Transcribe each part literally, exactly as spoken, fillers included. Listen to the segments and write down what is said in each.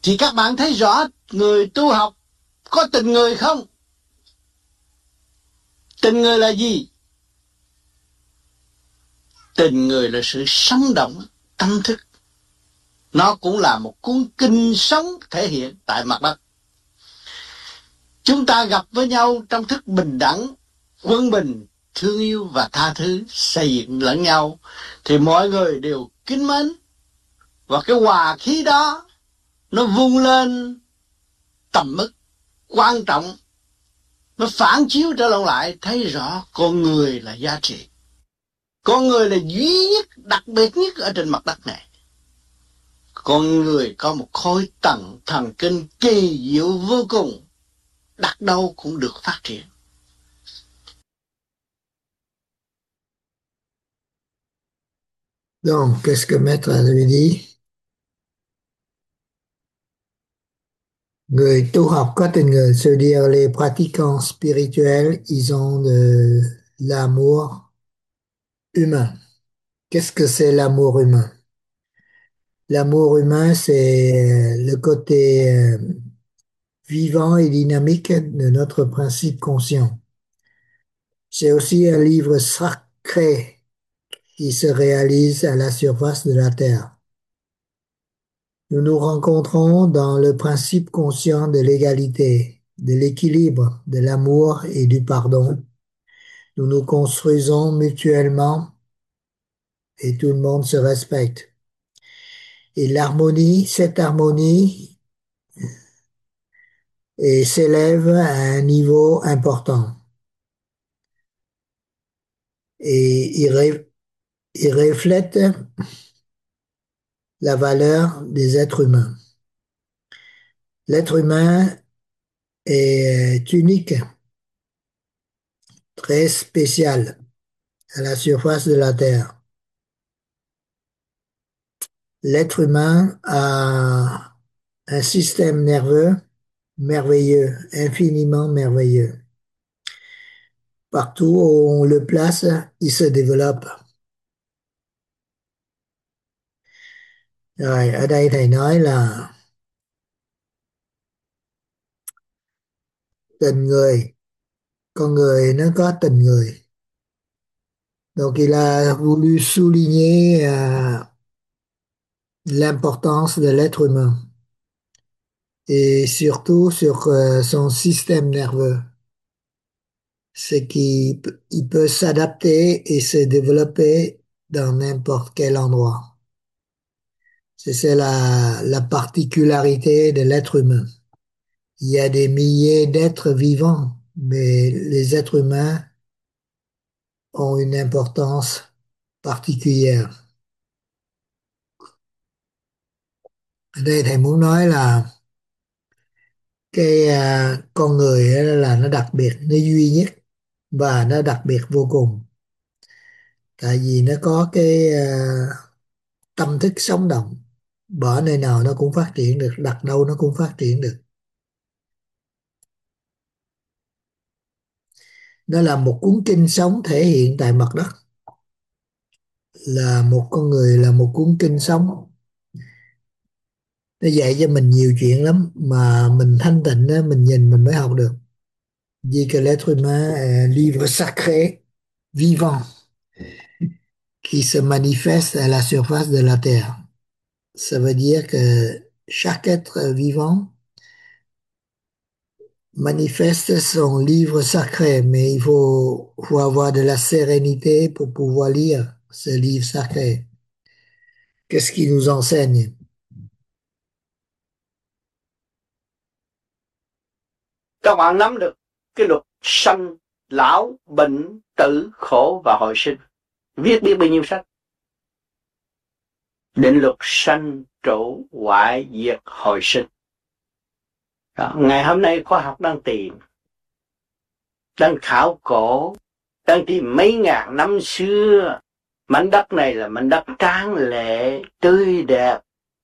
thì các bạn thấy rõ người tu học có tình người không? Tình người là gì? Tình người là sự sống động tâm thức. Nó cũng là một cuốn kinh sống thể hiện tại mặt đất. Chúng ta gặp với nhau trong thức bình đẳng, quân bình, thương yêu và tha thứ, xây dựng lẫn nhau, thì mọi người đều kính mến. Và cái hòa khí đó nó vun lên tầm mức quan trọng, nó phản chiếu trở lại thấy rõ con người là giá trị. Con người là duy nhất, đặc biệt nhất ở trên mặt đất này. Con người có một khối tầng thần kinh kỳ diệu vô cùng, đặt đâu cũng được phát triển. Donc, qu'est-ce que Maître avait dit? Người tu học có tình người, se dire les pratiquants spirituels, ils ont de l'amour humain. Qu'est-ce que c'est l'amour humain? L'amour humain, c'est le côté euh, vivant et dynamique de notre principe conscient. C'est aussi un livre sacré qui se réalise à la surface de la Terre. Nous nous rencontrons dans le principe conscient de l'égalité, de l'équilibre, de l'amour et du pardon. Nous nous construisons mutuellement et tout le monde se respecte. Et l'harmonie, cette harmonie et s'élève à un niveau important. Et il, ré- il reflète la valeur des êtres humains. L'être humain est unique, très spécial à la surface de la Terre. L'être humain a un système nerveux merveilleux, infiniment merveilleux. Partout où on le place, il se développe. Rồi, ở đây thầy nói là tình người, con người nó có tình người. Donc il a voulu souligner euh, l'importance de l'être humain et surtout sur euh, son système nerveux. C'est qu'il p- il peut s'adapter et se développer dans n'importe quel endroit. C'est c'est la, la particularité de l'être humain. Il y a des milliers d'êtres vivants, mais les êtres humains ont une importance particulière. Ở đây thầy muốn nói là cái à, con người á là nó đặc biệt, nó duy nhất và nó đặc biệt vô cùng. Tại vì nó có cái à, tâm thức sống động, bỏ nơi nào nó cũng phát triển được, đặt đâu nó cũng phát triển được. Nó là một cuốn kinh sống thể hiện tại mặt đất, là một con người là một cuốn kinh sống. Nó dạy cho mình nhiều chuyện lắm mà mình thanh tịnh á, mình nhìn mình mới học được. Dit que l'être humain est un livre sacré, vivant, qui se manifeste à la surface de la Terre. Ça veut dire que chaque être vivant manifeste son livre sacré, mais il faut, faut avoir de la sérénité pour pouvoir lire ce livre sacré. Qu'est-ce qu'il nous enseigne? Các bạn nắm được cái luật sanh, lão, bệnh, tử, khổ và hồi sinh. Viết biết bao nhiêu sách. Định luật sanh, trụ, hoại, diệt, hồi sinh. Đó. Ngày hôm nay khoa học đang tìm, đang khảo cổ, đang tìm mấy ngàn năm xưa. Mảnh đất này là mảnh đất tráng lệ, tươi đẹp.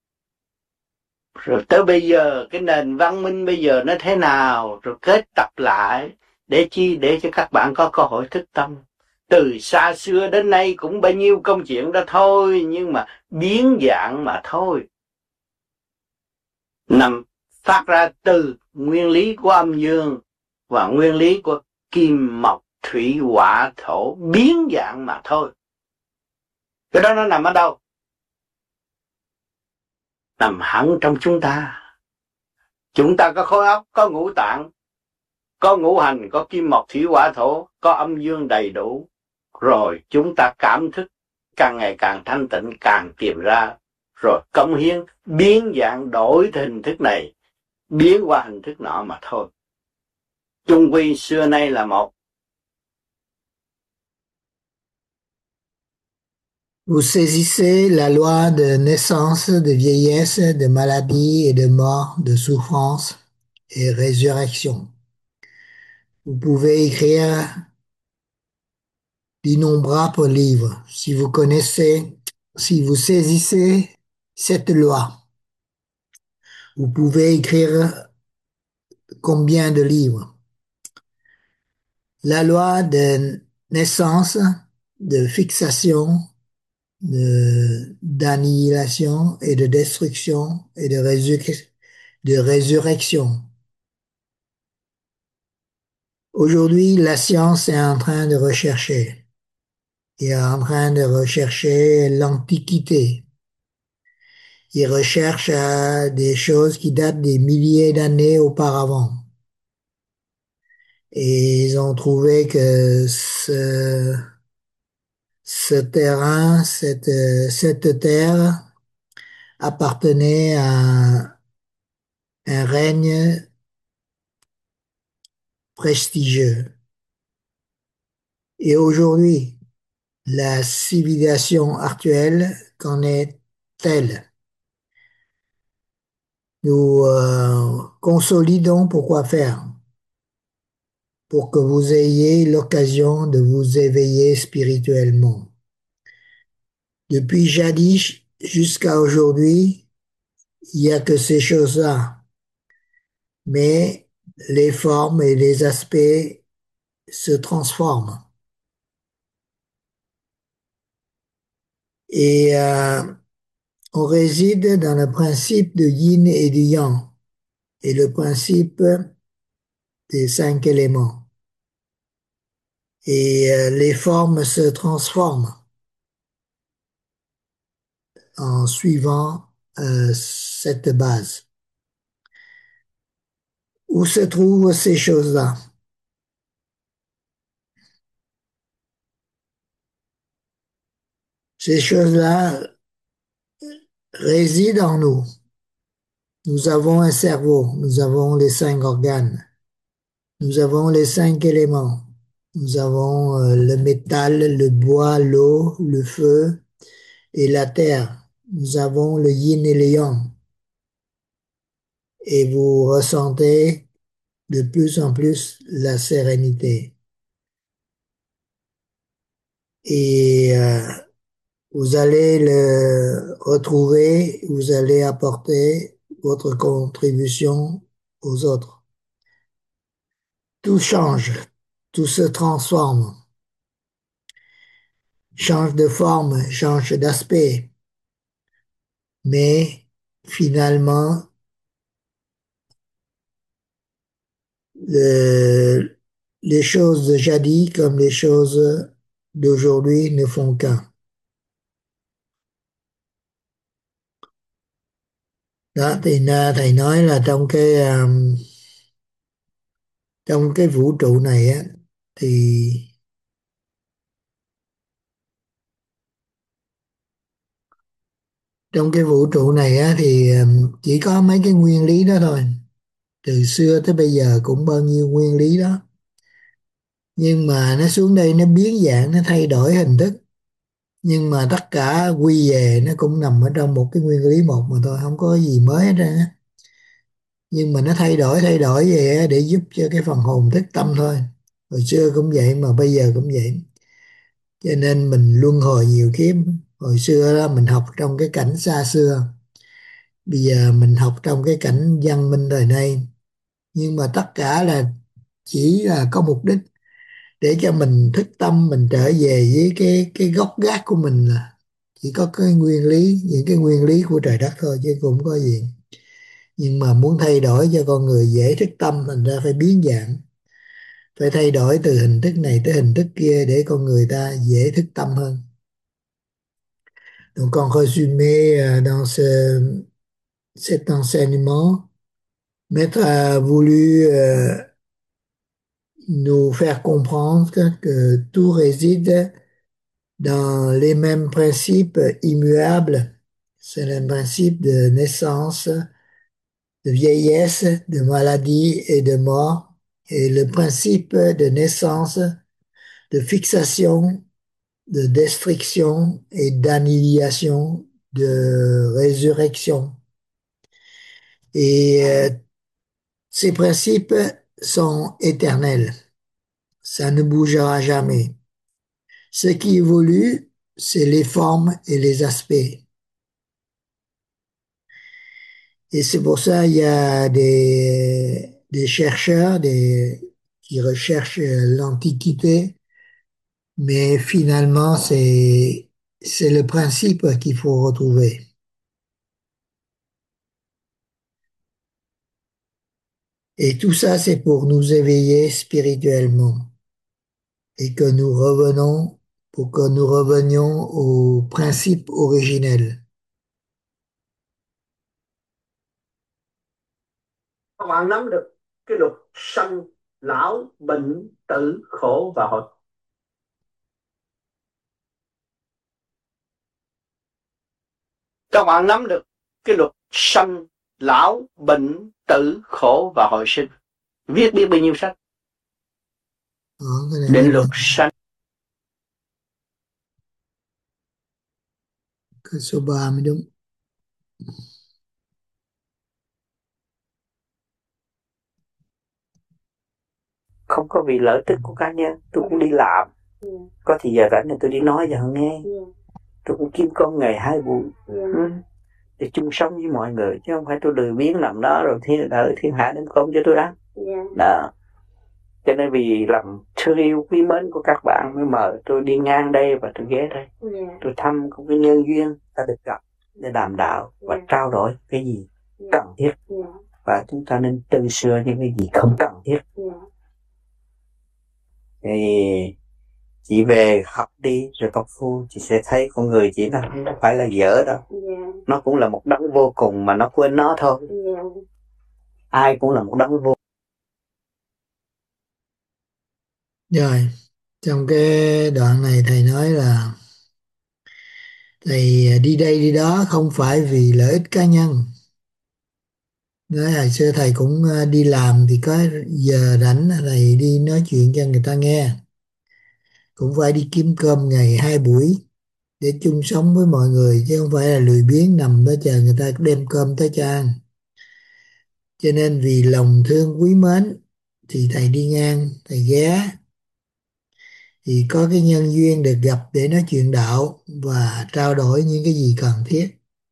Rồi tới bây giờ, cái nền văn minh bây giờ nó thế nào, rồi kết tập lại, để chi? Để cho các bạn có cơ hội thức tâm. Từ xa xưa đến nay cũng bao nhiêu công chuyện đó thôi, nhưng mà biến dạng mà thôi. nằm phát ra từ nguyên lý của âm dương và nguyên lý của kim mộc thủy hỏa thổ biến dạng mà thôi. Cái đó nó nằm ở đâu? Nằm hẳn trong chúng ta. Chúng ta có khối óc, có ngũ tạng, có ngũ hành, có kim mộc thủy hỏa thổ, có âm dương đầy đủ. Rồi chúng ta cảm thức càng ngày càng thanh tịnh, càng tìm ra, rồi cống hiến, biến dạng đổi hình thức này, biến qua hình thức nọ mà thôi. Chung quy xưa nay là một. Vous saisissez la loi de naissance, de vieillesse, de maladie et de mort, de souffrance et résurrection. Vous pouvez écrire d'innombrables livres si vous connaissez, si vous saisissez cette loi. Vous pouvez écrire combien de livres? La loi de naissance, de fixation, de, d'annihilation et de destruction et de, résurrection. de résurrection. Aujourd'hui, la science est en train de rechercher. Il est en train de rechercher l'Antiquité. Il recherche euh, des choses qui datent des milliers d'années auparavant. Et ils ont trouvé que ce, ce terrain, cette, cette terre appartenait à un règne prestigieux. Et aujourd'hui, la civilisation actuelle qu'en est-elle? Nous euh, consolidons pourquoi faire? Pour que vous ayez l'occasion de vous éveiller spirituellement. Depuis jadis jusqu'à aujourd'hui, il n'y a que ces choses-là. Mais les formes et les aspects se transforment. Et euh, on réside dans le principe de yin et du yang et le principe des cinq éléments. Et euh, les formes se transforment en suivant euh, cette base. Où se trouvent ces choses-là? Ces choses-là résident en nous. Nous avons un cerveau, nous avons les cinq organes, nous avons les cinq éléments, nous avons euh, le métal, le bois, l'eau, le feu et la terre. Nous avons le yin et le yang. Et vous ressentez de plus en plus la sérénité. Et euh, vous allez le retrouver, vous allez apporter votre contribution aux autres. Tout change, tout se transforme, change de forme, change d'aspect, mais finalement, le, les choses de jadis comme les choses d'aujourd'hui ne font qu'un. Đó thì na- thầy nói là trong cái um, trong cái vũ trụ này á thì trong cái vũ trụ này á thì um, chỉ có mấy cái nguyên lý đó thôi. Từ xưa tới bây giờ cũng bao nhiêu nguyên lý đó. Nhưng mà nó xuống đây nó biến dạng, nó thay đổi hình thức. Nhưng mà tất cả quy về nó cũng nằm ở trong một cái nguyên lý một mà thôi, không có gì mới hết trơn á. Nhưng mà nó thay đổi thay đổi về á để giúp cho cái phần hồn thức tâm thôi. Hồi xưa cũng vậy mà bây giờ cũng vậy. Cho nên mình luân hồi nhiều kiếp. Hồi xưa đó mình học trong cái cảnh xa xưa. Bây giờ mình học trong cái cảnh văn minh thời nay. Nhưng mà tất cả là chỉ là có mục đích để cho mình thức tâm, mình trở về với cái cái gốc gác của mình, là chỉ có cái nguyên lý, những cái nguyên lý của trời đất thôi chứ cũng không có gì. Nhưng mà muốn thay đổi cho con người dễ thức tâm, thành ra phải biến dạng, phải thay đổi từ hình thức này tới hình thức kia để con người ta dễ thức tâm hơn. Donc en résumé, euh, dans ce, cet enseignement, Maître a voulu euh, nous faire comprendre que tout réside dans les mêmes principes immuables. C'est le principe de naissance, de vieillesse, de maladie et de mort, et le principe de naissance, de fixation, de destruction et d'annihilation, de résurrection. Et euh, ces principes sont éternels. Ça ne bougera jamais. Ce qui évolue, c'est les formes et les aspects. Et c'est pour ça il y a des, des chercheurs des, qui recherchent l'Antiquité, mais finalement, c'est, c'est le principe qu'il faut retrouver. Et tout ça, c'est pour nous éveiller spirituellement et que nous revenons, pour que nous revenions au principe originel. Các bạn nắm được cái luật sanh lão bệnh tử khổ và hồi. Các bạn nắm được cái luật sanh lão bệnh tử khổ và hồi sinh. Viết biết bao nhiêu sách. Đó, cái này Định mới luật được. sanh. Cái số ba mới đúng. Không có vì lợi tức của cá nhân, tôi cũng đi làm. Yeah. Có thì giờ rảnh thì tôi đi nói cho họ nghe. Yeah. Tôi cũng kiếm công ngày hai buổi. Yeah. Ừ. Để chung sống với mọi người, chứ không phải tôi lười biếng nằm đó rồi thiên đợi thiên hạ đem cơm cho tôi ăn. Yeah. Đó. Cho nên vì lòng thương yêu quý mến của các bạn mới mời tôi đi ngang đây và tôi ghé đây. Yeah. Tôi thăm cũng cái nhân duyên ta được gặp để đàm đạo và yeah. trao đổi cái gì yeah. cần thiết. Yeah. Và chúng ta nên từ xưa những cái gì không cần thiết. Yeah. Thì chị về học đi rồi công phu chị sẽ thấy con người chị nó không phải là dở đâu. Yeah. Nó cũng là một đấng vô cùng mà nó quên nó thôi. Yeah. Ai cũng là một đấng vô. Rồi, trong cái đoạn này thầy nói là thầy đi đây đi đó không phải vì lợi ích cá nhân. Nói hồi xưa thầy cũng đi làm thì có giờ rảnh thầy đi nói chuyện cho người ta nghe. Cũng phải đi kiếm cơm ngày hai buổi để chung sống với mọi người, chứ không phải là lười biếng nằm đó chờ người ta đem cơm tới cho ăn. Cho nên vì lòng thương quý mến thì thầy đi ngang, thầy ghé, thì có cái nhân duyên được gặp để nói chuyện đạo và trao đổi những cái gì cần thiết.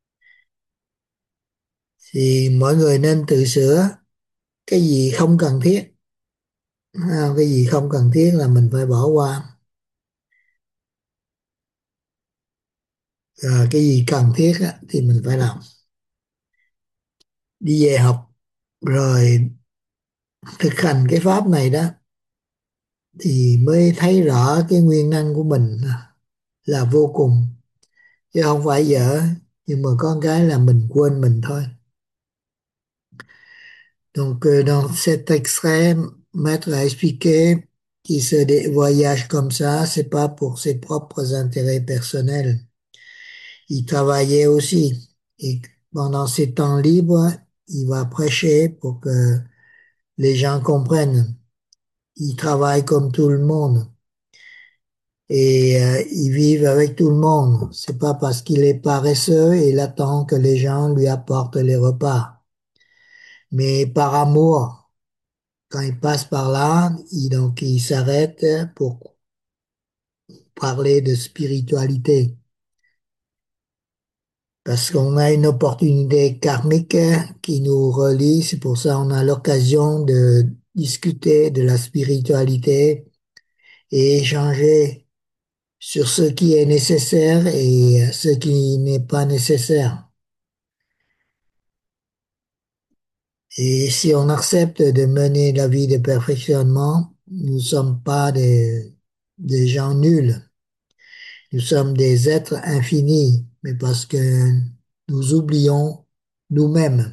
Thì mọi người nên tự sửa cái gì không cần thiết. Cái gì không cần thiết là mình phải bỏ qua. Rồi cái gì cần thiết á, thì mình phải làm. Đi về học rồi thực hành cái pháp này đó thì mới thấy rõ cái nguyên năng của mình là vô cùng, chứ không phải dở, nhưng mà có cái là mình quên mình thôi. Donc euh, dans cet extrait, Maître a expliqué qu'il se dé- voyage comme ça, c'est pas pour ses propres intérêts personnels. Il travaillait aussi, et pendant ses temps libres, il va prêcher pour que les gens comprennent. Il travaille comme tout le monde. Et euh, il vit avec tout le monde. C'est pas parce qu'il est paresseux et il attend que les gens lui apportent les repas. Mais par amour, quand il passe par là, il, donc il s'arrête pour parler de spiritualité. Parce qu'on a une opportunité karmique qui nous relie, c'est pour ça qu'on a l'occasion de discuter de la spiritualité et échanger sur ce qui est nécessaire et ce qui n'est pas nécessaire. Et si on accepte de mener la vie de perfectionnement, nous ne sommes pas des, des gens nuls. Nous sommes des êtres infinis, mais parce que nous oublions nous-mêmes.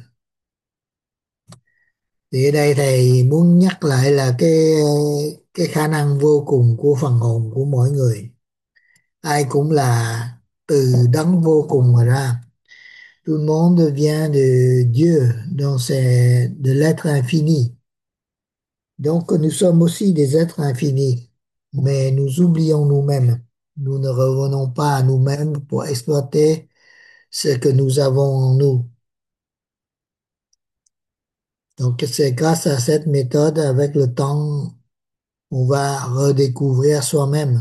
Thì ở đây thầy muốn nhắc lại là cái cái khả năng vô cùng của phần hồn của mỗi người. Ai cũng là từ đấng vô cùng mà ra. Tout le monde vient de Dieu, donc c'est de l'être infini. Donc nous sommes aussi des êtres infinis, mais nous oublions nous-mêmes. Nous ne revenons pas à nous-mêmes pour exploiter ce que nous avons en nous. Donc c'est grâce à cette méthode, avec le temps, on va redécouvrir soi-même.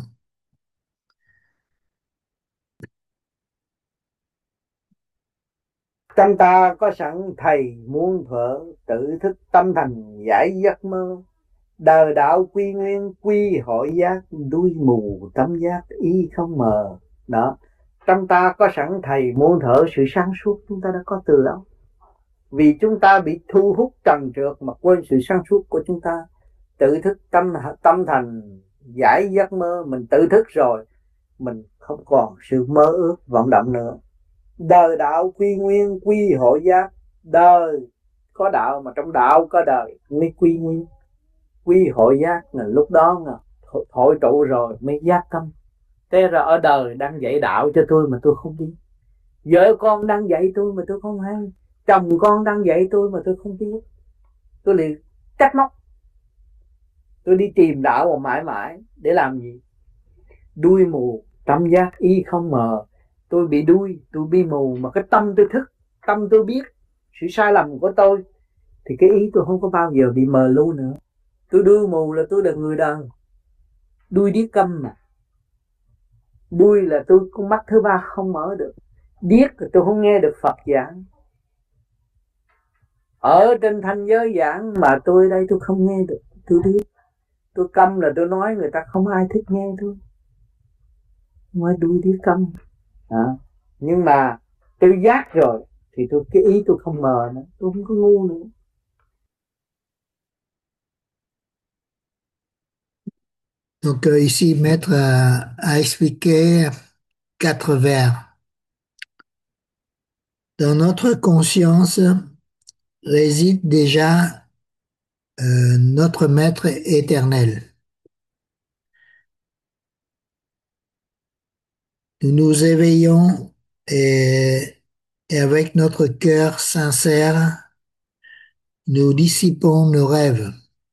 Tâm ta có sẵn thầy muôn thuở, tự thức tâm thành giải giấc mơ. Đời đạo quy nguyên quy hội giác, đuôi mù tâm giác y không mờ. Đó, trong ta có sẵn thầy muôn thuở, sự sáng suốt chúng ta đã có từ lâu. Vì chúng ta bị thu hút trần trượt mà quên sự sáng suốt của chúng ta. Tự thức tâm tâm thành giải giấc mơ, mình tự thức rồi, mình không còn sự mơ ước vọng động nữa. Đời đạo quy nguyên quy hội giác, đời có đạo mà trong đạo có đời mới quy nguyên. Quy hội giác là lúc đó là hội tụ rồi mới giác tâm. Thế ra ở đời đang dạy đạo cho tôi mà tôi không biết, vợ con đang dạy tôi mà tôi không hay, chồng con đang dạy tôi mà tôi không biết, tôi liền trách móc. Tôi đi tìm đạo mà mãi mãi để làm gì? Đuôi mù tâm giác y không mờ. Tôi bị đuôi, tôi bị mù, mà cái tâm tôi thức, tâm tôi biết sự sai lầm của tôi, thì cái ý tôi không có bao giờ bị mờ lu nữa. Tôi đuôi mù là tôi là người đời, đuôi điếc câm mà. Đuôi là tôi con mắt thứ ba không mở được, điếc là tôi không nghe được Phật giảng. Ở trên thanh giới giảng mà tôi đây tôi không nghe được, tôi điếc. Tôi câm là tôi nói người ta không ai thích nghe tôi, nói đuôi điếc câm. À, nhưng mà tôi giác rồi thì tôi cái ý tôi không mờ nữa, tôi không có ngu nữa. Donc euh, ici, Maître a, a expliqué quatre vers. Dans notre conscience réside déjà euh, notre Maître éternel. Nous nous éveillons et, et avec notre cœur sincère, nous dissipons nos rêves.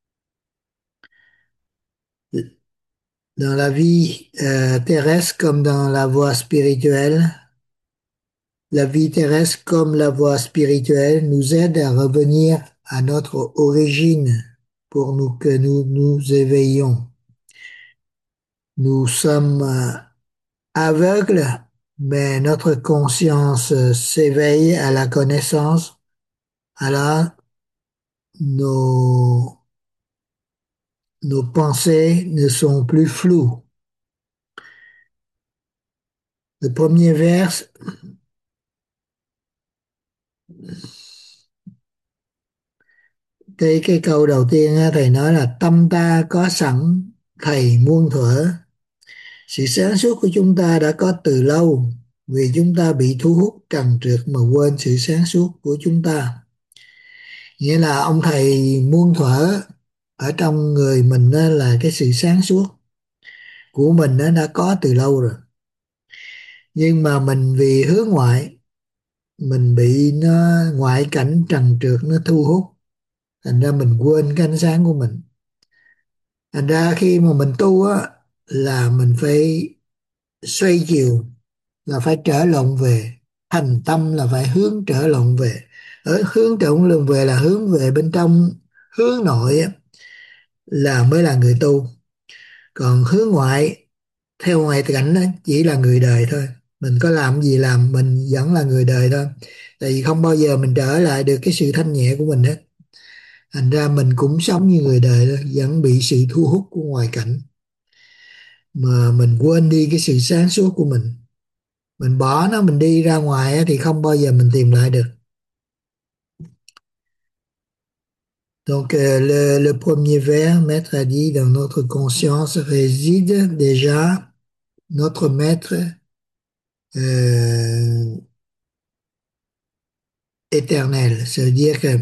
Dans la vie euh, terrestre comme dans la voie spirituelle, la vie terrestre comme la voie spirituelle nous aide à revenir à notre origine pour nous que nous nous éveillons. Nous sommes euh, aveugles, mais notre conscience euh, s'éveille à la connaissance. Alors, nos, nos pensées ne sont plus floues. Le premier vers, cái cái câu đầu tiên á, thầy nói là tâm ta có sẵn thầy muôn thuở. Sự sáng suốt của chúng ta đã có từ lâu, vì chúng ta bị thu hút trần trượt mà quên sự sáng suốt của chúng ta. Nghĩa là ông thầy muôn thuở ở trong người mình đó là cái sự sáng suốt của mình nó đã có từ lâu rồi. Nhưng mà mình vì hướng ngoại, mình bị nó ngoại cảnh trần trượt nó thu hút, thành ra mình quên cái ánh sáng của mình. Thành ra khi mà mình tu á là mình phải xoay chiều, là phải trở lộn về, thành tâm là phải hướng trở lộn về. Ở hướng trở lộn về là hướng về bên trong, hướng nội á, là mới là người tu. Còn hướng ngoại, theo ngoại cảnh đó, chỉ là người đời thôi. Mình có làm gì làm, mình vẫn là người đời thôi. Tại vì không bao giờ mình trở lại được cái sự thanh nhẹ của mình hết. Thành ra mình cũng sống như người đời thôi, vẫn bị sự thu hút của ngoại cảnh. Mà mình quên đi cái sự sáng suốt của mình. Mình bỏ nó, mình đi ra ngoài thì không bao giờ mình tìm lại được. Donc, euh, le, le premier vers, Maître a dit, dans notre conscience réside déjà notre Maître euh, éternel. Ça veut dire que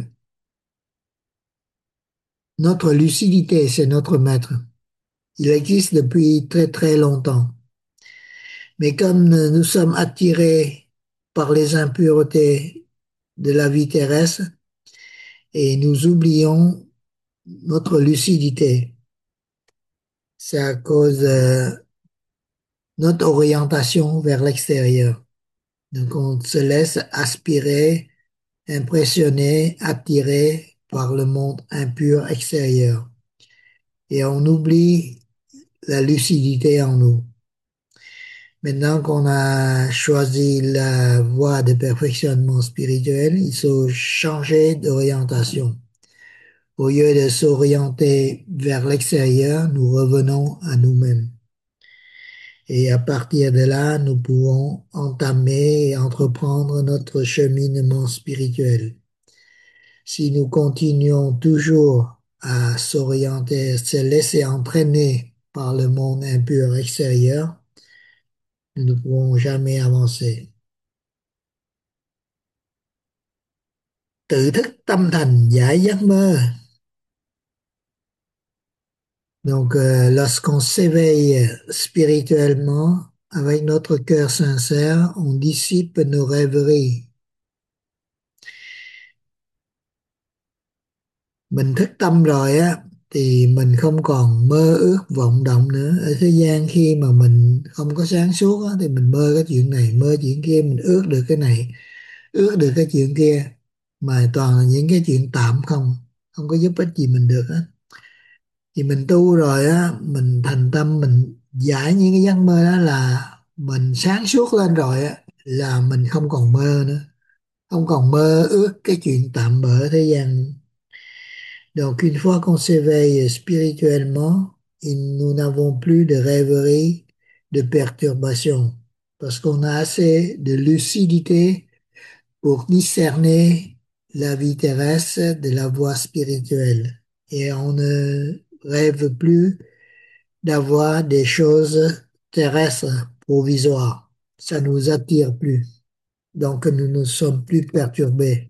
notre lucidité, c'est notre Maître. Il existe depuis très très longtemps. Mais comme nous sommes attirés par les impuretés de la vie terrestre et nous oublions notre lucidité, c'est à cause de notre orientation vers l'extérieur. Donc on se laisse aspirer, impressionner, attirer par le monde impur extérieur. Et on oublie la lucidité en nous. Maintenant qu'on a choisi la voie de perfectionnement spirituel, il faut changer d'orientation. Au lieu de s'orienter vers l'extérieur, nous revenons à nous-mêmes. Et à partir de là, nous pouvons entamer et entreprendre notre cheminement spirituel. Si nous continuons toujours à s'orienter, se laisser entraîner par le monde impur extérieur, nous ne pourrons jamais avancer. Tự thức tâm thành giải giấc mơ. Donc, euh, lorsqu'on s'éveille spirituellement avec notre cœur sincère, on dissipe nos rêveries. Mình thức tâm rồi á, thì mình không còn mơ ước vọng động nữa. Ở thế gian khi mà mình không có sáng suốt á, thì mình mơ cái chuyện này, mơ chuyện kia, mình ước được cái này, ước được cái chuyện kia. Mà toàn là những cái chuyện tạm không, không có giúp ích gì mình được hết. Thì mình tu rồi á, mình thành tâm, mình giải những cái giấc mơ đó là mình sáng suốt lên rồi á, là mình không còn mơ nữa. Không còn mơ ước cái chuyện tạm bợ thế gian. Donc, une fois qu'on s'éveille spirituellement, nous n'avons plus de rêveries, de perturbations, parce qu'on a assez de lucidité pour discerner la vie terrestre de la voie spirituelle. Et on ne rêve plus d'avoir des choses terrestres provisoires. Ça nous attire plus. Donc, nous ne sommes plus perturbés.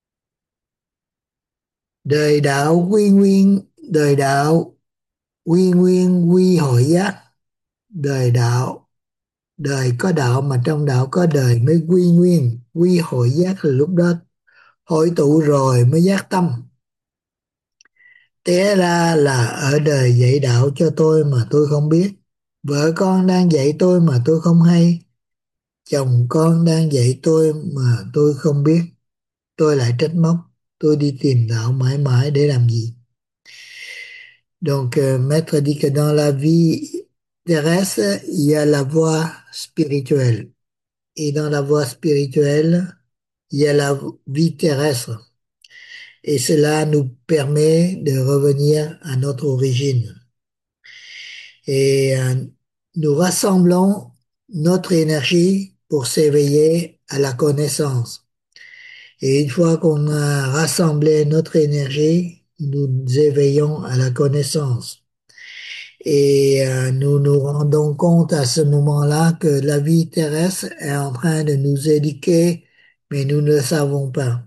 Đời đạo quy nguyên, đời đạo quy nguyên quy hội giác, đời đạo, đời có đạo mà trong đạo có đời mới quy nguyên, quy hội giác là lúc đó hội tụ rồi mới giác tâm. Té ra là ở đời dạy đạo cho tôi mà tôi không biết, vợ con đang dạy tôi mà tôi không hay, chồng con đang dạy tôi mà tôi không biết, tôi lại trách móc, tôi đi tìm đạo mãi mãi để làm gì? Donc, euh, Maître dit que dans la vie terrestre, il y a la voie spirituelle. Et dans la voie spirituelle, il y a la vie terrestre. Et cela nous permet de revenir à notre origine. Et euh, nous rassemblons notre énergie pour s'éveiller à la connaissance. Et une fois qu'on a rassemblé notre énergie, nous nous éveillons à la connaissance. Et euh, nous nous rendons compte à ce moment-là que la vie terrestre est en train de nous éduquer, mais nous ne le savons pas.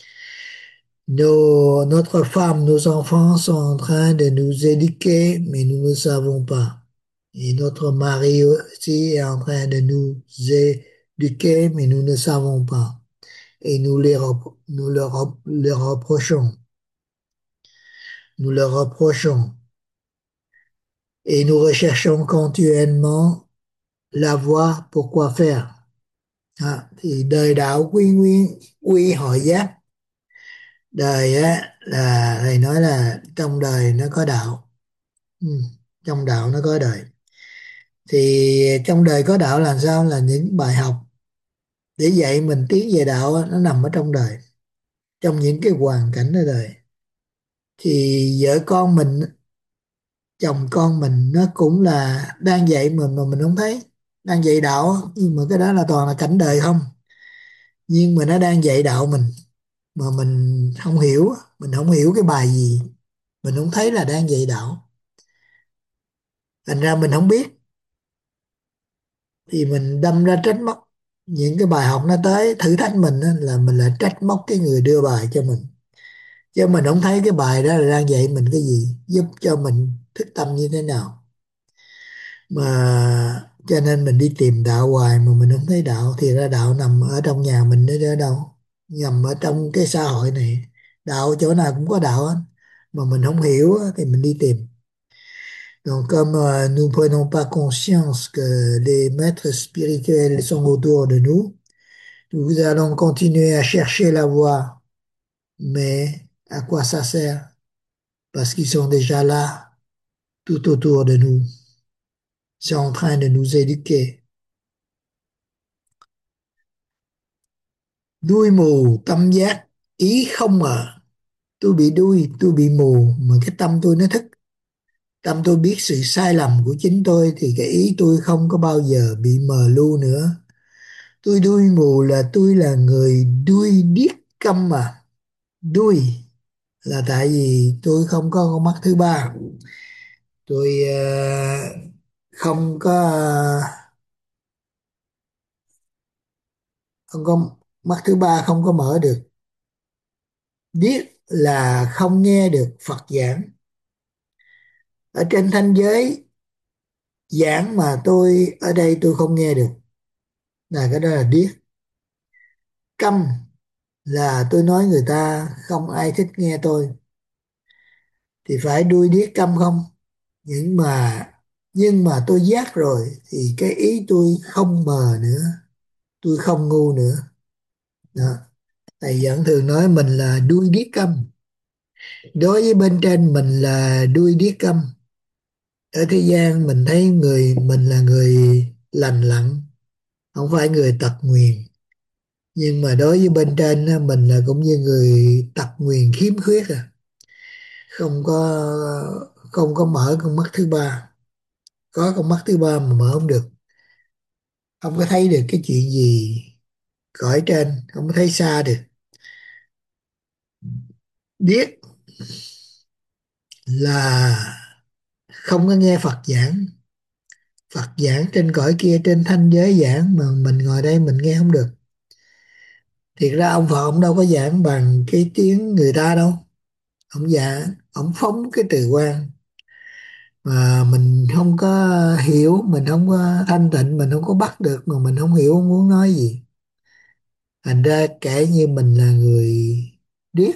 Nos, notre femme, nos enfants sont en train de nous éduquer, mais nous ne le savons pas. Et notre mari aussi est en train de nous éduquer, mais nous ne savons pas. Et nous, les, nous leur, leur reprochons. Nous leur reprochons. Et nous recherchons continuellement la voie pour quoi faire. À, thì đời đạo quy nguyên, quy hội giác. Đời á, là thầy nói là trong đời nó có đạo. Ừ, trong đạo nó có đời. Thì trong đời có đạo là sao? Là những bài học để dạy mình tiến về đạo á, nó nằm ở trong đời. Trong những cái hoàn cảnh ở đời. Thì vợ con mình, chồng con mình nó cũng là đang dạy mình mà mình không thấy. Đang dạy đạo, nhưng mà cái đó là toàn là cảnh đời không. Nhưng mà nó đang dạy đạo mình. mà mình không hiểu, mình không hiểu cái bài gì, mình không thấy là đang dạy đạo, thành ra mình không biết, thì mình đâm ra trách móc. Những cái bài học nó tới thử thách mình á, là mình lại trách móc cái người đưa bài cho mình, chứ mình không thấy cái bài đó là đang dạy mình cái gì, giúp cho mình thức tâm như thế nào. Mà cho nên mình đi tìm đạo hoài mà mình không thấy đạo, thì ra đạo nằm ở trong nhà mình đấy, ở đâu nằm ở trong cái xã hội này. Đạo chỗ nào cũng có đạo hết, mà mình không hiểu á, thì mình đi tìm. Donc comme euh, nous prenons pas conscience que les maîtres spirituels sont autour de nous, nous allons continuer à chercher la voie. Mais à quoi ça sert? Parce qu'ils sont déjà là, tout autour de nous. Ils sont en train de nous éduquer. Đuôi mù tâm giác, ý không mở. Tôi bị đuôi, tôi bị mù, mà cái tâm tôi nó thức. Tâm tôi biết sự sai lầm của chính tôi, thì cái ý tôi không có bao giờ bị mờ lu nữa. Tôi đuôi mù là tôi là người đuôi điếc câm mà. Đuôi là tại vì tôi không có con mắt thứ ba. Tôi ờ, không có không có mắt thứ ba, không có mở được. Điếc là không nghe được Phật giảng. Ở trên thanh giới giảng mà tôi ở đây tôi không nghe được, là cái đó là điếc. Câm là tôi nói người ta không ai thích nghe tôi, thì phải đuôi điếc câm không. Nhưng mà nhưng mà tôi giác rồi thì cái ý tôi không mờ nữa, tôi không ngu nữa. Đó. Thầy vẫn thường nói mình là đuôi điếc câm. Đối với bên trên mình là đuôi điếc câm. Ở thế gian mình thấy người mình là người lành lặn, không phải người tật nguyền. Nhưng mà đối với bên trên á, mình là cũng như người tật nguyền khiếm khuyết à, không có không có mở con mắt thứ ba. Có con mắt thứ ba mà mở không được, không có thấy được cái chuyện gì cõi trên, không có thấy xa được. Biết là không có nghe Phật giảng. Phật giảng trên cõi kia, trên thanh giới giảng, mà mình ngồi đây mình nghe không được. Thiệt ra ông Phật ông đâu có giảng bằng cái tiếng người ta đâu. Ông giảng, ông phóng cái từ quan mà mình không có hiểu, mình không có thanh tịnh, mình không có bắt được, mà mình không hiểu ông muốn nói gì. Thành ra kể như mình là người điếc.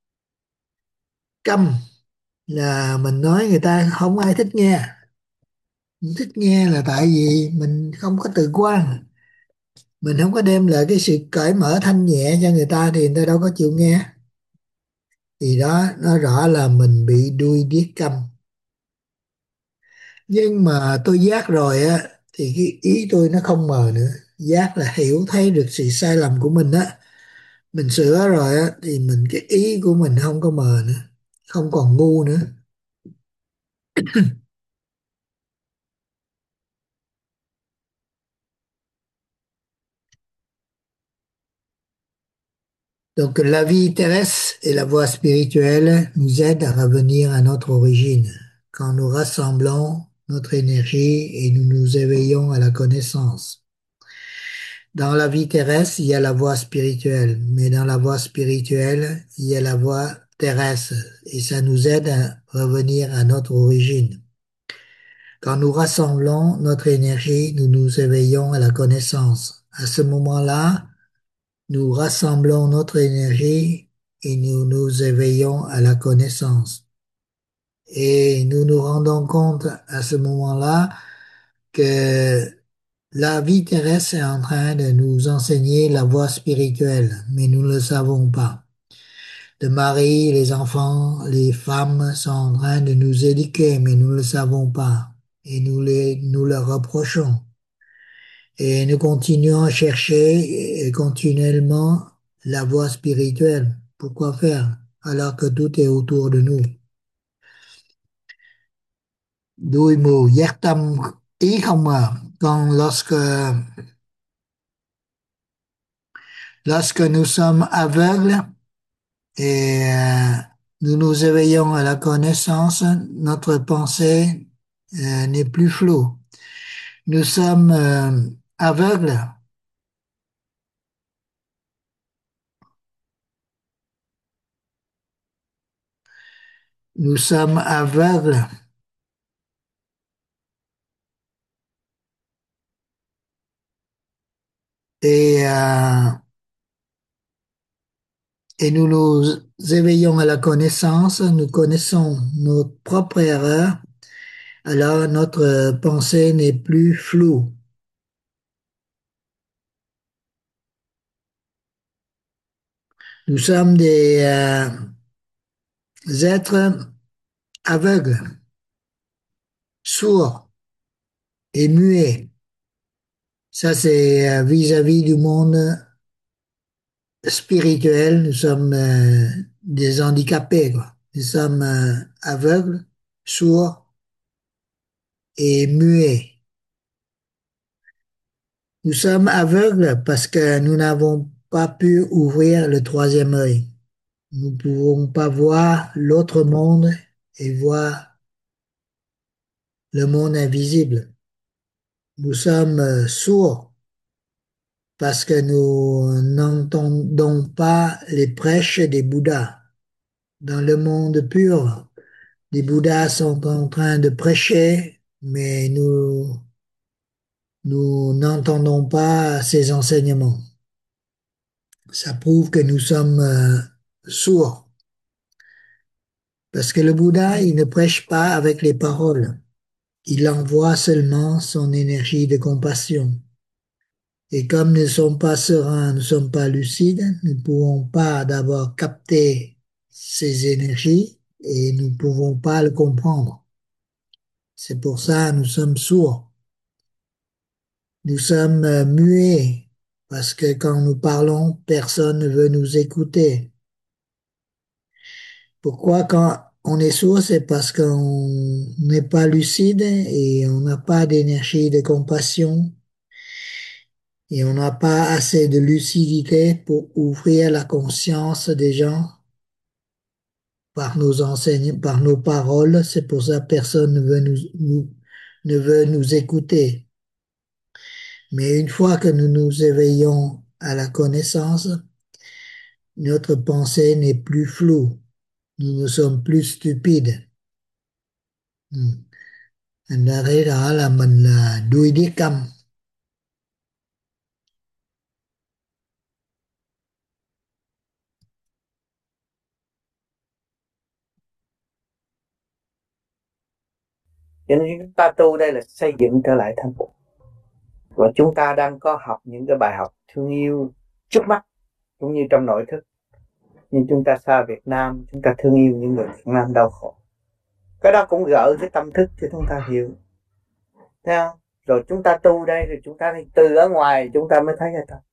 Câm là mình nói người ta không ai thích nghe. Không thích nghe là tại vì mình không có tự quan, mình không có đem lại cái sự cởi mở thanh nhẹ cho người ta, thì người ta đâu có chịu nghe. Thì đó, nó rõ là mình bị đuôi điếc câm. Nhưng mà tôi giác rồi á, thì cái ý tôi nó không mờ nữa. Giác là hiểu thấy được sự sai lầm của mình á, mình sửa rồi á, thì mình cái ý của mình không có mờ nữa, không còn ngu nữa. Donc la vie terrestre et la voie spirituelle nous aident à revenir à notre origine, quand nous rassemblons notre énergie et nous nous éveillons à la connaissance. Dans la vie terrestre, il y a la voie spirituelle, mais dans la voie spirituelle, il y a la voie terrestre, et ça nous aide à revenir à notre origine. Quand nous rassemblons notre énergie, nous nous éveillons à la connaissance. À ce moment-là, nous rassemblons notre énergie et nous nous éveillons à la connaissance. Et nous nous rendons compte à ce moment-là que la vie terrestre est en train de nous enseigner la voie spirituelle, mais nous ne le savons pas. Le mari, les enfants, les femmes sont en train de nous éduquer, mais nous ne le savons pas. Et nous, les, nous leur reprochons. Et nous continuons à chercher continuellement la voie spirituelle. Pourquoi faire alors que tout est autour de nous? Đuôi mù giác tâm, ý không mờ. Còn lorsque lorsque nous sommes aveugles, et euh, nous nous éveillons à la connaissance, notre pensée euh, n'est plus floue. Nous sommes euh, aveugles. Nous sommes aveugles et, euh, et nous nous éveillons à la connaissance, nous connaissons notre propre erreur, alors notre pensée n'est plus floue. Nous sommes des euh, êtres aveugles, sourds et muets. Ça, c'est euh, vis-à-vis du monde spirituel, nous sommes euh, des handicapés, quoi. Nous sommes euh, aveugles, sourds et muets. Nous sommes aveugles parce que nous n'avons pas pu ouvrir le troisième œil. Nous ne pouvons pas voir l'autre monde et voir le monde invisible. Nous sommes euh, sourds parce que nous n'entendons pas les prêches des Bouddhas. Dans le monde pur, les Bouddhas sont en train de prêcher, mais nous, nous n'entendons pas ces enseignements. Ça prouve que nous sommes euh, sourds. Parce que le Bouddha, il ne prêche pas avec les paroles. Il envoie seulement son énergie de compassion. Et comme nous ne sommes pas sereins, nous ne sommes pas lucides, nous ne pouvons pas d'abord capter ces énergies et nous ne pouvons pas le comprendre. C'est pour ça que nous sommes sourds. Nous sommes euh, muets parce que quand nous parlons, personne ne veut nous écouter. Pourquoi quand on est sourd, c'est parce qu'on n'est pas lucide et on n'a pas d'énergie de compassion et on n'a pas assez de lucidité pour ouvrir la conscience des gens par nos enseignes, par nos paroles. C'est pour ça que personne ne veut nous, nous- ne veut nous écouter. Mais une fois que nous nous éveillons à la connaissance, notre pensée n'est plus floue. Nous ne sommes plus stupides. Ừ. Thành ra thấy rõ là mình là đuôi điếc câm. Cho nên chúng ta tu đây là xây dựng trở lại thanh phục. Và chúng ta đang có học những cái bài học thương yêu trước mắt cũng như trong nội thức. Nhưng chúng ta xa Việt Nam, chúng ta thương yêu những người Việt Nam đau khổ. Cái đó cũng gỡ cái tâm thức cho chúng ta hiểu. Thấy không? Rồi chúng ta tu đây, rồi chúng ta từ ở ngoài chúng ta mới thấy cái thật.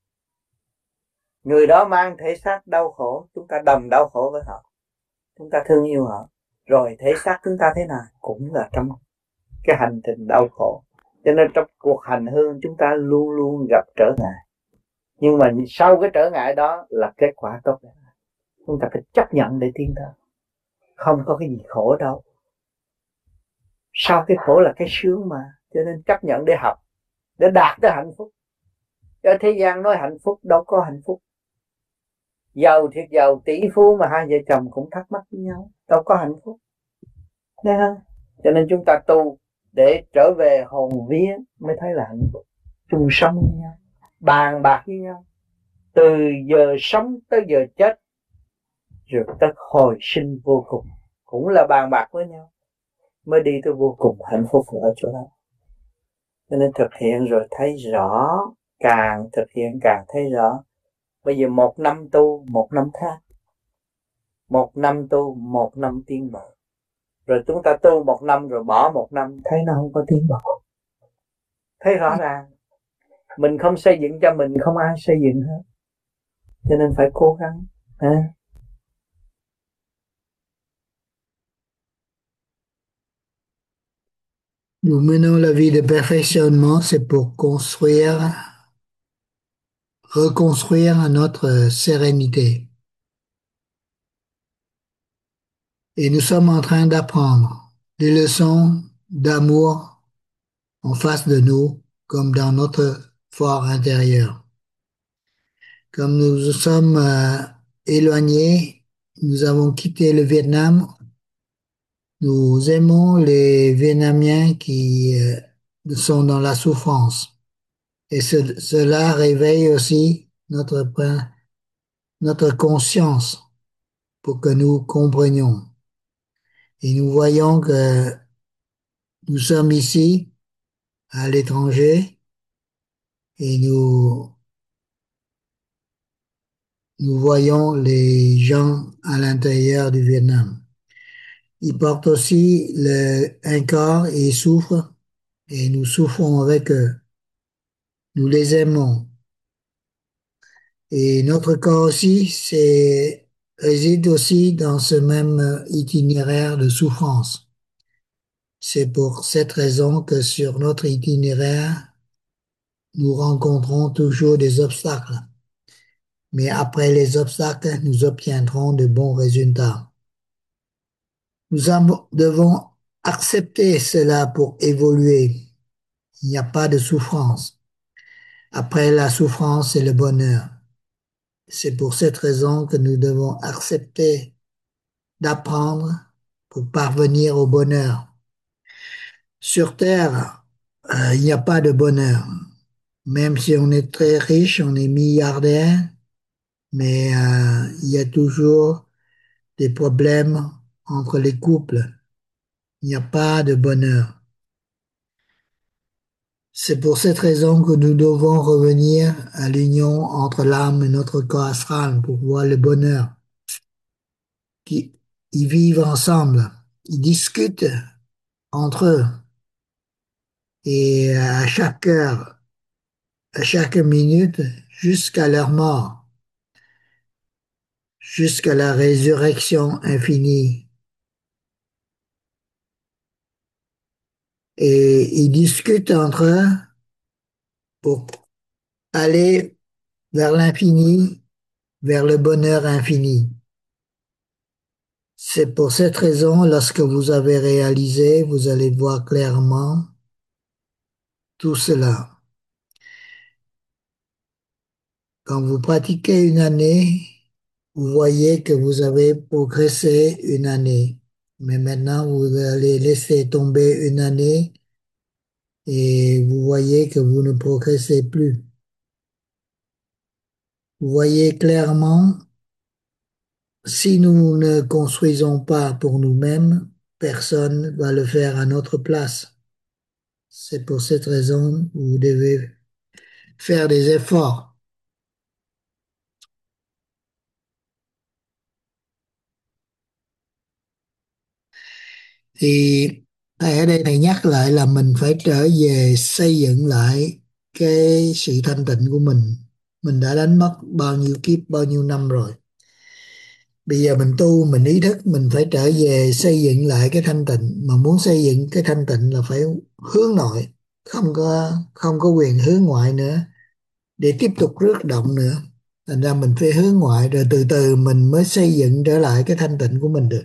Người đó mang thể xác đau khổ, chúng ta đồng đau khổ với họ. Chúng ta thương yêu họ. Rồi thể xác chúng ta thế nào cũng là trong cái hành trình đau khổ. Cho nên trong cuộc hành hương chúng ta luôn luôn gặp trở ngại. Nhưng mà sau cái trở ngại đó là kết quả tốt đẹp. Chúng ta phải chấp nhận để tiến tới. Không có cái gì khổ đâu. Sau cái khổ là cái sướng mà. Cho nên chấp nhận để học, để đạt tới hạnh phúc. Ở thế gian nói hạnh phúc đâu có hạnh phúc. Giàu thiệt giàu tỷ phú mà hai vợ chồng cũng thắc mắc với nhau, đâu có hạnh phúc. Đấy không? Cho nên chúng ta tu để trở về hồn vía mới thấy là hạnh phúc. Chung sống với nhau, bàn bạc với nhau, từ giờ sống tới giờ chết, rồi tới hồi sinh vô cùng, cũng là bàn bạc với nhau, mới đi tới vô cùng hạnh phúc ở chỗ đó. Cho nên thực hiện rồi thấy rõ, càng thực hiện càng thấy rõ. Bây giờ một năm tu, một năm khác. Một năm tu, một năm tiến bộ. Rồi chúng ta tu một năm rồi bỏ một năm, thấy nó không có tiến bộ. Thấy rõ ràng. Mình không xây dựng cho mình, không ai xây dựng hết. Cho nên phải cố gắng. À. Nous menons la vie de perfectionnement, c'est pour construire, reconstruire notre sérénité. Et nous sommes en train d'apprendre des leçons d'amour en face de nous, comme dans notre fort intérieur. Comme nous nous sommes euh, éloignés, nous avons quitté le Vietnam. Nous aimons les Vietnamiens qui euh, sont dans la souffrance. Et ce- cela réveille aussi notre, prin- notre conscience pour que nous comprenions. Et nous voyons que nous sommes ici, à l'étranger, et nous, nous voyons les gens à l'intérieur du Vietnam. Ils portent aussi le, un corps et ils souffrent, et nous souffrons avec eux. Nous les aimons. Et notre corps aussi, c'est, réside aussi dans ce même itinéraire de souffrance. C'est pour cette raison que sur notre itinéraire, nous rencontrons toujours des obstacles. Mais après les obstacles, nous obtiendrons de bons résultats. Nous avons- devons accepter cela pour évoluer. Il n'y a pas de souffrance. Après la souffrance, c'est le bonheur. C'est pour cette raison que nous devons accepter d'apprendre pour parvenir au bonheur. Sur Terre, euh, il n'y a pas de bonheur. Même si on est très riche, on est milliardaire, mais euh, il y a toujours des problèmes entre les couples. Il n'y a pas de bonheur. C'est pour cette raison que nous devons revenir à l'union entre l'âme et notre corps astral pour voir le bonheur. Qui, ils vivent ensemble, ils discutent entre eux et à chaque heure, à chaque minute, jusqu'à leur mort, jusqu'à la résurrection infinie. Et ils discutent entre eux pour aller vers l'infini, vers le bonheur infini. C'est pour cette raison, lorsque vous avez réalisé, vous allez voir clairement tout cela. Quand vous pratiquez une année, vous voyez que vous avez progressé une année. Mais maintenant, vous allez laisser tomber une année et vous voyez que vous ne progressez plus. Vous voyez clairement, si nous ne construisons pas pour nous-mêmes, personne va le faire à notre place. C'est pour cette raison que vous devez faire des efforts. Thì thầy ở đây thầy nhắc lại là mình phải trở về xây dựng lại cái sự thanh tịnh của mình. Mình đã đánh mất bao nhiêu kiếp, bao nhiêu năm rồi. Bây giờ mình tu, mình ý thức, mình phải trở về xây dựng lại cái thanh tịnh. Mà muốn xây dựng cái thanh tịnh là phải hướng nội, không có không có quyền hướng ngoại nữa để tiếp tục rước động nữa. Thành ra mình phải hướng ngoại rồi từ từ mình mới xây dựng trở lại cái thanh tịnh của mình được.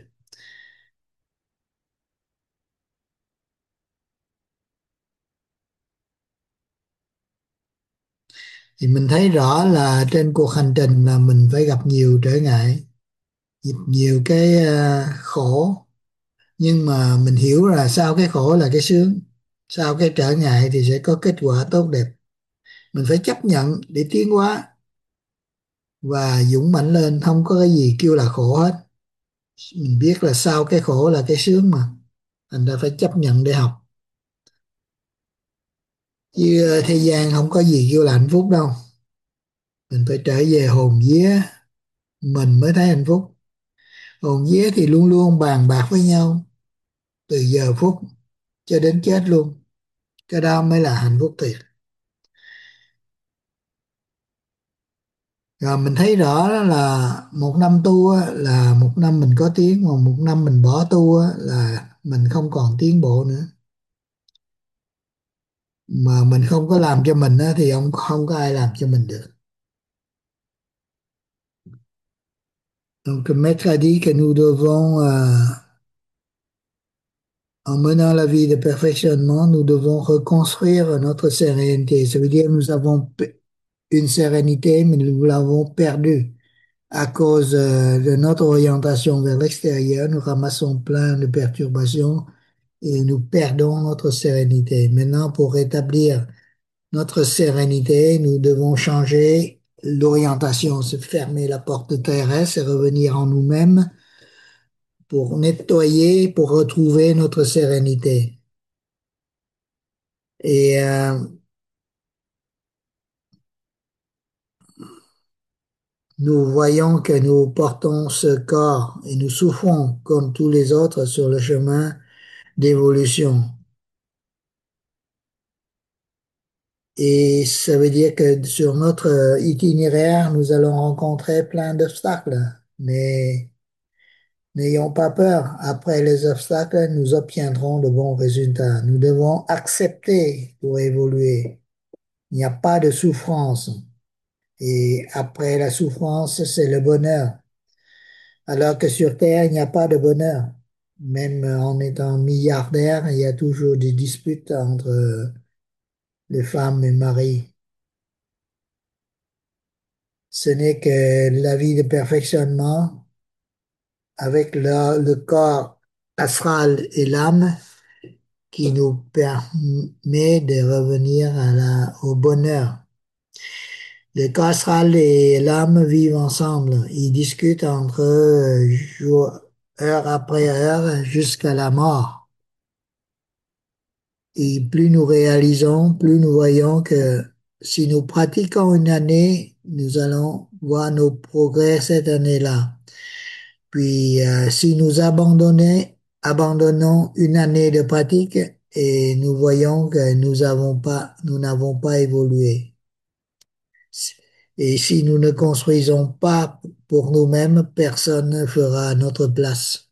Thì mình thấy rõ là trên cuộc hành trình là mình phải gặp nhiều trở ngại, gặp nhiều cái ờ, khổ, nhưng mà mình hiểu là sau cái khổ là cái sướng, sau cái trở ngại thì sẽ có kết quả tốt đẹp. Mình phải chấp nhận để tiến hóa và dũng mãnh lên, không có cái gì kêu là khổ hết. Mình biết là sau cái khổ là cái sướng mà, thành ra phải chấp nhận để học. Chứ ờ, thế gian không có gì kêu là hạnh phúc đâu. Mình phải trở về hồn vía mình mới thấy hạnh phúc. Hồn vía thì luôn luôn bàn bạc với nhau từ giờ phút cho đến chết luôn. Cái đó mới là hạnh phúc thiệt. Rồi mình thấy rõ đó là một năm tu á, là một năm mình có tiến, mà một năm mình bỏ tu á, là mình không còn tiến bộ nữa. Mà mình không có làm cho mình á, thì không không có ai làm cho mình được. Donc, le maître a dit que nous devons euh, En menant la vie de perfectionnement, nous devons reconstruire notre sérénité. Ça veut dire que nous avons pe- une sérénité, mais nous l'avons perdue à cause euh, de notre orientation vers l'extérieur. Nous ramassons plein de perturbations et nous perdons notre sérénité. Maintenant, pour rétablir notre sérénité, nous devons changer l'orientation, se fermer la porte terrestre et revenir en nous-mêmes pour nettoyer, pour retrouver notre sérénité. Et euh, nous voyons que nous portons ce corps et nous souffrons comme tous les autres sur le chemin d'évolution. Et ça veut dire que sur notre itinéraire, nous allons rencontrer plein d'obstacles. Mais n'ayons pas peur. Après les obstacles, nous obtiendrons de bons résultats. Nous devons accepter pour évoluer. Il n'y a pas de souffrance. Et après la souffrance, c'est le bonheur. Alors que sur Terre, il n'y a pas de bonheur. Même en étant milliardaire, il y a toujours des disputes entre les femmes et maris. Ce n'est que la vie de perfectionnement avec le, le corps astral et l'âme qui nous permet de revenir à la, au bonheur. Le corps astral et l'âme vivent ensemble. Ils discutent entre eux jour, heure après heure jusqu'à la mort. Et plus nous réalisons, plus nous voyons que si nous pratiquons une année, nous allons voir nos progrès cette année-là. Puis, euh, si nous abandonnons, abandonnons une année de pratique et nous voyons que nous avons pas, nous n'avons pas évolué. Et si nous ne construisons pas pour nous-mêmes, personne ne fera à notre place.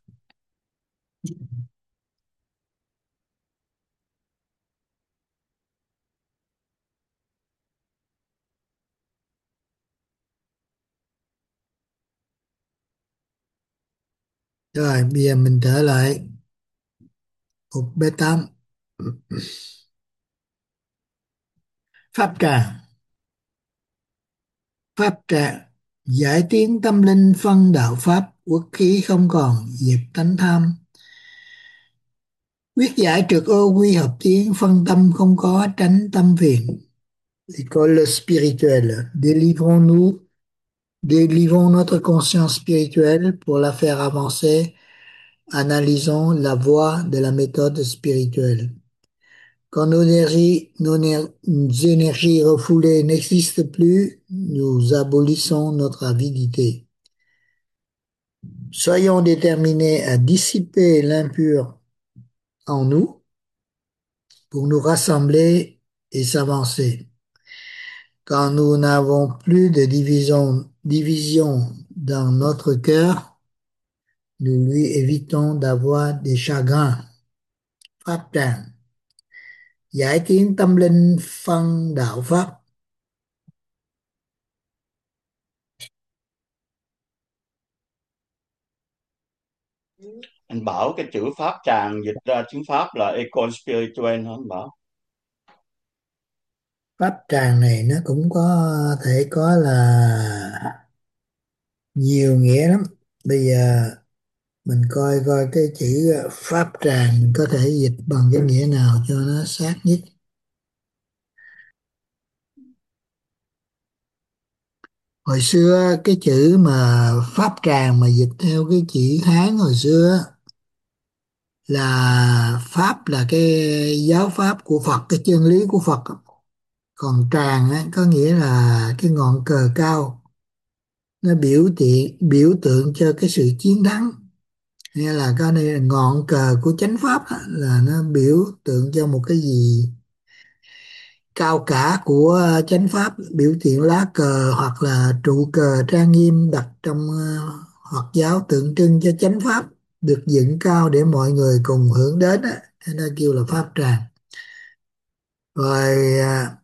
Rồi, bây giờ mình trở lại mục b tám. Pháp tràng. Pháp tràng giải tiến tâm linh phân đạo pháp, uất khí không còn, diệt tánh tham. Quyết giải trượt ô quy hợp tiến, phân tâm không có, tránh tâm phiền. L'école spirituelle. Délivrons-nous, délivrons notre conscience spirituelle pour la faire avancer. Analysons la voie de la méthode spirituelle. Quand nos énergies, nos énergies refoulées n'existent plus, nous abolissons notre avidité. Soyons déterminés à dissiper l'impur en nous pour nous rassembler et s'avancer. Quand nous n'avons plus de division, division dans notre cœur, nous lui évitons d'avoir des chagrins. Pháp tràng. Giải tiến tâm linh phân đạo pháp. Anh Bảo, cái chữ pháp tràng dịch ra tiếng Pháp là École spirituelle hả anh Bảo? Pháp tràng này nó cũng có thể có là nhiều nghĩa lắm. Bây giờ mình coi coi cái chữ pháp tràng mình có thể dịch bằng cái nghĩa nào cho nó sát nhất. Hồi xưa cái chữ mà pháp tràng mà dịch theo cái chữ Hán hồi xưa là pháp là cái giáo pháp của Phật, cái chân lý của Phật. Còn tràng á, có nghĩa là cái ngọn cờ cao, nó biểu thị biểu tượng cho cái sự chiến thắng. Hay là cái này là ngọn cờ của chánh pháp á, là nó biểu tượng cho một cái gì cao cả của chánh pháp, biểu hiện lá cờ hoặc là trụ cờ trang nghiêm đặt trong uh, Phật giáo tượng trưng cho chánh pháp được dựng cao để mọi người cùng hưởng đến á, nó kêu là pháp tràng. Rồi uh,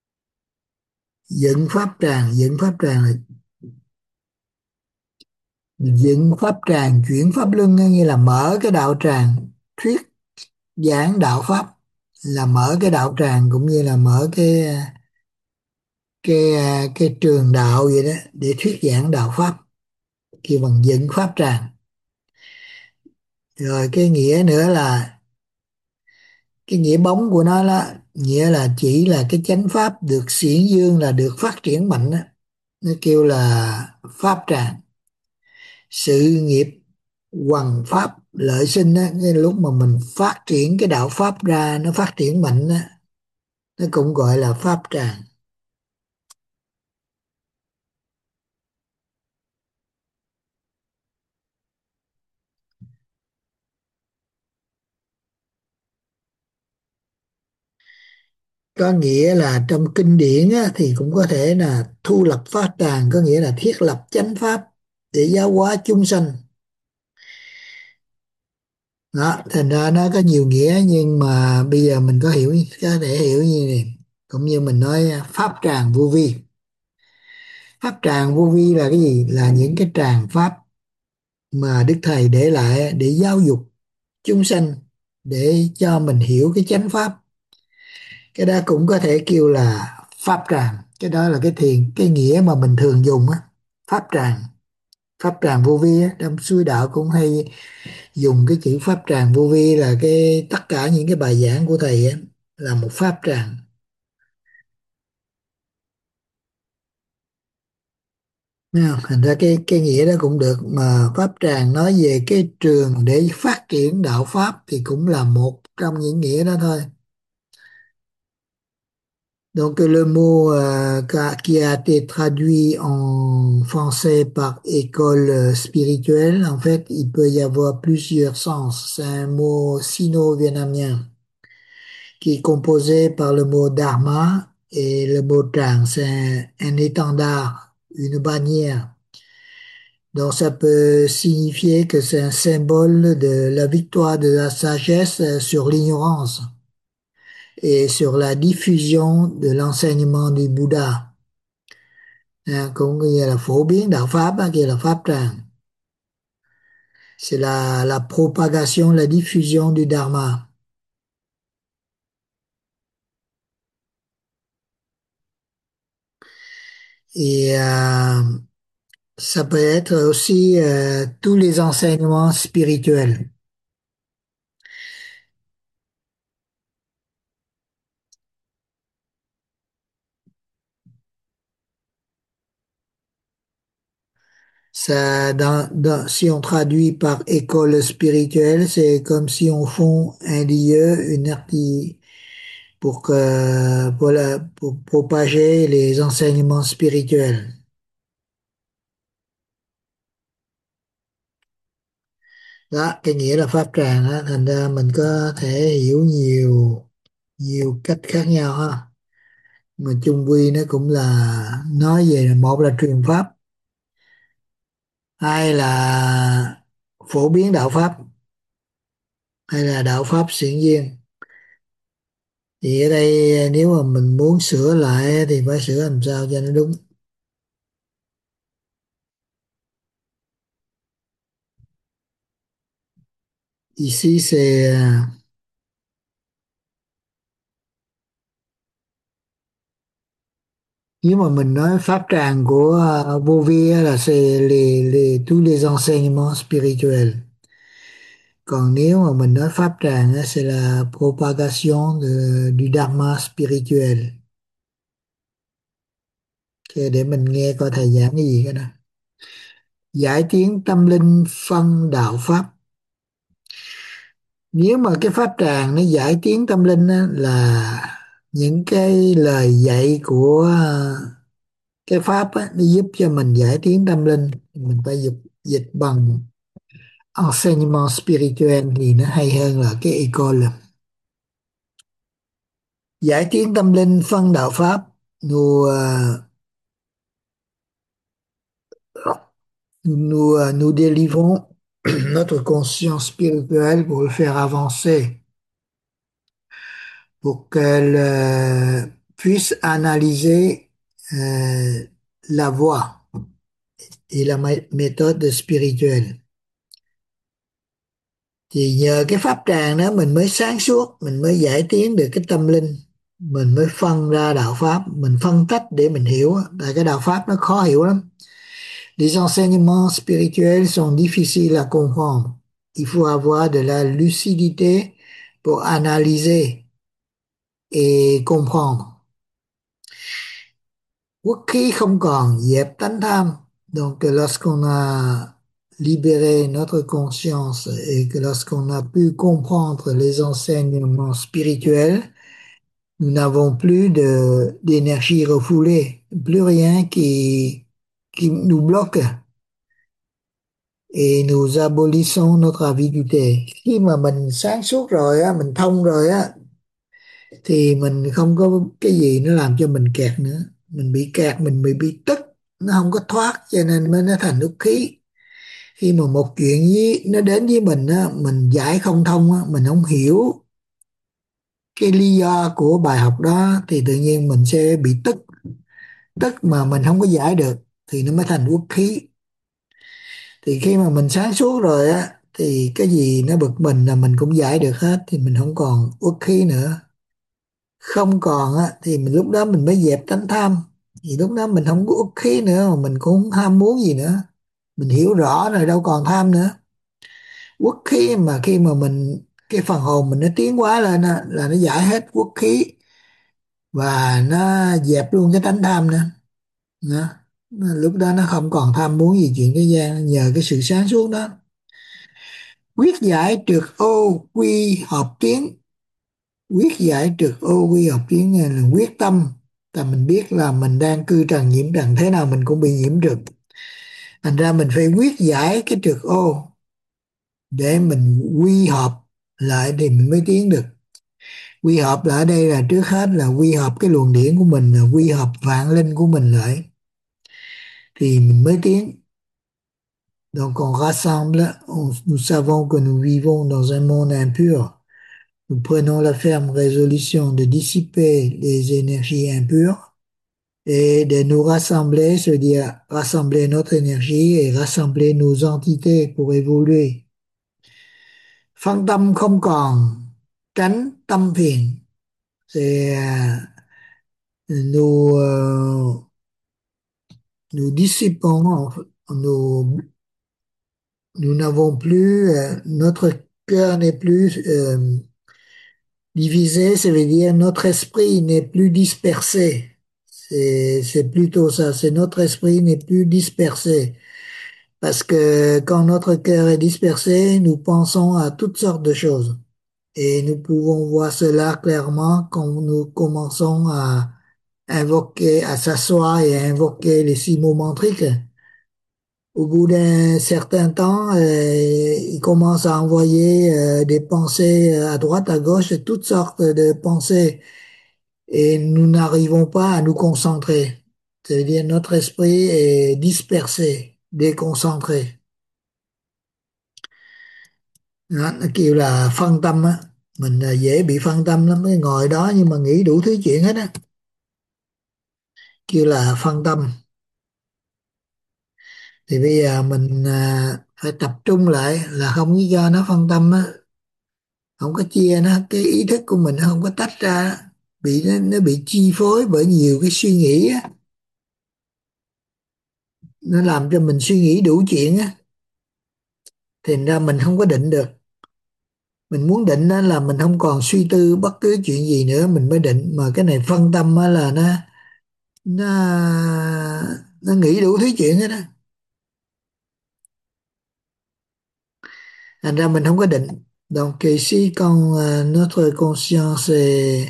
dựng pháp tràng, dựng pháp tràng là Dựng pháp tràng, chuyển pháp luân có nghĩa là mở cái đạo tràng, thuyết giảng đạo pháp là mở cái đạo tràng, cũng như là mở cái cái cái trường đạo vậy đó để thuyết giảng đạo pháp, kêu bằng dựng pháp tràng. Rồi cái nghĩa nữa là cái nghĩa bóng của nó là nghĩa là chỉ là cái chánh pháp được xiển dương, là được phát triển mạnh đó. Nó kêu là pháp tràng. Sự nghiệp hoằng pháp lợi sinh á, cái lúc mà mình phát triển cái đạo pháp ra nó phát triển mạnh á, nó cũng gọi là pháp tràng. Có nghĩa là trong kinh điển á, thì cũng có thể là thu lập pháp tràng, có nghĩa là thiết lập chánh pháp để giáo hóa chúng sanh. Đó, thành ra nó có nhiều nghĩa, nhưng mà bây giờ mình có hiểu, có thể hiểu như này, cũng như mình nói pháp tràng vô vi. Pháp tràng vô vi là cái gì? Là những cái tràng pháp mà Đức Thầy để lại để giáo dục chúng sanh, để cho mình hiểu cái chánh pháp. Cái đó cũng có thể kêu là pháp tràng. Cái đó là cái thiền, cái nghĩa mà mình thường dùng á, pháp tràng. Pháp tràng vô vi á, trong suy đạo cũng hay dùng cái chữ pháp tràng vô vi, là cái tất cả những cái bài giảng của thầy á là một pháp tràng. Thấy không? Thành ra cái cái nghĩa đó cũng được, mà pháp tràng nói về cái trường để phát triển đạo pháp thì cũng là một trong những nghĩa đó thôi. Donc le mot euh, qu'a- qui a été traduit en français par école euh, spirituelle, en fait, il peut y avoir plusieurs sens. C'est un mot sino-vietnamien qui est composé par le mot dharma, et le mot tràng, c'est un, un étendard, une bannière. Donc ça peut signifier que c'est un symbole de la victoire de la sagesse euh, sur l'ignorance et sur la diffusion de l'enseignement du Bouddha. À, cũng như là phổ biến đạo pháp á, kia là pháp tràng. C'est la, la propagation, la diffusion du Dharma. Et euh, ça peut être aussi euh, tous les enseignements spirituels. Ça, dans, dans- si on traduit par école spirituelle, c'est comme si on fond un lieu, une arti pour que, pour, la- pour propager les enseignements spirituels. Đó, cái nghĩa là pháp tràng á, thành ra mình có thể hiểu nhiều nhiều cách khác nhau ha. Mà chung quy nó cũng là nói về, một là truyền pháp, hai là phổ biến đạo pháp, hay là đạo pháp xiển duyên. Thì ở đây nếu mà mình muốn sửa lại thì phải sửa làm sao cho nó đúng. Ici c'est euh, nếu mà mình nói pháp tràng của uh, vô vi á là c'est les, les, tous les enseignements spirituels. Còn nếu mà mình nói pháp tràng á, c'est la propagation de, du dharma spirituel. Thì để mình nghe coi thầy giảng cái gì cái đó. Giải tiến tâm linh phân đạo pháp. Nếu mà cái pháp tràng nó giải tiến tâm linh á, là những cái lời dạy của uh, cái pháp á, nó giúp cho mình giải tiến tâm linh. Mình phải dịch, dịch bằng enseignement spirituel thì nó hay hơn là cái école. Giải tiến tâm linh phân đạo pháp. Nous, uh, nous, uh, nous délivrons notre conscience spirituelle pour le faire avancer, pour qu'elle euh, puisse analyser euh, la voie et la méthode spirituelle. Thì nhờ cái pháp tràng đó mình mới sáng suốt, mình mới giải tiến được cái tâm linh, mình mới phân ra đạo pháp, mình phân tách để mình hiểu. Tại cái đạo pháp nó khó hiểu lắm. Les enseignements spirituels sont difficiles à comprendre. Il faut avoir de la lucidité pour analyser et comprendre. Quốc khí không còn, dẹp tánh tham. Donc lorsqu'on a libéré notre conscience et que lorsqu'on a pu comprendre les enseignements spirituels, nous n'avons plus de d'énergie refoulée, plus rien qui qui nous bloque et nous abolissons notre avidité. Khi mà mình sáng suốt rồi á, mình thông rồi á, thì mình không có cái gì nó làm cho mình kẹt nữa. Mình bị kẹt, mình bị bị tức, nó không có thoát, cho nên mới nó thành ức khí. Khi mà một chuyện với nó đến với mình á, mình giải không thông á, mình không hiểu cái lý do của bài học đó, thì tự nhiên mình sẽ bị tức. Tức mà mình không có giải được thì nó mới thành uất khí. Thì khi mà mình sáng suốt rồi á, thì cái gì nó bực mình là mình cũng giải được hết, thì mình không còn uất khí nữa. Không còn á thì mình lúc đó mình mới dẹp tánh tham. Thì lúc đó mình không có uất khí nữa, mà mình cũng không ham muốn gì nữa. Mình hiểu rõ rồi, đâu còn tham nữa. Uất khí mà khi mà mình cái phần hồn mình nó tiến hóa lên á, là nó giải hết uất khí và nó dẹp luôn cái tánh tham nữa. Đó. Lúc đó nó không còn tham muốn gì chuyện thế gian, nhờ cái sự sáng suốt đó. Quyết giải trượt ô quy hợp tiến. Quyết giải trượt ô quy hợp tiến này là quyết tâm. Tại mình biết là mình đang cư trần nhiễm trần, thế nào mình cũng bị nhiễm trượt. Thành ra mình phải quyết giải cái trượt ô để mình quy hợp lại thì mình mới tiến được. Quy hợp lại ở đây là trước hết là quy hợp cái luồng điển của mình, là quy hợp vạn linh của mình lại, thì mình mới tiến. Donc on rassemble, on- nous savons que nous vivons dans un monde impur. Nous prenons la ferme résolution de dissiper les énergies impures et de nous rassembler, c'est-à-dire rassembler notre énergie et rassembler nos entités pour évoluer. Phân tâm không còn, tránh tâm phiền. C'est euh, nous, euh, nous dissipons, en fait, nous, nous n'avons plus, euh, notre cœur n'est plus euh, divisé, ça veut dire notre esprit n'est plus dispersé. C'est, c'est plutôt ça, c'est notre esprit n'est plus dispersé. Parce que quand notre cœur est dispersé, nous pensons à toutes sortes de choses. Et nous pouvons voir cela clairement quand nous commençons à invoquer, à s'asseoir et à invoquer les six mots mantriques. Au bout d'un certain temps, euh, il commence à envoyer euh, des pensées à droite, à gauche, toutes sortes de pensées, et nous n'arrivons pas à nous concentrer. C'est-à-dire notre esprit est dispersé, déconcentré. Đó, nó kêu là phân tâm á. Mình à, dễ bị phân tâm lắm, cái ngồi đó nhưng mà nghĩ đủ thứ chuyện hết á. Kêu là phân tâm. Thì bây giờ mình à, phải tập trung lại là không có cho nó phân tâm á, không có chia nó, cái ý thức của mình nó không có tách ra, bị nó, nó bị chi phối bởi nhiều cái suy nghĩ á, nó làm cho mình suy nghĩ đủ chuyện á, thành ra mình không có định được. Mình muốn định á là mình không còn suy tư bất cứ chuyện gì nữa mình mới định, mà cái này phân tâm á là nó nó nó nghĩ đủ thứ chuyện hết á, thành ra mình không có định. Donc ici quand euh, notre conscience est,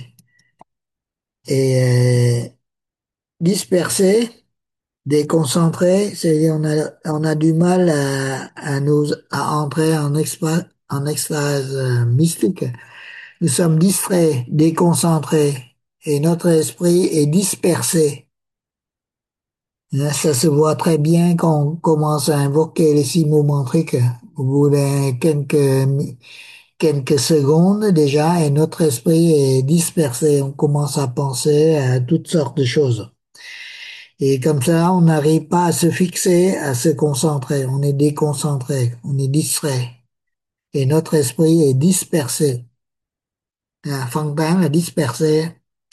est euh, dispersée, déconcentrée, c'est-à-dire on a, on a du mal à, à nous à entrer en, expa, en extase euh, mystique. Nous sommes distraits, déconcentrés, et notre esprit est dispersé. Là, ça se voit très bien quand on commence à invoquer les six mots mantriques au bout de quelques, quelques secondes déjà, et notre esprit est dispersé. On commence à penser à toutes sortes de choses. Et comme ça, on n'arrive pas à se fixer, à se concentrer. On est déconcentré, on est distrait. Et notre esprit est dispersé. À, phân tán là dispersé.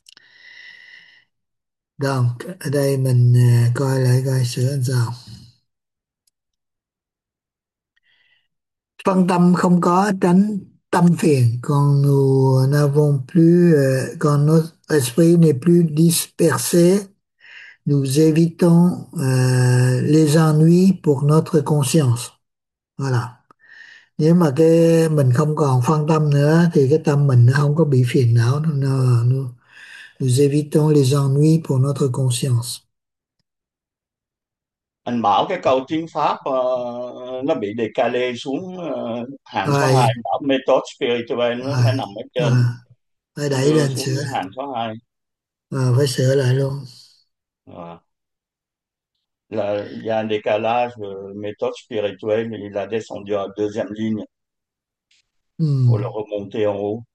Donc, ở đây mình à, coi lại coi sửa làm sao. Phân tâm không có tránh tâm phiền, quand nous n'avons plus, euh, quand notre esprit n'est plus dispersé, nous évitons euh, les ennuis pour notre conscience. Voilà. Nếu mà cái mình không còn phân tâm nữa thì cái tâm mình nó không có bị phiền não. Nó, nous, nous évitons les ennuis pour notre conscience. Anh bảo cái câu tiếng Pháp ờ, nó bị decalé xuống ờ, hàng số Rồi, hai, bảo method spiritual nó rồi, phải nằm ở rồi, trên, phải nó đẩy đưa lên xuống sửa. hàng số hai. Rồi, phải sửa lại luôn. Voilà. La, il y a un décalage, euh, méthode spirituelle, il a descendu à deuxième ligne pour le Ừ. remonter en haut.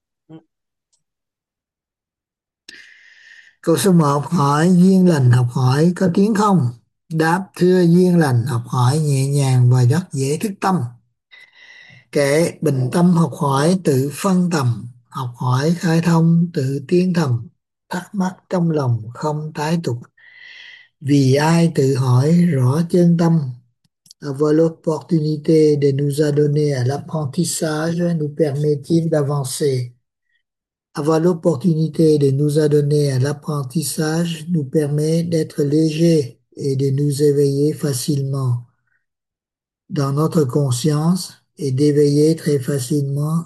Câu số một hỏi duyên lành học hỏi có tiếng không? Đáp thưa duyên lành học hỏi nhẹ nhàng và rất dễ thức tâm. Kệ bình tâm học hỏi tự phân tầm, học hỏi khai thông tự tiến thầm, thắc mắc trong lòng không tái tục. Vì ai tự hỏi rõ chân tâm, avoir l'opportunité de nous adonner à l'apprentissage nous permet-il d'avancer? Avoir l'opportunité de nous adonner à l'apprentissage nous permet d'être léger et de nous éveiller facilement dans notre conscience et d'éveiller très facilement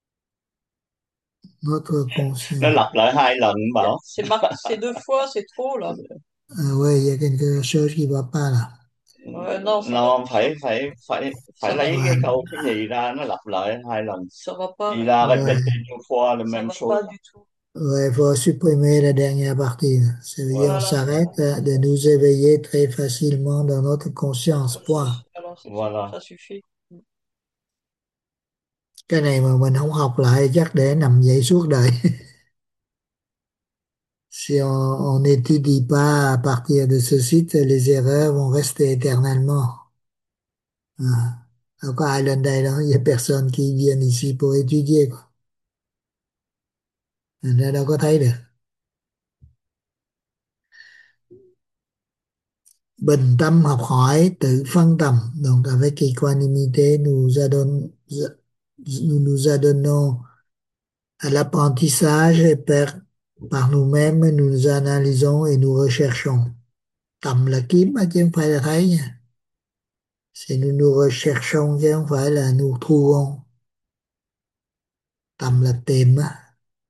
notre Nó conscience. lặp lại hai lần bảo. C'est mar- c'est deux fois, c'est trop là. Ah ouais, il y a quelque chose qui va pas là. Ouais, non, ça va, Nó phải phải phải phải ça va, lấy Ouais, cái câu thứ nhì ra, nó lặp lại hai lần. ça va pas, Il a ouais, répété deux fois la ça même va chose. pas du tout. ouais, il faut supprimer la dernière partie. Ça veut dire on Voilà, s'arrête de nous éveiller très facilement dans notre conscience. Point. voilà, c'est Voilà. ça suffit. Cái này mà mình không học lại chắc để nằm dậy suốt đời. Si on on n'étudie pas à partir de ce site, les erreurs vont rester éternellement. À, đâu có ai lên đây đâu, il y a personne qui vient ici pour étudier quoi. Thành ra đâu có thấy được. Bình tâm học hỏi tự phân tầm. Donc avec équanimité, nous adon- nous nous adonnons à l'apprentissage et par, par nous-mêmes, nous nous analysons et nous recherchons. Tầm là kiếm á, chứ không phải là thấy nha. C'est nous nous recherchons chứ không phải là nous trouvons. Tầm là tìm á.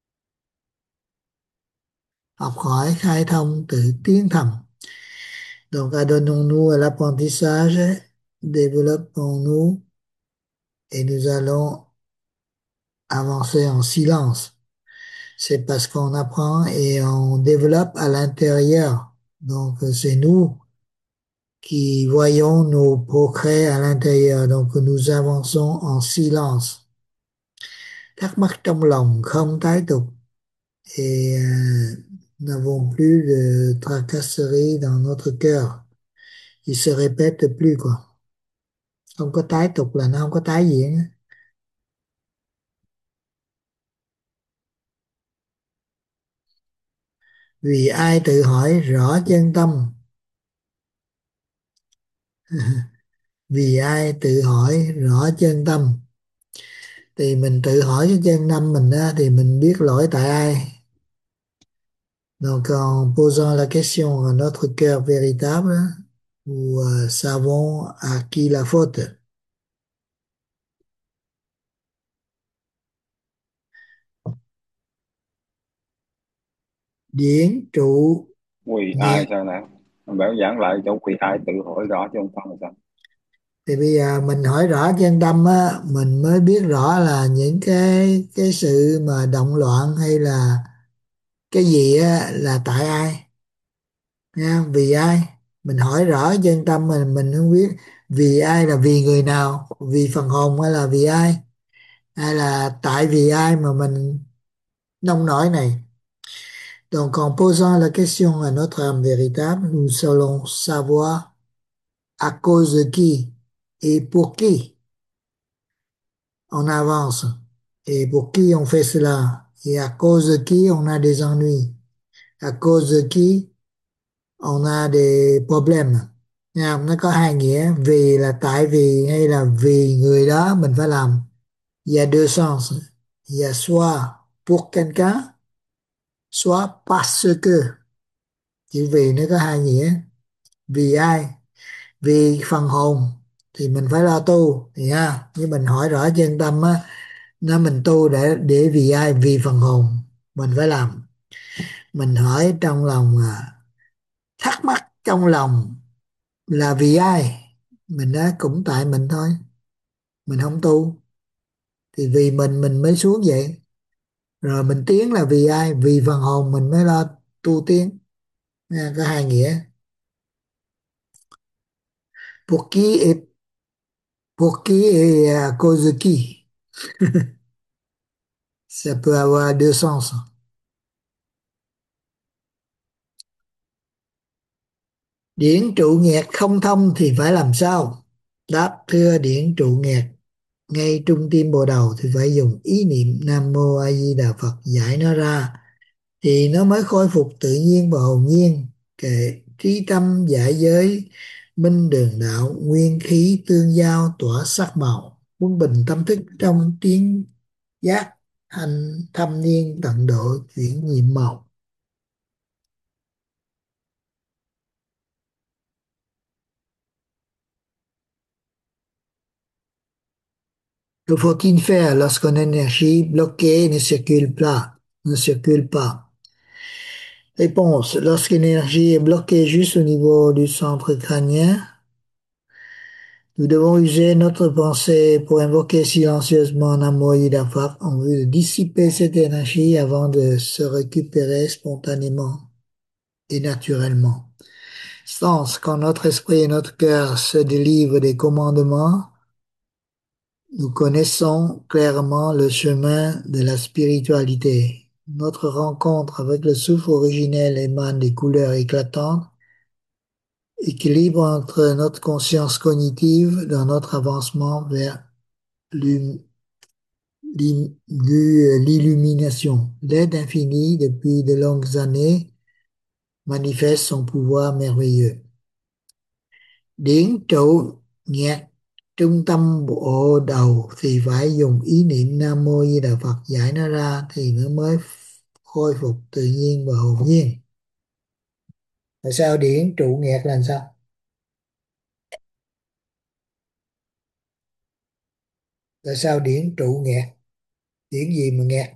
Học hỏi khai thông tự tiến thầm. Donc adonnons-nous à l'apprentissage, développons-nous et nous allons avancer en silence. C'est parce qu'on apprend et on développe à l'intérieur. Donc c'est nous qui voyons nos progrès à l'intérieur. Donc nous avançons en silence. Thắc mắc trong lòng không tái tục. Et euh, n'avons plus de tracasserie dans notre cœur. Il se répète plus quoi. Không có tái tục là nó không có tái diễn. Vì ai tự hỏi rõ chân tâm. Vì ai tự hỏi rõ chân tâm. Thì mình tự hỏi cái chân tâm mình á, thì mình biết lỗi tại ai. Donc en posant la question à notre cœur véritable, nous euh, savons à qui la faute. Điển trụ Quỳ ai niệm. sao nè? Mình bảo giảng lại chỗ quỳ ai tự hỏi rõ cho ông Phong là sao? Thì bây giờ mình hỏi rõ chân tâm á, mình mới biết rõ là những cái cái sự mà động loạn hay là cái gì á là tại ai nha, vì ai. Mình hỏi rõ chân tâm mình mình không biết vì ai là vì người nào, vì phần hồn hay là vì ai, hay là tại vì ai mà mình nông nổi này. Donc, en posant la question à notre âme véritable, nous allons savoir à cause de qui et pour qui on avance et pour qui on fait cela et à cause de qui on a des ennuis, à cause de qui on a des problèmes. Nha, không? Nó có hai nghĩa, vì là tại vì hay là vì người đó mình phải làm. Il y a deux sens. Il y a soit pour quelqu'un, soit parce que. Chữ vì nó có hai nghĩa. Vì ai? Vì phần hồn thì mình phải lo tu thì ha, như mình hỏi rõ chân tâm á, nó mình tu để để vì ai? Vì phần hồn mình phải làm. Mình hỏi trong lòng à, thắc mắc trong lòng là vì ai? Mình nói cũng tại mình thôi, mình không tu thì vì mình mình mới xuống vậy. Rồi mình tiến là vì ai? Vì phần hồn mình mới lo tu tiến. Nha, có hai nghĩa. Pour qui et pour qui et à cause de qui. Ça peut avoir deux sens. Điển trụ nghẹt không thông thì phải làm sao? Đáp: thưa điển trụ nghẹt ngay trung tim bộ đầu thì phải dùng ý niệm Nam Mô A Di Đà Phật giải nó ra thì nó mới khôi phục tự nhiên và hồn nhiên. Kệ trí tâm giải giới minh đường đạo nguyên khí tương giao tỏa sắc màu quân bình tâm thức trong tiếng giác hành thâm niên tận độ chuyển nhiệm màu. Que faut-il faire lorsqu'une énergie bloquée ne circule pas, ne circule pas? Réponse. Lorsqu'une énergie est bloquée juste au niveau du centre crânien, nous devons user notre pensée pour invoquer silencieusement Namo Yidafak en vue de dissiper cette énergie avant de se récupérer spontanément et naturellement. Sens, quand notre esprit et notre cœur se délivrent des commandements, nous connaissons clairement le chemin de la spiritualité. Notre rencontre avec le souffle originel émane des couleurs éclatantes, équilibre entre notre conscience cognitive dans notre avancement vers l'hum- l'im- l'u- l'illumination. L'aide infinie depuis de longues années manifeste son pouvoir merveilleux. Điển trụ nhạc trung tâm bộ đầu thì phải dùng ý niệm Nam Mô Di Đà Phật giải nó ra thì nó mới khôi phục tự nhiên và hồn nhiên. Tại sao điển trụ nghẹt là sao? Tại sao điển trụ nghẹt? Điển gì mà nghẹt?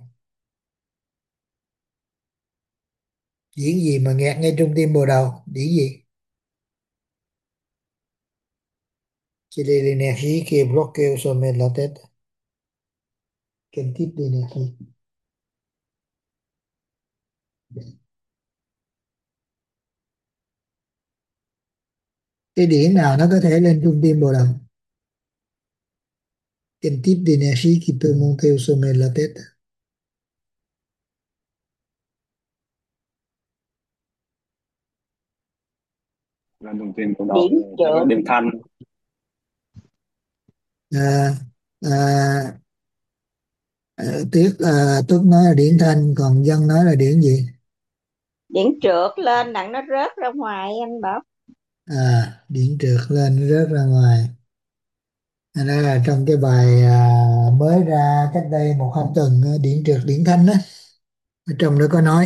Điển gì mà nghẹt ngay trung tim bồ đầu? Điển gì? Quelle est l'énergie qui est bloquée au sommet de la tête? Quel type d'énergie? Cái điển nào nó có thể lên trung tim bồ đầu? Quel type d'énergie qui peut monter au sommet de la tête? Lên thông tin của đầu sẽ có điểm thanh. À, à, à, Tuyết à, Tuyết nói là điển thanh, còn Dân nói là điển gì? Điển trượt lên đặng nó rớt ra ngoài anh Bảo. À, điển trượt lên nó rớt ra ngoài. Đó là trong cái bài à, mới ra cách đây một hai tuần á, điển trượt điển thanh á, ở trong đó có nói.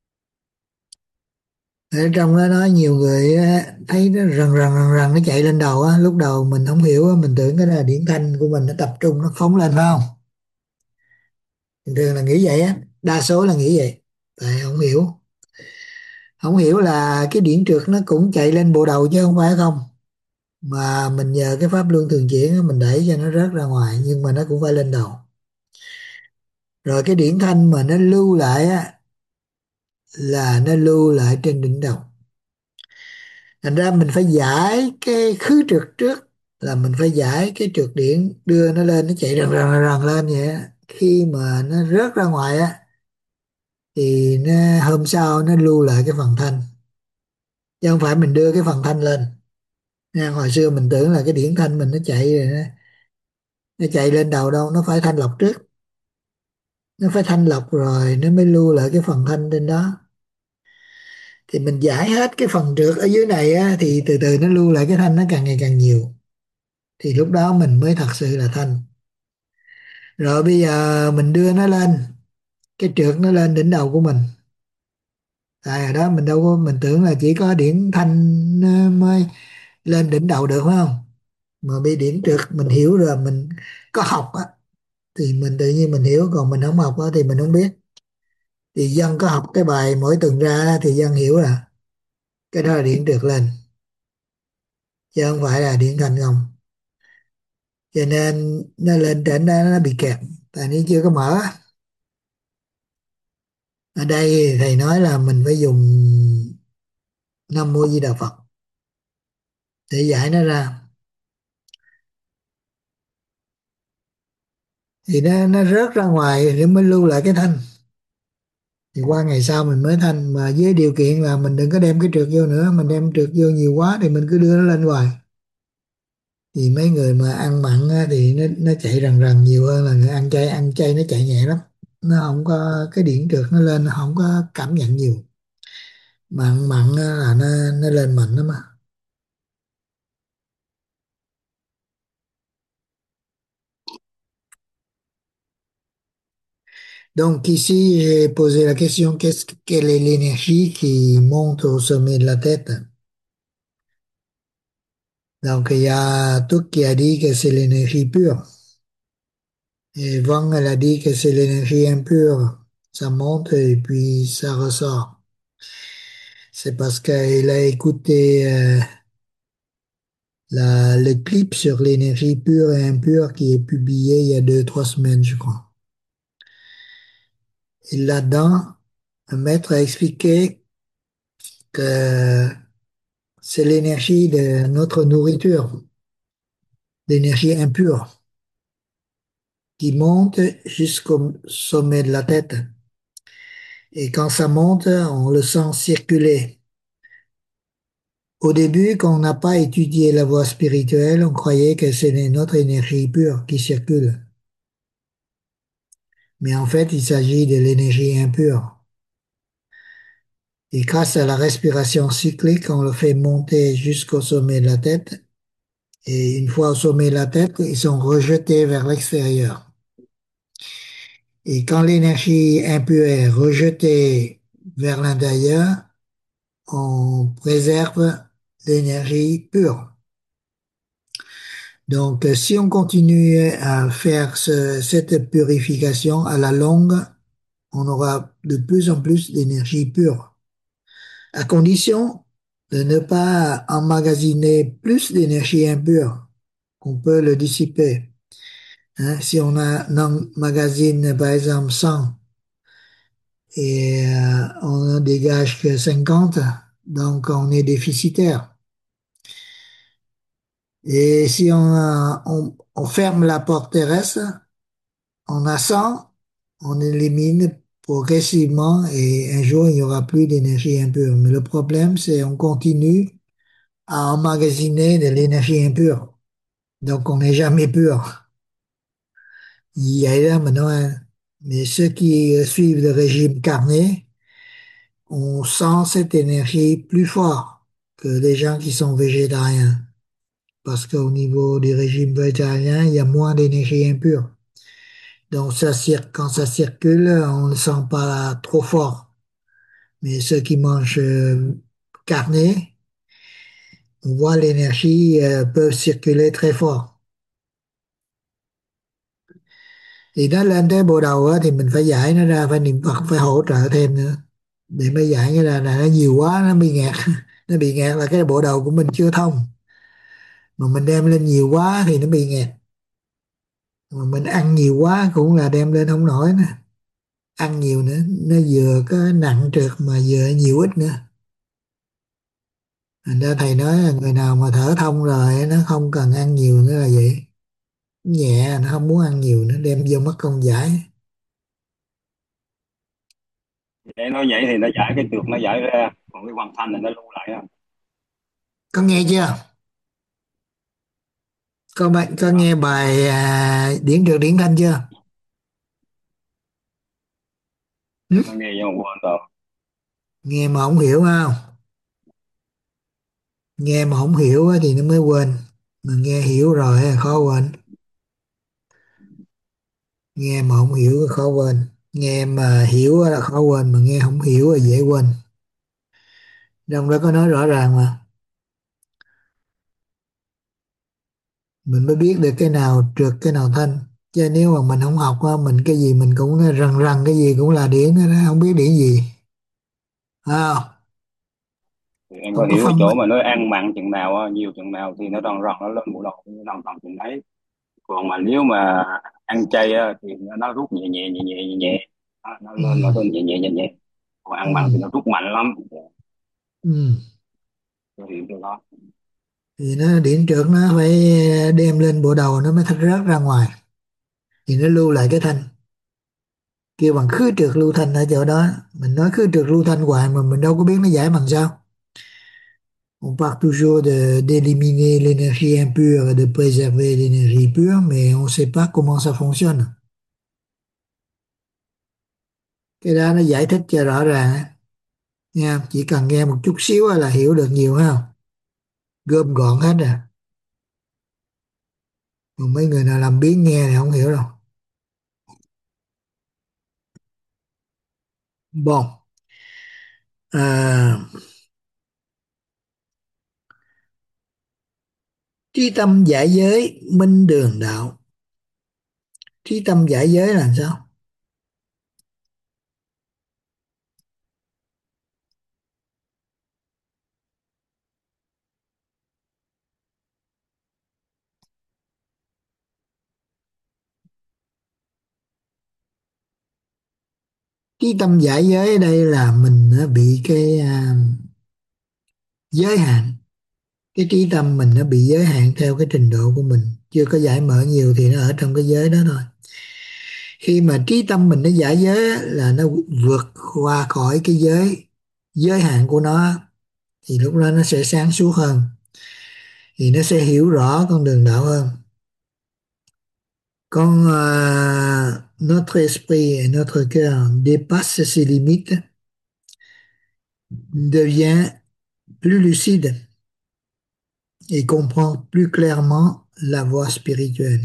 Ở trong đó nói nhiều người á, thấy nó rần rần rần rần nó chạy lên đầu á, lúc đầu mình không hiểu á, mình tưởng cái đó là điển thanh của mình nó tập trung nó phóng lên phải không? Thường thường là nghĩ vậy á, đa số là nghĩ vậy, tại không hiểu. Không hiểu là cái điển trượt nó cũng chạy lên bộ đầu chứ không phải không, mà mình nhờ cái pháp luân thường chuyển á, mình đẩy cho nó rớt ra ngoài nhưng mà nó cũng phải lên đầu. Rồi cái điển thanh mà nó lưu lại á là nó lưu lại trên đỉnh đầu. Thành ra mình phải giải cái khứ trượt trước, là mình phải giải cái trượt điển đưa nó lên, nó chạy rần rần rần lên vậy á. Khi mà nó rớt ra ngoài á thì nó, hôm sau nó lưu lại cái phần thanh, chứ không phải mình đưa cái phần thanh lên nha. Hồi xưa mình tưởng là cái điển thanh mình nó chạy rồi nó, nó chạy lên đầu đâu, nó phải thanh lọc trước, nó phải thanh lọc rồi nó mới lưu lại cái phần thanh trên đó. Thì mình giải hết cái phần trượt ở dưới này á, thì từ từ nó lưu lại cái thanh nó càng ngày càng nhiều, thì lúc đó mình mới thật sự là thanh. Rồi bây giờ mình đưa nó lên, cái trượt nó lên đỉnh đầu của mình. Tại ở đó mình đâu có, mình tưởng là chỉ có điển thanh nó mới lên đỉnh đầu được phải không? Mà bị điển trượt mình hiểu rồi, mình có học á thì mình tự nhiên mình hiểu, còn mình không học á thì mình không biết. Thì dân có học cái bài mỗi tuần ra thì dân hiểu là cái đó là điển trượt lên, chứ không phải là điển thanh không. Cho nên nó lên trển đó nó bị kẹt, tại nó chưa có mở. Ở đây thầy nói là mình phải dùng Nam Mô Di Đà Phật để giải nó ra, thì nó nó rớt ra ngoài để mới lưu lại cái thanh. Thì qua ngày sau mình mới thanh, mà với điều kiện là mình đừng có đem cái trượt vô nữa. Mình đem trượt vô nhiều quá thì mình cứ đưa nó lên hoài, thì mấy người mà ăn mặn á, thì nó nó chạy rần rần nhiều hơn là người ăn chay. Ăn chay nó chạy nhẹ lắm, nó không có cái điện trượt, nó lên nó không có cảm nhận nhiều. Mà ăn mặn á là nó nó lên mạnh lắm mà. Donc ici, j'ai posé la question, qu'est-ce, quelle est l'énergie qui monte au sommet de la tête? Donc il y a Touk qui a dit que c'est l'énergie pure. Et Wang, elle a dit que c'est l'énergie impure. Ça monte et puis ça ressort. C'est parce qu'elle a écouté euh, la, le clip sur l'énergie pure et impure qui est publié il y a deux, trois semaines, je crois. Et là-dedans, un maître a expliqué que c'est l'énergie de notre nourriture, l'énergie impure, qui monte jusqu'au sommet de la tête. Et quand ça monte, on le sent circuler. Au début, quand on n'a pas étudié la voie spirituelle, on croyait que c'est notre énergie pure qui circule. Mais en fait, il s'agit de l'énergie impure. Et grâce à la respiration cyclique, on le fait monter jusqu'au sommet de la tête. Et une fois au sommet de la tête, ils sont rejetés vers l'extérieur. Et quand l'énergie impure est rejetée vers l'intérieur, on préserve l'énergie pure. Donc, euh, si on continue à faire ce- cette purification à la longue, on aura de plus en plus d'énergie pure, à condition de ne pas emmagasiner plus d'énergie impure, qu'on peut le dissiper. Hein, si on a, on emmagasine par exemple cent et euh, on en dégage que cinquante, donc on est déficitaire. Et si on, a- on, on ferme la porte terrestre, on a cent, on élimine progressivement et un jour il n'y aura plus d'énergie impure. Mais le problème, c'est on continue à emmagasiner de l'énergie impure. Donc on n'est jamais pur. Vậy đó mình nói. Mais ceux qui euh, suivent le régime carné, on sent cette énergie plus fort que les gens qui sont végétariens. Parce qu'au niveau du régime végétarien, il y a moins d'énergie impure. Donc ça, cir- quand ça circule, on ne le sent pas trop fort. Mais ceux qui mangent euh, carné, on voit l'énergie euh, peut circuler très fort. Thì nó lên tới bộ đầu á, thì mình phải giải nó ra, phải niệm Phật, phải hỗ trợ thêm nữa để mới giải nó ra. Là nó nhiều quá nó bị nghẹt. Nó bị nghẹt là cái bộ đầu của mình chưa thông, mà mình đem lên nhiều quá thì nó bị nghẹt. Mà mình ăn nhiều quá cũng là đem lên không nổi nè. Ăn nhiều nữa, nó vừa có nặng trược mà vừa nhiều ít nữa. Thành ra thầy nói là người nào mà thở thông rồi nó không cần ăn nhiều nữa là vậy. Nhẹ, nó không muốn ăn nhiều nữa, đem vô mất công giải. Để nói vậy thì nó giải cái trượt nó giải ra, còn cái hoàn thành là nó lưu lại á. Có nghe chưa? Có bạn có nghe bài à, điển trượt điển thanh chưa? Ừ? Nó nghe vô quên rồi. Nghe mà không hiểu không? Nghe mà không hiểu á thì nó mới quên, mà nghe hiểu rồi á khó quên. Nghe mà không hiểu là khó quên, nghe mà hiểu á là khó quên, mà nghe không hiểu là dễ quên. Trong đó có nói rõ ràng mà, mình mới biết được cái nào trượt cái nào thanh. Chứ nếu mà mình không học á, mình cái gì mình cũng rần rần, cái gì cũng là điển hết á, không biết điển gì. À, Thì em có không có hiểu cái phân. chỗ mà nó ăn mặn chừng nào á, nhiều chừng nào thì nó ròn ròn nó lên bộ đầu nó ròn ròn chừng đấy. Còn mà nếu mà ăn chay á thì nó nó rút nhẹ nhẹ nhẹ nhẹ nhẹ nhẹ. Đó, nó Ừ, lên nó lên nhẹ nhẹ nhẹ nhẹ. Còn ăn mặn thì ừ, nó rút mạnh lắm. ừ. Tôi hiểu điều đó. Thì nó điển trượt nó phải đem lên bộ đầu nó mới thanh rớt ra ngoài, thì nó lưu lại cái thanh. Kêu bằng khứ trượt lưu thanh ở chỗ đó. Mình nói khứ trượt lưu thanh hoài mà mình đâu có biết nó giải bằng sao. On parle toujours de d'éliminer l'énergie impure et de préserver l'énergie pure, mais on ne sait pas comment ça fonctionne. Cái đó nó giải thích cho rõ ràng á. Nha, chỉ cần nghe một chút xíu là hiểu được nhiều ha. Gom gọn hết rồi. Còn mấy người nào làm biếng nghe thì không hiểu đâu. Bon. À, trí tâm giải giới minh đường đạo. Trí tâm giải giới là sao? Trí tâm giải giới ở đây là mình nó bị cái à, giới hạn. Cái trí tâm mình nó bị giới hạn theo cái trình độ của mình, chưa có giải mở nhiều thì nó ở trong cái giới đó thôi. Khi mà trí tâm mình nó giải giới á, là nó vượt qua khỏi cái giới giới hạn của nó, thì lúc đó nó sẽ sáng suốt hơn, thì nó sẽ hiểu rõ con đường đạo hơn. Quand euh, notre esprit et notre cœur dépassent ses limites, devient plus lucide et comprend plus clairement la voie spirituelle.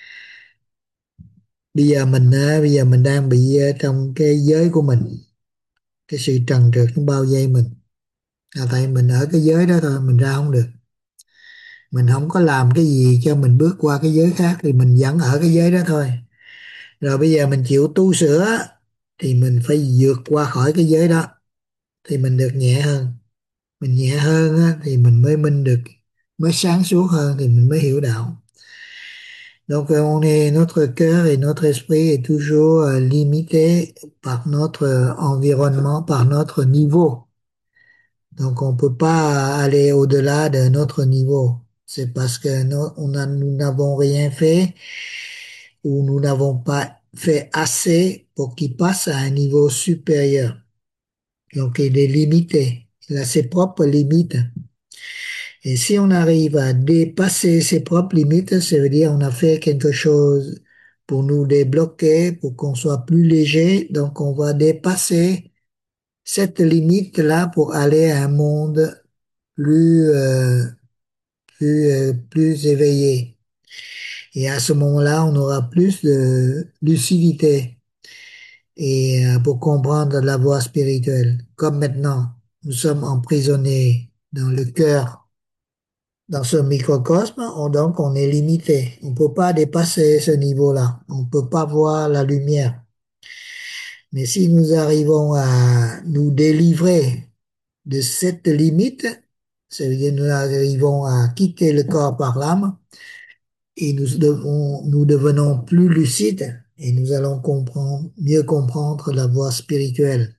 Bây giờ mình á, bây giờ mình đang bị ờ, trong cái giới của mình, cái sự trần trượt nó bao vây mình. Là tại mình ở cái giới đó thôi, mình ra không được. Mình không có làm cái gì cho mình bước qua cái giới khác thì mình vẫn ở cái giới đó thôi. Rồi bây giờ mình chịu tu sửa thì mình phải vượt qua khỏi cái giới đó thì mình được nhẹ hơn. Mình nhẹ hơn á, thì mình mới minh được, mới sáng suốt hơn thì mình mới hiểu đạo. Donc euh, on est, notre cœur et notre esprit est toujours euh, limité par notre euh, environnement, par notre niveau. Donc on peut pas aller au-delà de notre niveau. C'est parce que nous, on a- nous n'avons rien fait ou nous n'avons pas fait assez pour qu'il passe à un niveau supérieur. Donc il est limité. Il a ses propres limites. Et si on arrive à dépasser ses propres limites, ça veut dire on a fait quelque chose pour nous débloquer, pour qu'on soit plus léger. Donc on va dépasser cette limite-là pour aller à un monde plus, euh, plus, euh, plus éveillé. Et à ce moment-là, on aura plus de lucidité et euh, pour comprendre la voie spirituelle. Comme maintenant, nous sommes emprisonnés dans le cœur. Dans ce microcosme, on, donc on est limité. On ne peut pas dépasser ce niveau-là. On ne peut pas voir la lumière. Mais si nous arrivons à nous délivrer de cette limite, ça veut dire nous arrivons à quitter le corps par l'âme et nous devons, nous devenons plus lucides et nous allons comprendre, mieux comprendre la voie spirituelle.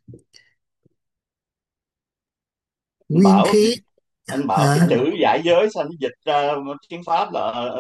Anh bảo Winky, anh bảo cái hein, chữ giải giới sao nó dịch ra tiếng Pháp là ờ,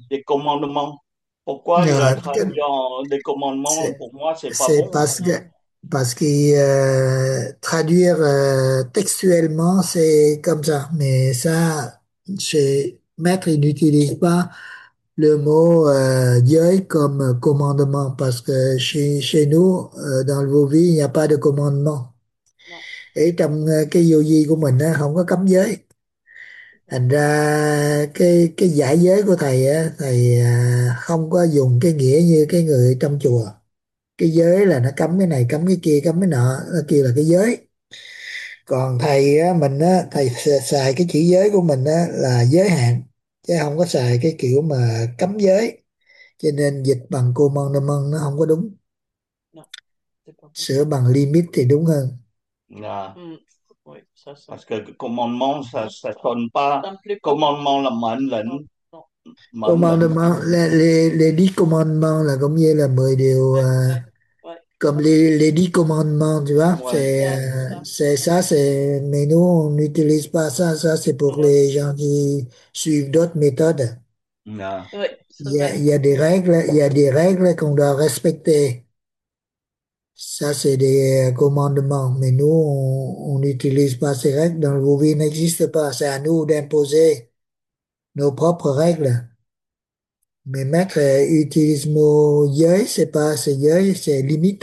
décommandement. Pourquoi il a euh, traduit en décommandement? c'est Pour moi, c'est pas c'est bon. parce que parce que euh, traduire euh, textuellement, c'est comme ça. Mais ça, chez Maître, il n'utilise pas le mot euh, giới comme commandement parce que chez, chez nous, euh, dans le vô vi, il n'y a pas de commandement. Non. Ở trong ờ, cái vô vi của mình á, không có cấm giới. Thành ra cái cái giải giới của thầy á, thầy à, không có dùng cái nghĩa như cái người trong chùa. Cái giới là nó cấm cái này, cấm cái kia, cấm cái nọ, nó kêu là cái giới. Còn thầy á, mình á, thầy xài xài cái chữ giới của mình á là giới hạn, chứ không có xài cái kiểu mà cấm giới. Cho nên dịch bằng commandment nó không có đúng. Non, c'est pas bon. Sửa bằng limit thì đúng hơn. Ah. Mm. Oui, ça, ça. Parce que commandement, ça ça sonne pas. Ça me plaît pas. Commandement là mệnh lệnh. Non, non. Mệnh lệnh. Commandement, les, les, les dix commandements là cũng như là mười điều Ouais, à, ouais, ouais. comme les, les dix commandements, tu vois, Ouais. c'est Ouais, euh, ça. c'est ça, c'est mais nous on n'utilise pas ça, ça c'est pour Ouais. les gens qui suivent d'autres méthodes. Ah. Oui, c'est Il y a, vrai. il y a des règles, il y a des règles qu'on doit respecter. Ça c'est des euh, commandements, mais nous on on n'utilise pas ces règles. Dans le Wu-Wei n'existe pas. C'est à nous d'imposer nos propres règles. Mais maître euh, utilise le mot giới, c'est pas c'est giới, c'est limite.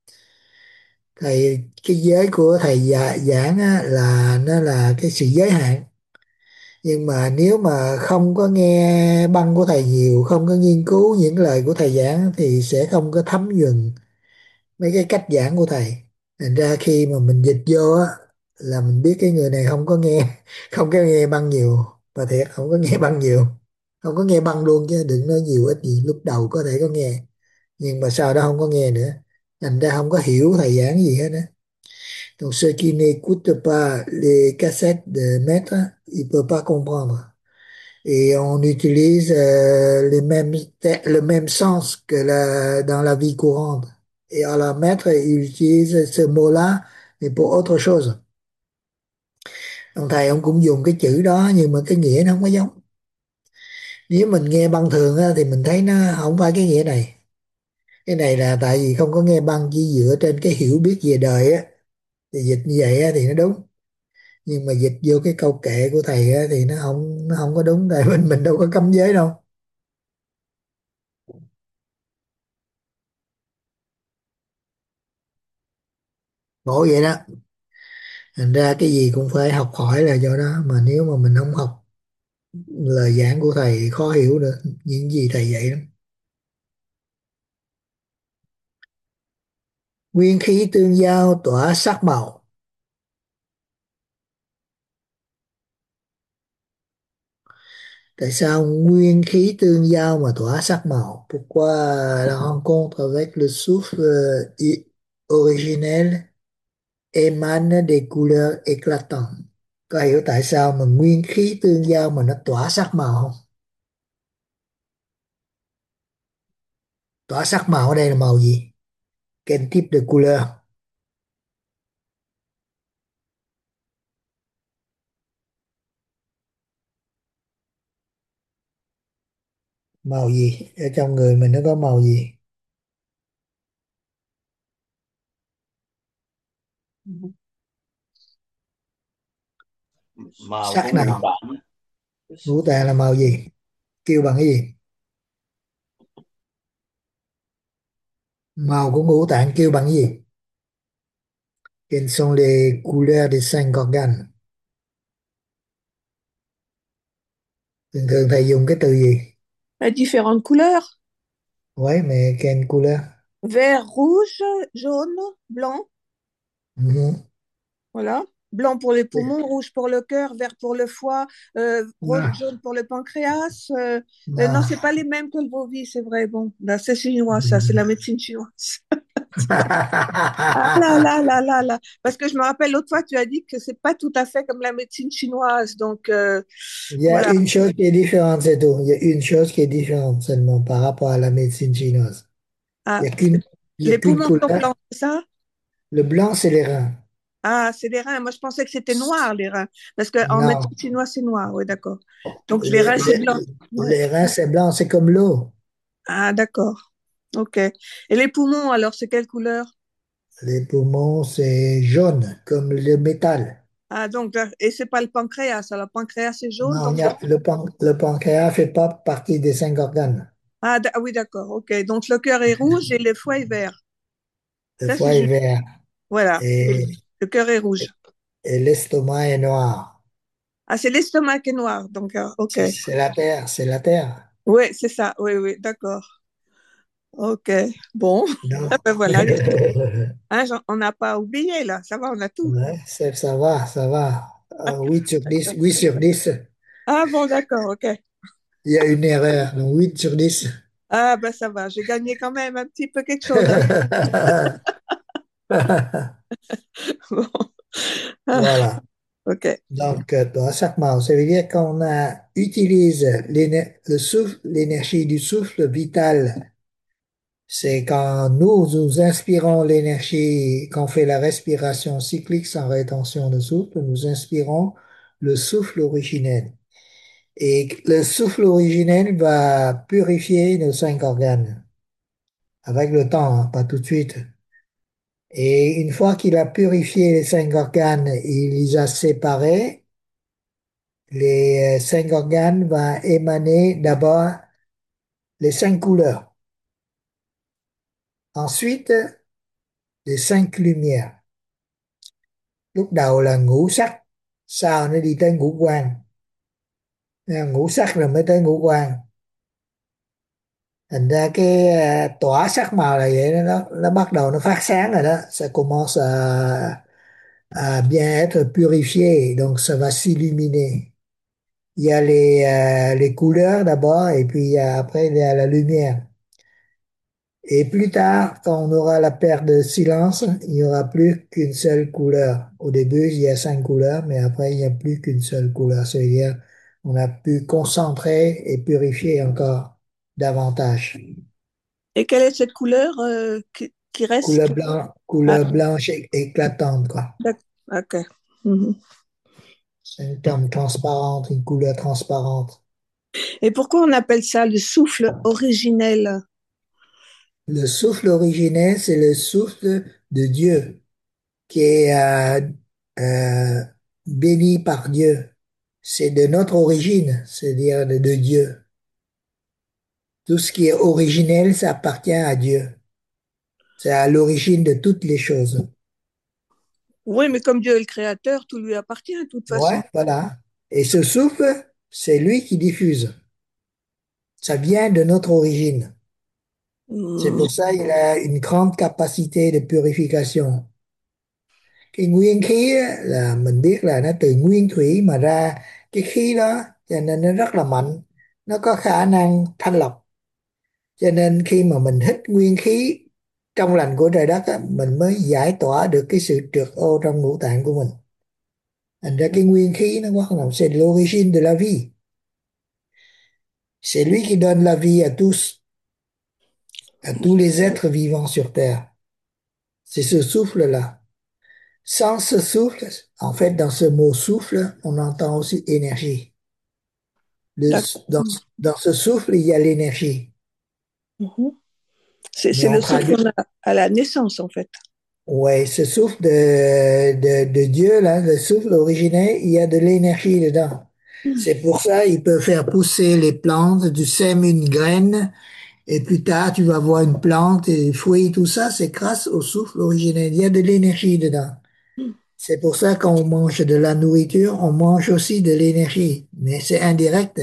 Thầy cái giới của thầy dạ, giảng á, là nó là cái sự giới hạn. Nhưng mà nếu mà không có nghe băng của thầy nhiều, không có nghiên cứu những lời của thầy giảng thì sẽ không có thấm nhuần mấy cái cách giảng của thầy. Thành ra khi mà mình dịch vô á là mình biết cái người này không có nghe không có nghe băng nhiều, và thiệt không có nghe băng nhiều, không có nghe băng luôn, chứ đừng nói nhiều ít gì. Lúc đầu có thể có nghe nhưng mà sau đó không có nghe nữa, thành ra không có hiểu thầy giảng gì hết á. Donc ceux qui n'écoutent pas les cassettes de maître, ils peuvent pas comprendre. Et on utilise euh, les mêmes te- le même sens que la, dans la vie courante. Et alors maître, il utilise ce mot-là mais pour autre chose. Ông thầy ông cũng dùng cái chữ đó nhưng mà cái nghĩa nó không có giống. Nếu mình nghe băng thường á, thì mình thấy nó không phải cái nghĩa này. Cái này là tại vì không có nghe băng, chỉ dựa trên cái hiểu biết về đời á, thì dịch như vậy á, thì nó đúng. Nhưng mà dịch vô cái câu kệ của thầy á, thì nó không nó không có đúng, tại mình mình đâu có cấm giới đâu. Ngộ vậy đó. Thành ra cái gì cũng phải học hỏi là do đó, mà nếu mà mình không học lời giảng của thầy khó hiểu nữa những gì thầy dạy lắm. Nguyên khí tương giao tỏa sắc màu. Tại sao nguyên khí tương giao mà tỏa sắc màu? Pourquoi la rencontre avec le souffle i- originel émane des couleurs éclatantes? Có hiểu tại sao mà nguyên khí tương giao mà nó tỏa sắc màu không? Tỏa sắc màu ở đây là màu gì? Quel type de couleur? Màu gì? Ở trong người mình nó có màu gì? Màu của Sắc ngũ nào? tạng. Ngũ tạng là màu gì? Kêu bằng cái gì? Màu của ngũ tạng kêu bằng cái gì? Quelles sont les couleurs des cinq organes? Thường thường thầy dùng cái từ gì? À différentes couleurs. Ouais, mais quelle couleur? Vert, rouge, jaune, blanc. Mhm. Voilà. Blanc pour les poumons, rouge pour le cœur, vert pour le foie, euh, rose, Ah, jaune pour le pancréas. Euh, euh, non, ah. c'est pas les mêmes que le Bovis, c'est vrai. Bon, là, c'est chinois, ça, c'est la médecine chinoise. Ah là là là là là. Parce que je me rappelle l'autre fois, tu as dit que c'est pas tout à fait comme la médecine chinoise. Donc, euh, Il y a voilà. une chose qui est différente, c'est tout. Il y a une chose qui est différente seulement par rapport à la médecine chinoise. Il Ah, y a qu'une, il y a les qu'une poumons sont couleur. blancs, c'est ça? Le blanc, c'est les reins. Ah, c'est les reins. Moi, je pensais que c'était noir, les reins. Parce qu'en Non, médecine chinoise, c'est noir. Oui, d'accord. Donc, les les, reins, c'est les, blanc. Ouais. les reins, c'est blanc, c'est comme l'eau. Ah, d'accord. OK. Et les poumons, alors, c'est quelle couleur? Les poumons, c'est jaune, comme le métal. Ah, donc, là- et c'est pas le pancréas. Alors, le pancréas, c'est jaune, Non, il donc y le... a- le, pan- le pancréas fait pas partie des cinq organes. Ah, d- ah oui, d'accord, ok. Donc, le cœur est rouge et le foie est vert. Le Ça, c'est foie est juste. vert Voilà, et, le cœur est rouge. et l'estomac est noir. Ah, c'est l'estomac qui est noir, donc, euh, ok. C'est c'est la terre, c'est la terre. Oui, c'est ça, oui, oui, d'accord. Ok, bon, Donc, ben voilà, les- hein, j'en- on n'a pas oublié, là, ça va, on a tout. ouais, ça, ça va, ça va. Euh, huit sur dix, huit sur dix. Ah bon, d'accord, ok. Il y a une erreur, donc huit sur dix. Ah ben ça va, j'ai gagné quand même un petit peu quelque chose, hein. Bon. Ah, Voilà. ok. Donc, euh, dans chaque mot, ça veut dire qu'on a, utilise l'éner- le souffle, l'énergie du souffle vital. C'est quand nous nous inspirons l'énergie, quand on fait la respiration cyclique sans rétention de souffle, nous inspirons le souffle originel. Et le souffle originel va purifier nos cinq organes avec le temps, hein, pas tout de suite. Et une fois qu'il a purifié les cinq organes, il les a séparés. Les euh, cinq organes vont émaner d'abord les cinq couleurs. Ensuite, les cinq lumières. Lúc đầu là ngũ sắc, sau nó đi tới ngũ quan. Nha, ngũ sắc rồi mới tới ngũ quan. Thành ra cái à, tỏa sắc màu là vậy đó, nó, nó bắt đầu nó phát sáng rồi đó. Ça commence à, à bien être purifié, donc ça va s'illuminer. Il y a les, euh, les couleurs d'abord et puis il y a, après il y a la lumière. Et plus tard, quand on aura la paire de silence, il n'y aura plus qu'une seule couleur. Au début, il y a cinq couleurs, mais après, il n'y a plus qu'une seule couleur. C'est-à-dire, on a pu concentrer et purifier encore davantage. Et quelle est cette couleur euh, qui, qui reste? Couleur qui- blanc, Ah, couleur blanche é- éclatante, quoi. d'accord, ok. Mhm. C'est une terme transparente, une couleur transparente. Et pourquoi on appelle ça le souffle originel? Le souffle originel, c'est le souffle de Dieu qui est euh, euh, béni par Dieu. C'est de notre origine, c'est-à-dire de, de Dieu. Tout ce qui est originel, ça appartient à Dieu. C'est à l'origine de toutes les choses. Oui, mais comme Dieu est le créateur, tout lui appartient de toute Ouais, façon. voilà. Et ce souffle, c'est lui qui diffuse. Ça vient de notre origine. C'est Hmm. pour ça qu'il a une grande capacité de purification. Cái nguyên khí á, là mình biết là nó từ nguyên thủy mà ra, cái khí đó cho nên nó rất là mạnh, nó có khả năng thanh lọc, cho nên khi mà mình hít nguyên khí trong lành của trời đất á, mình mới giải tỏa được cái sự trược ô trong ngũ tạng của mình. Thành ra cái nguyên khí nó quan trọng, c'est l'origine de la vie, c'est lui qui donne la vie à tous, à tous les êtres vivants sur terre. C'est ce souffle là. Sans ce souffle, en fait dans ce mot souffle on entend aussi énergie. Le, D'accord. dans, dans ce souffle, il y a l'énergie. Mhm. C'est Mais c'est on le souffle traduit, qu'on a à la naissance, en fait. ouais, ce souffle de, de, de Dieu, là, le souffle originel, il y a de l'énergie dedans. C'est pour ça il peut faire pousser les plantes. Tu sèmes une graine et plus tard, tu vas voir une plante et des fruits, tout ça, c'est grâce au souffle originel. Il y a de l'énergie dedans. C'est pour ça quand on mange de la nourriture, on mange aussi de l'énergie. Mais c'est indirect.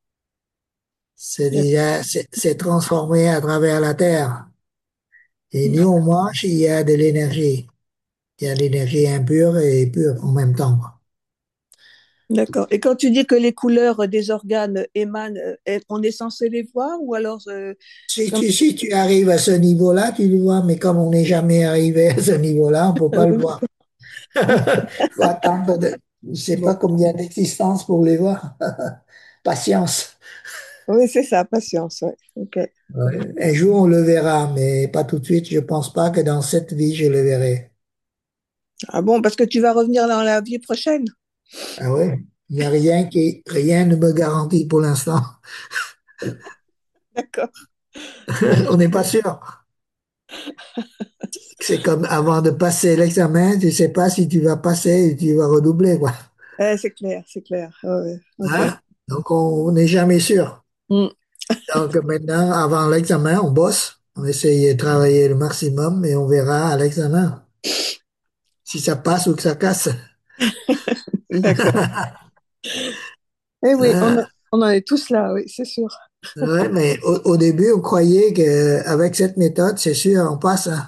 C'est déjà, c'est c'est transformé à travers la terre. Et nous, on mange, il y a de l'énergie. Il y a de l'énergie impure et pure en même temps. D'accord. Et quand tu dis que les couleurs des organes émanent, euh, on est censé les voir ou alors euh, Si comme... tu, si tu arrives à ce niveau-là, tu le vois, mais comme on n'est jamais arrivé à ce niveau-là, on peut pas le voir. Faut attendre de, je sais Bon. pas combien d'existences pour les voir. Patience. Oui, c'est ça, patience. Ouais. Ok. Ouais. Un jour, on le verra, mais pas tout de suite. Je pense pas que dans cette vie, je le verrai. Ah bon, parce que tu vas revenir dans la vie prochaine. Ah ouais? Il n'y a rien qui, rien ne me garantit pour l'instant. D'accord. On n'est pas sûr. C'est comme avant de passer l'examen, tu sais pas si tu vas passer ou tu vas redoubler, quoi. Eh, c'est clair, c'est clair. Ouais, ouais, ok. Hein? Donc, on on n'est jamais sûr. Mm. Donc, maintenant, avant l'examen, on bosse. On essaye de travailler le maximum et on verra à l'examen si ça passe ou que ça casse. D'accord. Eh oui, on, Hein? a- on en est tous là, oui, c'est sûr. Ouais, mais au, au début, on croyait que avec cette méthode, c'est sûr, on passe, hein.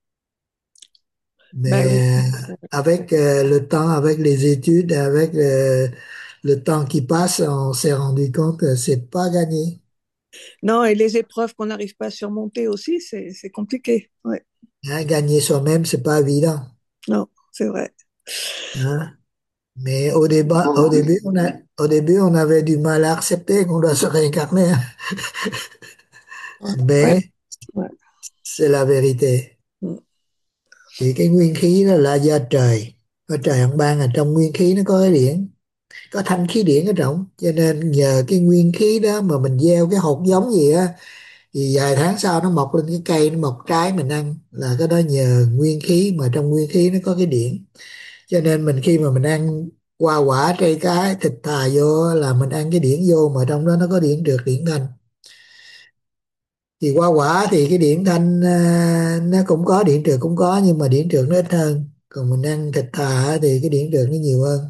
Ben oui. Mais euh, avec euh, le temps, avec les études, avec le, le temps qui passe, on s'est rendu compte que c'est pas gagné. Non, et les épreuves qu'on n'arrive pas à surmonter aussi, c'est, c'est compliqué. Ouais. Hein, gagner soi-même, c'est pas évident. Non, c'est vrai. Hein. Mais au débat, au début, on a, au début, on avait du mal à accepter qu'on doit se réincarner, hein. Ouais, Mais ouais. c'est la vérité. Mm. Thì cái nguyên khí đó là do trời. Có trời ông ban là trong nguyên khí nó có cái điển, có thanh khí điển ở trong. Cho nên nhờ cái nguyên khí đó mà mình gieo cái hột giống gì á, thì vài tháng sau nó mọc lên cái cây, nó mọc trái mình ăn. Là cái đó nhờ nguyên khí, mà trong nguyên khí nó có cái điển. Cho nên mình khi mà mình ăn hoa quả cây cái thịt thà vô là mình ăn cái điển vô, mà trong đó nó có điển trượt điển thanh. Thì hoa quả thì cái điển thanh à, nó cũng có, điển trượt cũng có, nhưng mà điển trượt nó ít hơn. Còn mình ăn thịt thà á thì cái điển trượt nó nhiều hơn.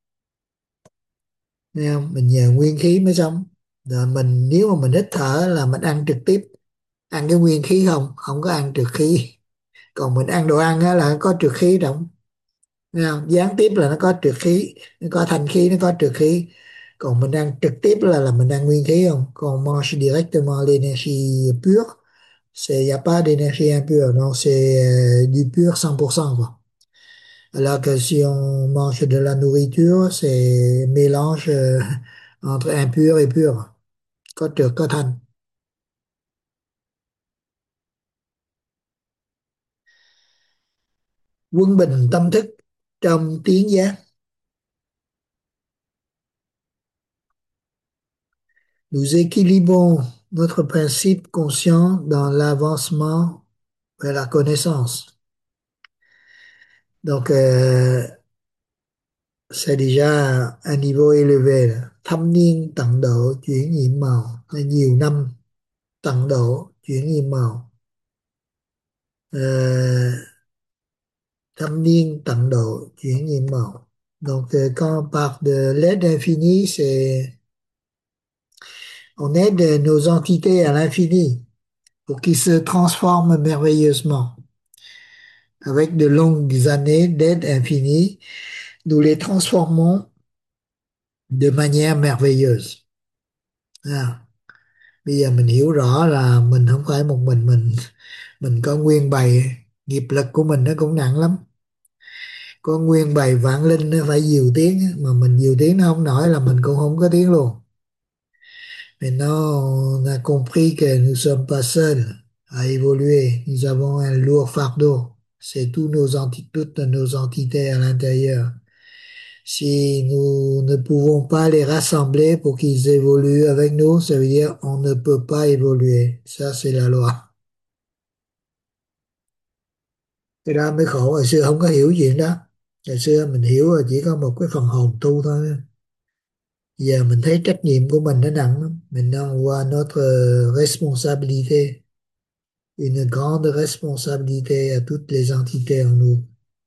Thấy không? Mình nhờ nguyên khí mới sống. Rồi mình nếu mà mình hít thở là mình ăn trực tiếp, ăn cái nguyên khí không, không có ăn trượt khí. Còn mình ăn đồ ăn á là có trượt khí trong. Thấy không? Gián tiếp là nó có trượt khí, nó có thanh khí, nó có trượt khí. Còn mình ăn trực tiếp là là mình ăn nguyên khí không. Còn mange directement l'énergie pure, c'est y a pas d'énergie impure, non, c'est euh, du pur cent pour cent quoi. Alors que si on mange de la nourriture, c'est mélange euh, entre impur et pur, có trượt có thanh. Quân bình tâm thức trong tiếng giác. Nous équilibrons notre principe conscient dans l'avancement vers la connaissance. Donc, euh, c'est déjà un niveau élevé là. Thâm niên tận độ chuyển nhiệm màu, là nhiều năm tận độ chuyển nhiệm màu. Ờ, thâm niên tận độ chuyển nhiệm màu. Donc, euh, quand on parle de l'aide infinie, c'est on aide nos entités à l'infini pour qu'ils se transforment merveilleusement. Avec de longues années d'aide infinie, nous les transformons de manière merveilleuse. À, bây giờ mình hiểu rõ là mình không phải một mình mình mình có nguyên bầy, nghiệp lực của mình nó cũng nặng lắm. Có nguyên bầy vạn linh nó phải dìu tiếng, mà mình dìu tiếng nó không nổi là mình cũng không có tiếng luôn. Maintenant, on a compris que nous sommes pas seuls à évoluer. Nous avons un lourd fardeau. C'est tous nos enti- toutes nos entités à l'intérieur. Si nous ne pouvons pas les rassembler pour qu'ils évoluent avec nous, ça veut dire on ne peut pas évoluer. Ça, c'est la loi. Cái đó mới khổ, hồi xưa không có hiểu chuyện đó. Hồi xưa mình hiểu là chỉ có một cái phần hồn tu thôi. Giờ mình thấy trách nhiệm của mình nó nặng lắm. Mình đang qua notre responsabilité. Une grande responsabilité à toutes les entités en nous.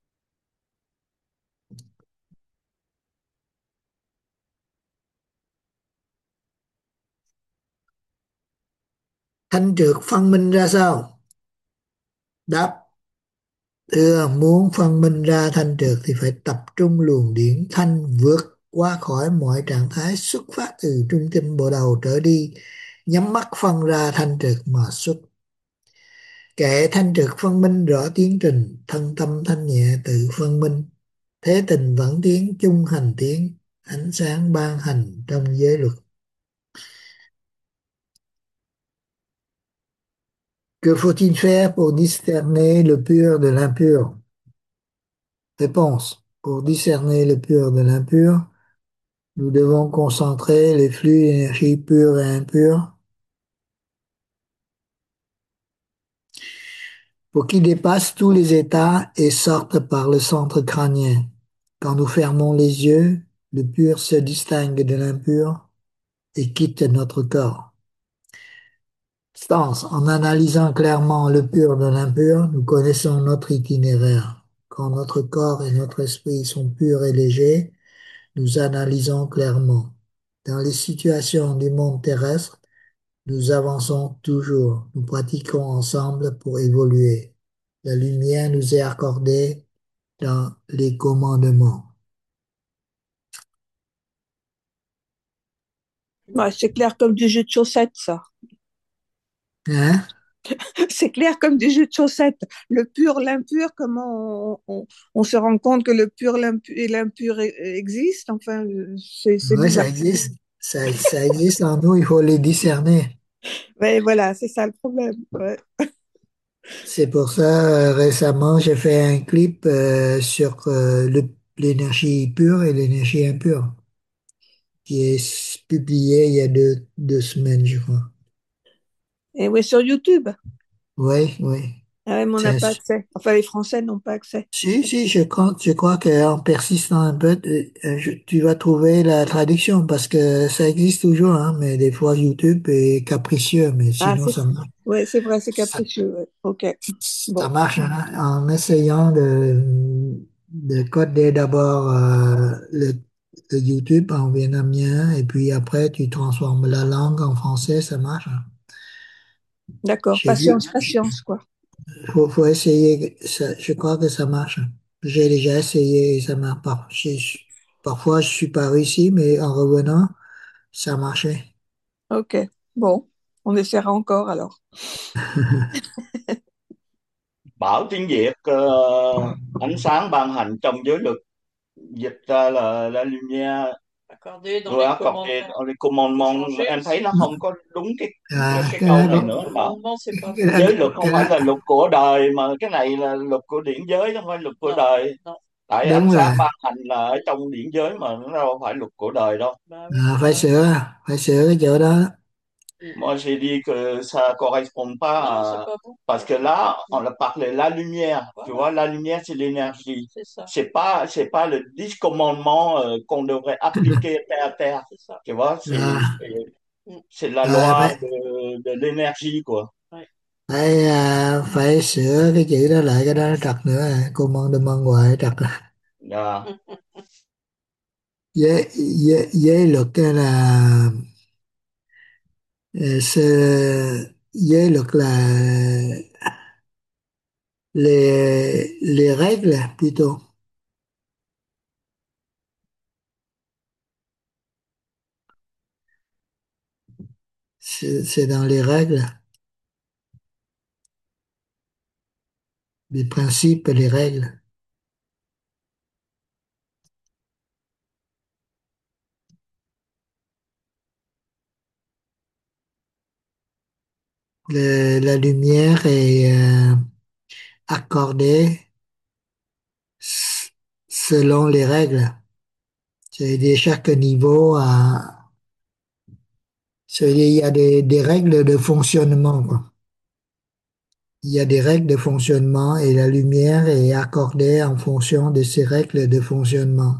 Thanh trượt phân minh ra sao? Đáp: thưa, muốn phân minh ra thanh trượt thì phải tập trung luồng điển thanh vượt qua khỏi mọi trạng thái xuất phát từ trung tâm bộ đầu trở đi, nhắm mắt phân ra thanh trượt mà xuất. Kệ thanh trượt phân minh rõ tiến trình, thân tâm thanh nhẹ tự phân minh. Thế tình vẫn tiến chung hành tiến, ánh sáng ban hành trong giới luật. Que faut-il faire pour discerner le pur de l'impur? Réponse. Pour discerner le pur de l'impur, nous devons concentrer les flux d'énergie pure et impure pour qu'il dépasse tous les états et sorte par le centre crânien. Quand nous fermons les yeux, le pur se distingue de l'impur et quitte notre corps. Stance. En analysant clairement le pur de l'impur, nous connaissons notre itinéraire. Quand notre corps et notre esprit sont purs et légers, nous analysons clairement. Dans les situations du monde terrestre, nous avançons toujours. Nous pratiquons ensemble pour évoluer. La lumière nous est accordée dans les commandements. Ouais, c'est clair comme du jeu de chaussettes, ça. Hein? C'est clair comme du jeu de chaussettes. Le pur, l'impur, comment on, on- on se rend compte que le pur l'impu- et l'impur e- existent? Enfin, euh, c'est c'est Oui, ça bizarre. existe. Ça, ça existe en nous, il faut les discerner. Mais voilà, c'est ça le problème. Ouais. C'est pour ça, euh, récemment, j'ai fait un clip euh, sur euh, le- l'énergie pure et l'énergie impure, qui est s- publié il y a deux, deux semaines, je crois. Et oui, sur YouTube. Oui, oui. Ah ouais, mais on C'est n'a un pas su- accès. Enfin, les Français n'ont pas accès. Si, si, je crois, je crois qu'en persistant un peu, euh, euh, je- tu vas trouver la traduction parce que ça existe toujours, hein, mais des fois YouTube est capricieux, mais Ah, sinon c'est ça marche. ouais, c'est vrai, c'est Ça, capricieux. Ouais. Ok. ça Bon, marche hein, en essayant de, de coder d'abord euh, le, le YouTube en vietnamien et puis après tu transformes la langue en français, ça marche. Hein. d'accord. J'ai vu, Patience, patience, quoi. faut, faut essayer, ça, je crois que ça marche. Hein. J'ai déjà essayé et ça marche pas. J'ai- Parfois je suis pas réussi, mais en revenant, ça marchait. Ok. Bon, on essaiera encore alors. Bảo tiếng Việt ờ, ánh sáng ban hành trong giới luật dịch ra là la lumière Accordé dans vừa les accordé commandements. dans les commandements, Changer em thấy aussi. nó không có đúng cái cái, À, cái cái câu đó, này Dans nữa les Bảo. commandements, c'est pas cái bon. đó, Giới luật không cái phải đó, là luật của đời mà cái này là luật của điển giới chứ không phải luật của Non, đời. non. Tại ánh đúng rồi. sáng ban hành là ở trong điển giới mà nó đâu phải luật của đời đâu. Bah oui. À, phải sửa, phải sửa cái chỗ đó. Moi, j'ai dit que ça correspond pas Non, c'est à... pas bon. Parce que là, on a parlé la lumière. Tu Voilà, vois, la lumière, c'est l'énergie. c'est ça. C'est pas, c'est pas le dix commandements euh, qu'on devrait appliquer terre à terre. C'est ça. Tu vois, c'est, À, c'est, Mm. c'est la à, loi phải, de, de l'énergie, quoi. Ouais. phải, à, phải sửa cái chữ đó lại, cái đó nó trật nữa. À. Cô mong đừng mong hoài trật. À. À, Giới, giới, giới luật cái là euh, c'est- giới luật là les, les règles plutôt. C'est c'est dans les règles, les principes et les règles. Le- la lumière est euh, accordée s- selon les règles. C'est-à-dire chaque niveau a, c'est-à-dire il y a des, des règles de fonctionnement, quoi. Il y a des règles de fonctionnement et la lumière est accordée en fonction de ces règles de fonctionnement.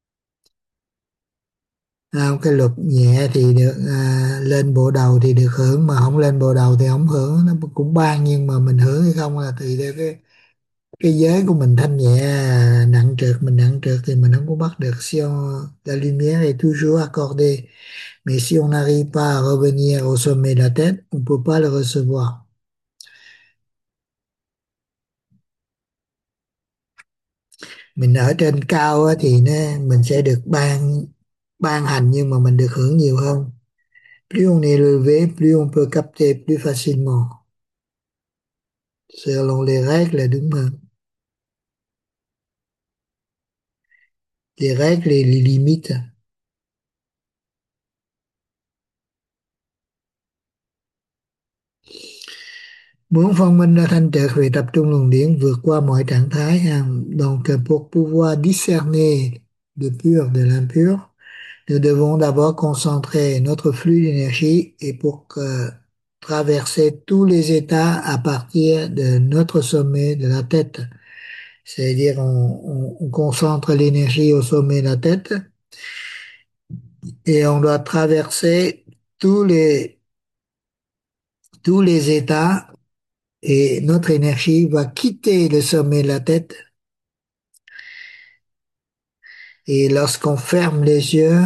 À, cái luật nhẹ thì được à, lên bộ đầu thì được hưởng mà không lên bộ đầu thì không hưởng nó cũng ban nhưng mà mình hưởng hay không là tùy theo cái cái giới của mình thanh nhẹ à, nặng trược mình nặng trược thì mình không có bắt được si on, la lumière est toujours accordée mais si on n'arrive pas à revenir au sommet de la tête on peut pas le recevoir. Mình ở trên cao á, thì nó mình sẽ được ban ban hành nhưng mà mình được hưởng nhiều hơn. Plus on est élevé, plus on peut capter plus facilement. Selon les règles là đúng hơn. Les règles et les limites. Muốn phân minh ra thanh trượt về tập trung luồng điển vượt qua mọi trạng thái ha. Donc pour pouvoir discerner le pur de l'impur, nous devons d'abord concentrer notre flux d'énergie et pour que traverser tous les états à partir de notre sommet de la tête. C'est-à-dire, on, on- on concentre l'énergie au sommet de la tête et on doit traverser tous les, tous les états et notre énergie va quitter le sommet de la tête. Et lorsqu'on ferme les yeux,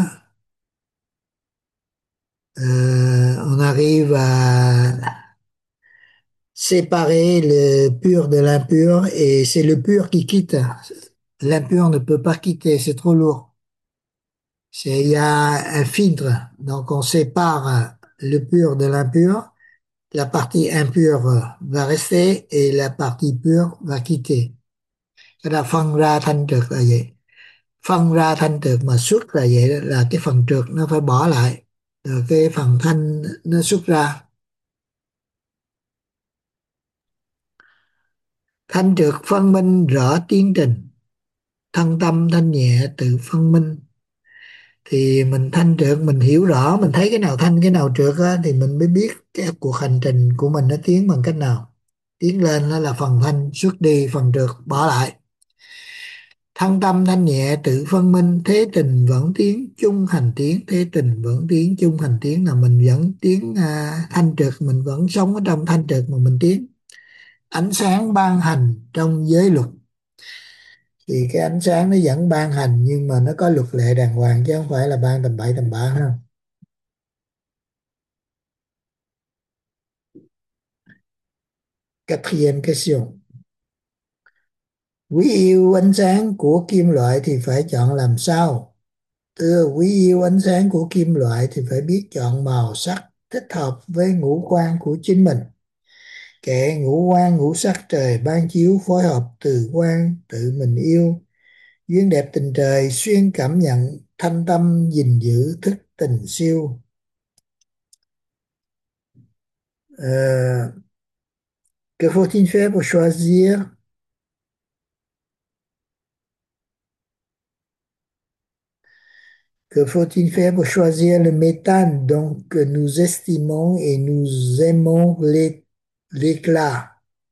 euh, on arrive à séparer le pur de l'impur et c'est le pur qui quitte. L'impur ne peut pas quitter, c'est trop lourd. C'est, il y a un filtre, donc on sépare le pur de l'impur. La partie impure va rester et la partie pure va quitter. Cái là phân ra thanh trượt là vậy. Phân ra thanh trượt mà xuất là vậy đó, là cái phần trượt nó phải bỏ lại. Rồi cái phần thanh nó xuất ra. Thanh trượt phân minh rõ tiến trình. Thân tâm thanh nhẹ tự phân minh. Thì mình thanh trượt, mình hiểu rõ, mình thấy cái nào thanh cái nào trượt á, thì mình mới biết cái cuộc hành trình của mình nó tiến bằng cách nào. Tiến lên nó là phần thanh, xuất đi phần trượt bỏ lại. Thân tâm thanh nhẹ tự phân minh, thế tình vẫn tiến chung hành tiến. Thế tình vẫn tiến chung hành tiến là mình vẫn tiến à, thanh trượt, mình vẫn sống ở trong thanh trượt mà mình tiến. Ánh sáng ban hành trong giới luật. Thì cái ánh sáng nó vẫn ban hành nhưng mà nó có luật lệ đàng hoàng chứ không phải là ban tầm bậy tầm bạ ha. Quatrième question. Quý yêu ánh sáng của kim loại thì phải chọn làm sao? Thưa, quý yêu ánh sáng của kim loại thì phải biết chọn màu sắc thích hợp với ngũ quan của chính mình. Kệ ngũ quan ngũ sắc trời ban chiếu phối hợp từ quan tự mình yêu. Duyên đẹp tình trời xuyên cảm nhận thanh tâm gìn giữ thức tình siêu. Euh, que faut-il faire pour choisir Que faut-il faire pour choisir le métal donc que nous estimons et nous aimons l'é- l'éclat?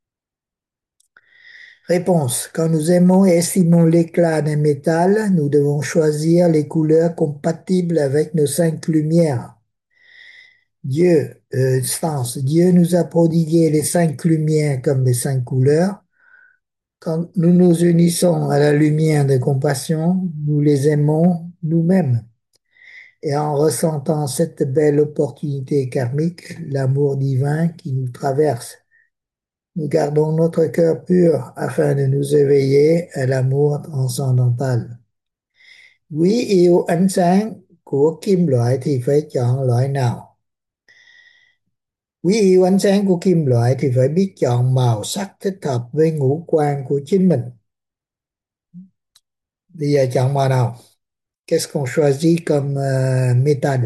Réponse. Quand nous aimons et estimons l'éclat d'un métal, nous devons choisir les couleurs compatibles avec nos cinq lumières. Dieu, euh, sens. Dieu nous a prodigué les cinq lumières comme les cinq couleurs. Quand nous nous unissons à la lumière de compassion, nous les aimons nous-mêmes. Et en ressentant cette belle opportunité karmique, l'amour divin qui nous traverse, nous gardons notre cœur pur afin de nous éveiller à l'amour transcendantal. Quý yêu ánh sáng của kim loại thì phải chọn loại nào? Quý yêu ánh sáng của kim loại thì phải biết chọn màu sắc thích hợp với ngũ quan của chính mình. Bây giờ chọn màu nào? Qu'est-ce qu'on choisit comme euh, métal?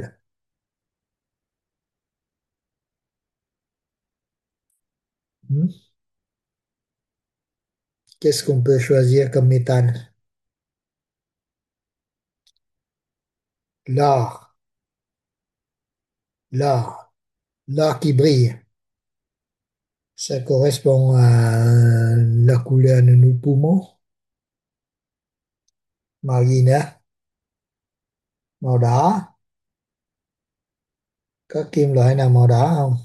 Hmm? Qu'est-ce qu'on peut choisir comme métal? L'or. L'or. L'or qui brille. Ça correspond à la couleur de nos poumons. Màu gì nữa? Màu đỏ. Có kim loại nào màu đỏ không?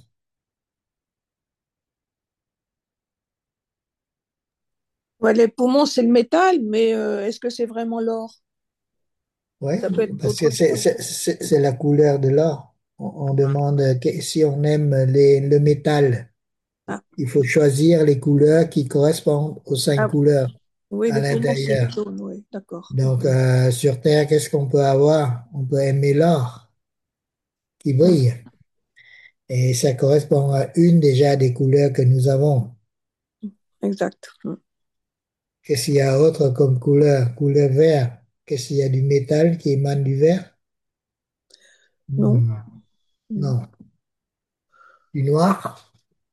Ouais, les poumons, c'est le métal, mais euh, est-ce que c'est vraiment l'or? Oui, Ça peut être parce autre que c'est chose. c'est- c'est- c'est la couleur de l'or. On, on demande que- si on aime les, le métal. Ah, Il faut choisir les couleurs qui correspondent aux cinq ah, couleurs oui, à les poumons, c'est le l'intérieur. jaune, oui, d'accord. Donc, Mhm. euh, sur Terre, qu'est-ce qu'on peut avoir? On peut aimer l'or qui Mm, brille. Et ça correspond à une déjà des couleurs que nous avons. exact. Mm. Qu'est-ce qu'il y a autre comme couleur? Couleur vert. Qu'est-ce qu'il y a du métal qui émane du vert? Non, Hmm, mm, non. Du noir?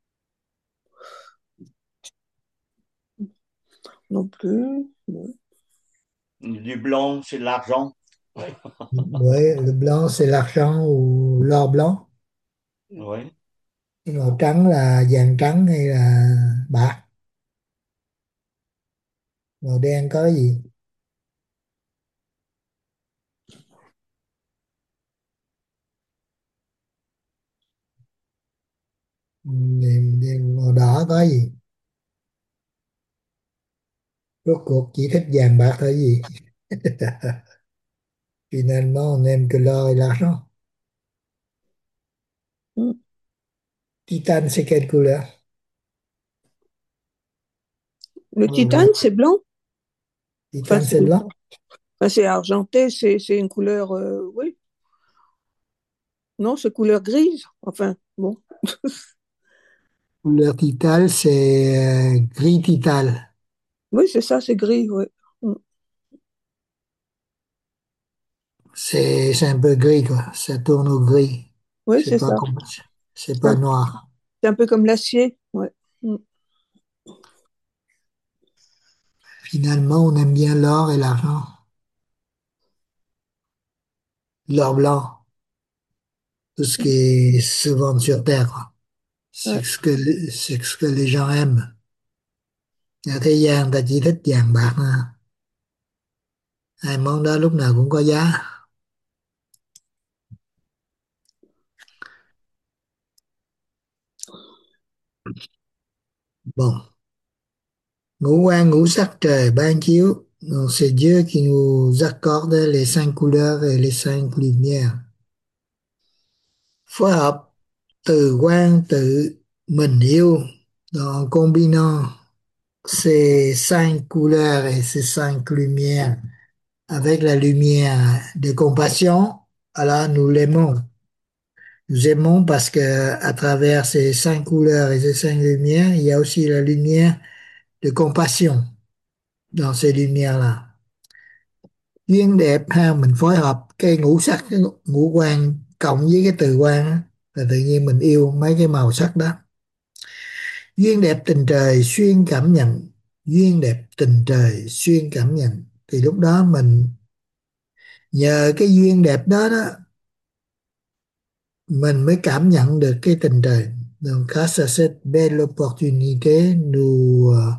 non plus. Non. Du blanc, c'est de l'argent. Oui, le blanc, c'est l'argent ou l'or blanc. Oui. Màu trắng là vàng trắng hay là bạc? Màu đen có gì? Đen, đen, màu đỏ có gì? Rốt cuộc chỉ thích vàng bạc thôi gì? Finalement, on aime que l'or et l'argent. Mm. Titane, c'est quelle couleur? Le Ouais, ouais. titane, c'est blanc. Enfin, Titane, c'est c'est blanc. enfin, c'est argenté, c'est c'est une couleur, euh, oui. Non, c'est couleur grise. Enfin, bon. Couleur titane, c'est euh, gris titane. Oui, c'est ça, c'est gris, oui. Mm. C'est c'est un peu gris, quoi. Ça tourne au gris. Oui, C'est c'est pas ça. comme, c'est C'est pas un, noir. c'est un peu comme l'acier, ouais. Mm. Finalement, on aime bien l'or et l'argent. L'or blanc, tout ce qui se vend sur Terre, quoi. C'est Ouais. ce que, le- c'est ce que les gens aiment. Ở thế gian ta chỉ thích vàng bạc thôi. Hai món đó lúc nào cũng có giá. Bon. Ngũ quan ngũ sắc trời ban chiếu. Donc c'est Dieu qui nous accorde les cinq couleurs et les cinq lumières. Phối hợp từ quan tự mình yêu. Donc en combinant ces cinq couleurs et ces cinq lumières avec la lumière de compassion, alors nous l'aimons. Nous aimons parce que à travers ces cinq couleurs et ces cinq lumières, il y a aussi la lumière de compassion dans ces lumières-là. Duyên đẹp ha, mình phối hợp cái ngũ sắc, cái ngũ quan cộng với cái từ quan á, là tự nhiên mình yêu mấy cái màu sắc đó. Duyên đẹp tình trời xuyên cảm nhận, duyên đẹp tình trời xuyên cảm nhận. Thì lúc đó mình nhờ cái duyên đẹp đó đó, mình mới cảm nhận được cái tình trời. Donc grâce à cette belle opportunité, nous, euh,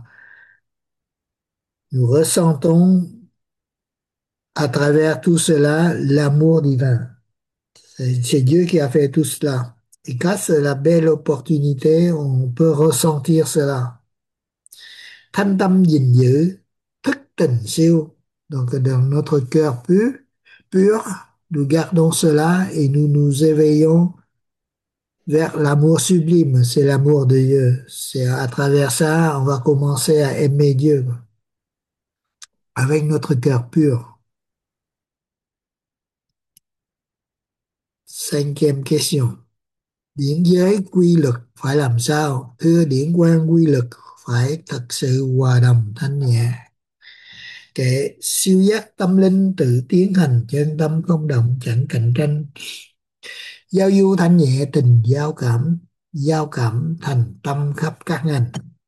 nous ressentons à travers tout cela l'amour divin. C'est c'est Dieu qui a fait tout cela. Et grâce à la belle opportunité, on peut ressentir cela. Thanh tâm gìn giữ, thức tình siêu. Donc dans notre cœur pur, pur, nous gardons cela et nous nous éveillons vers l'amour sublime. C'est l'amour de Dieu. C'est à travers ça, on va commencer à aimer Dieu avec notre cœur pur. Cinquième question. Điển giới quy luật phải làm sao? Thưa điển quang quy luật phải thật sự hòa đồng thanh nhẹ. Kệ siêu giác tâm linh tự tiến hành chân tâm không động chẳng cạnh tranh. Giao du thanh nhẹ tình giao cảm, giao cảm thành tâm khắp các ngành.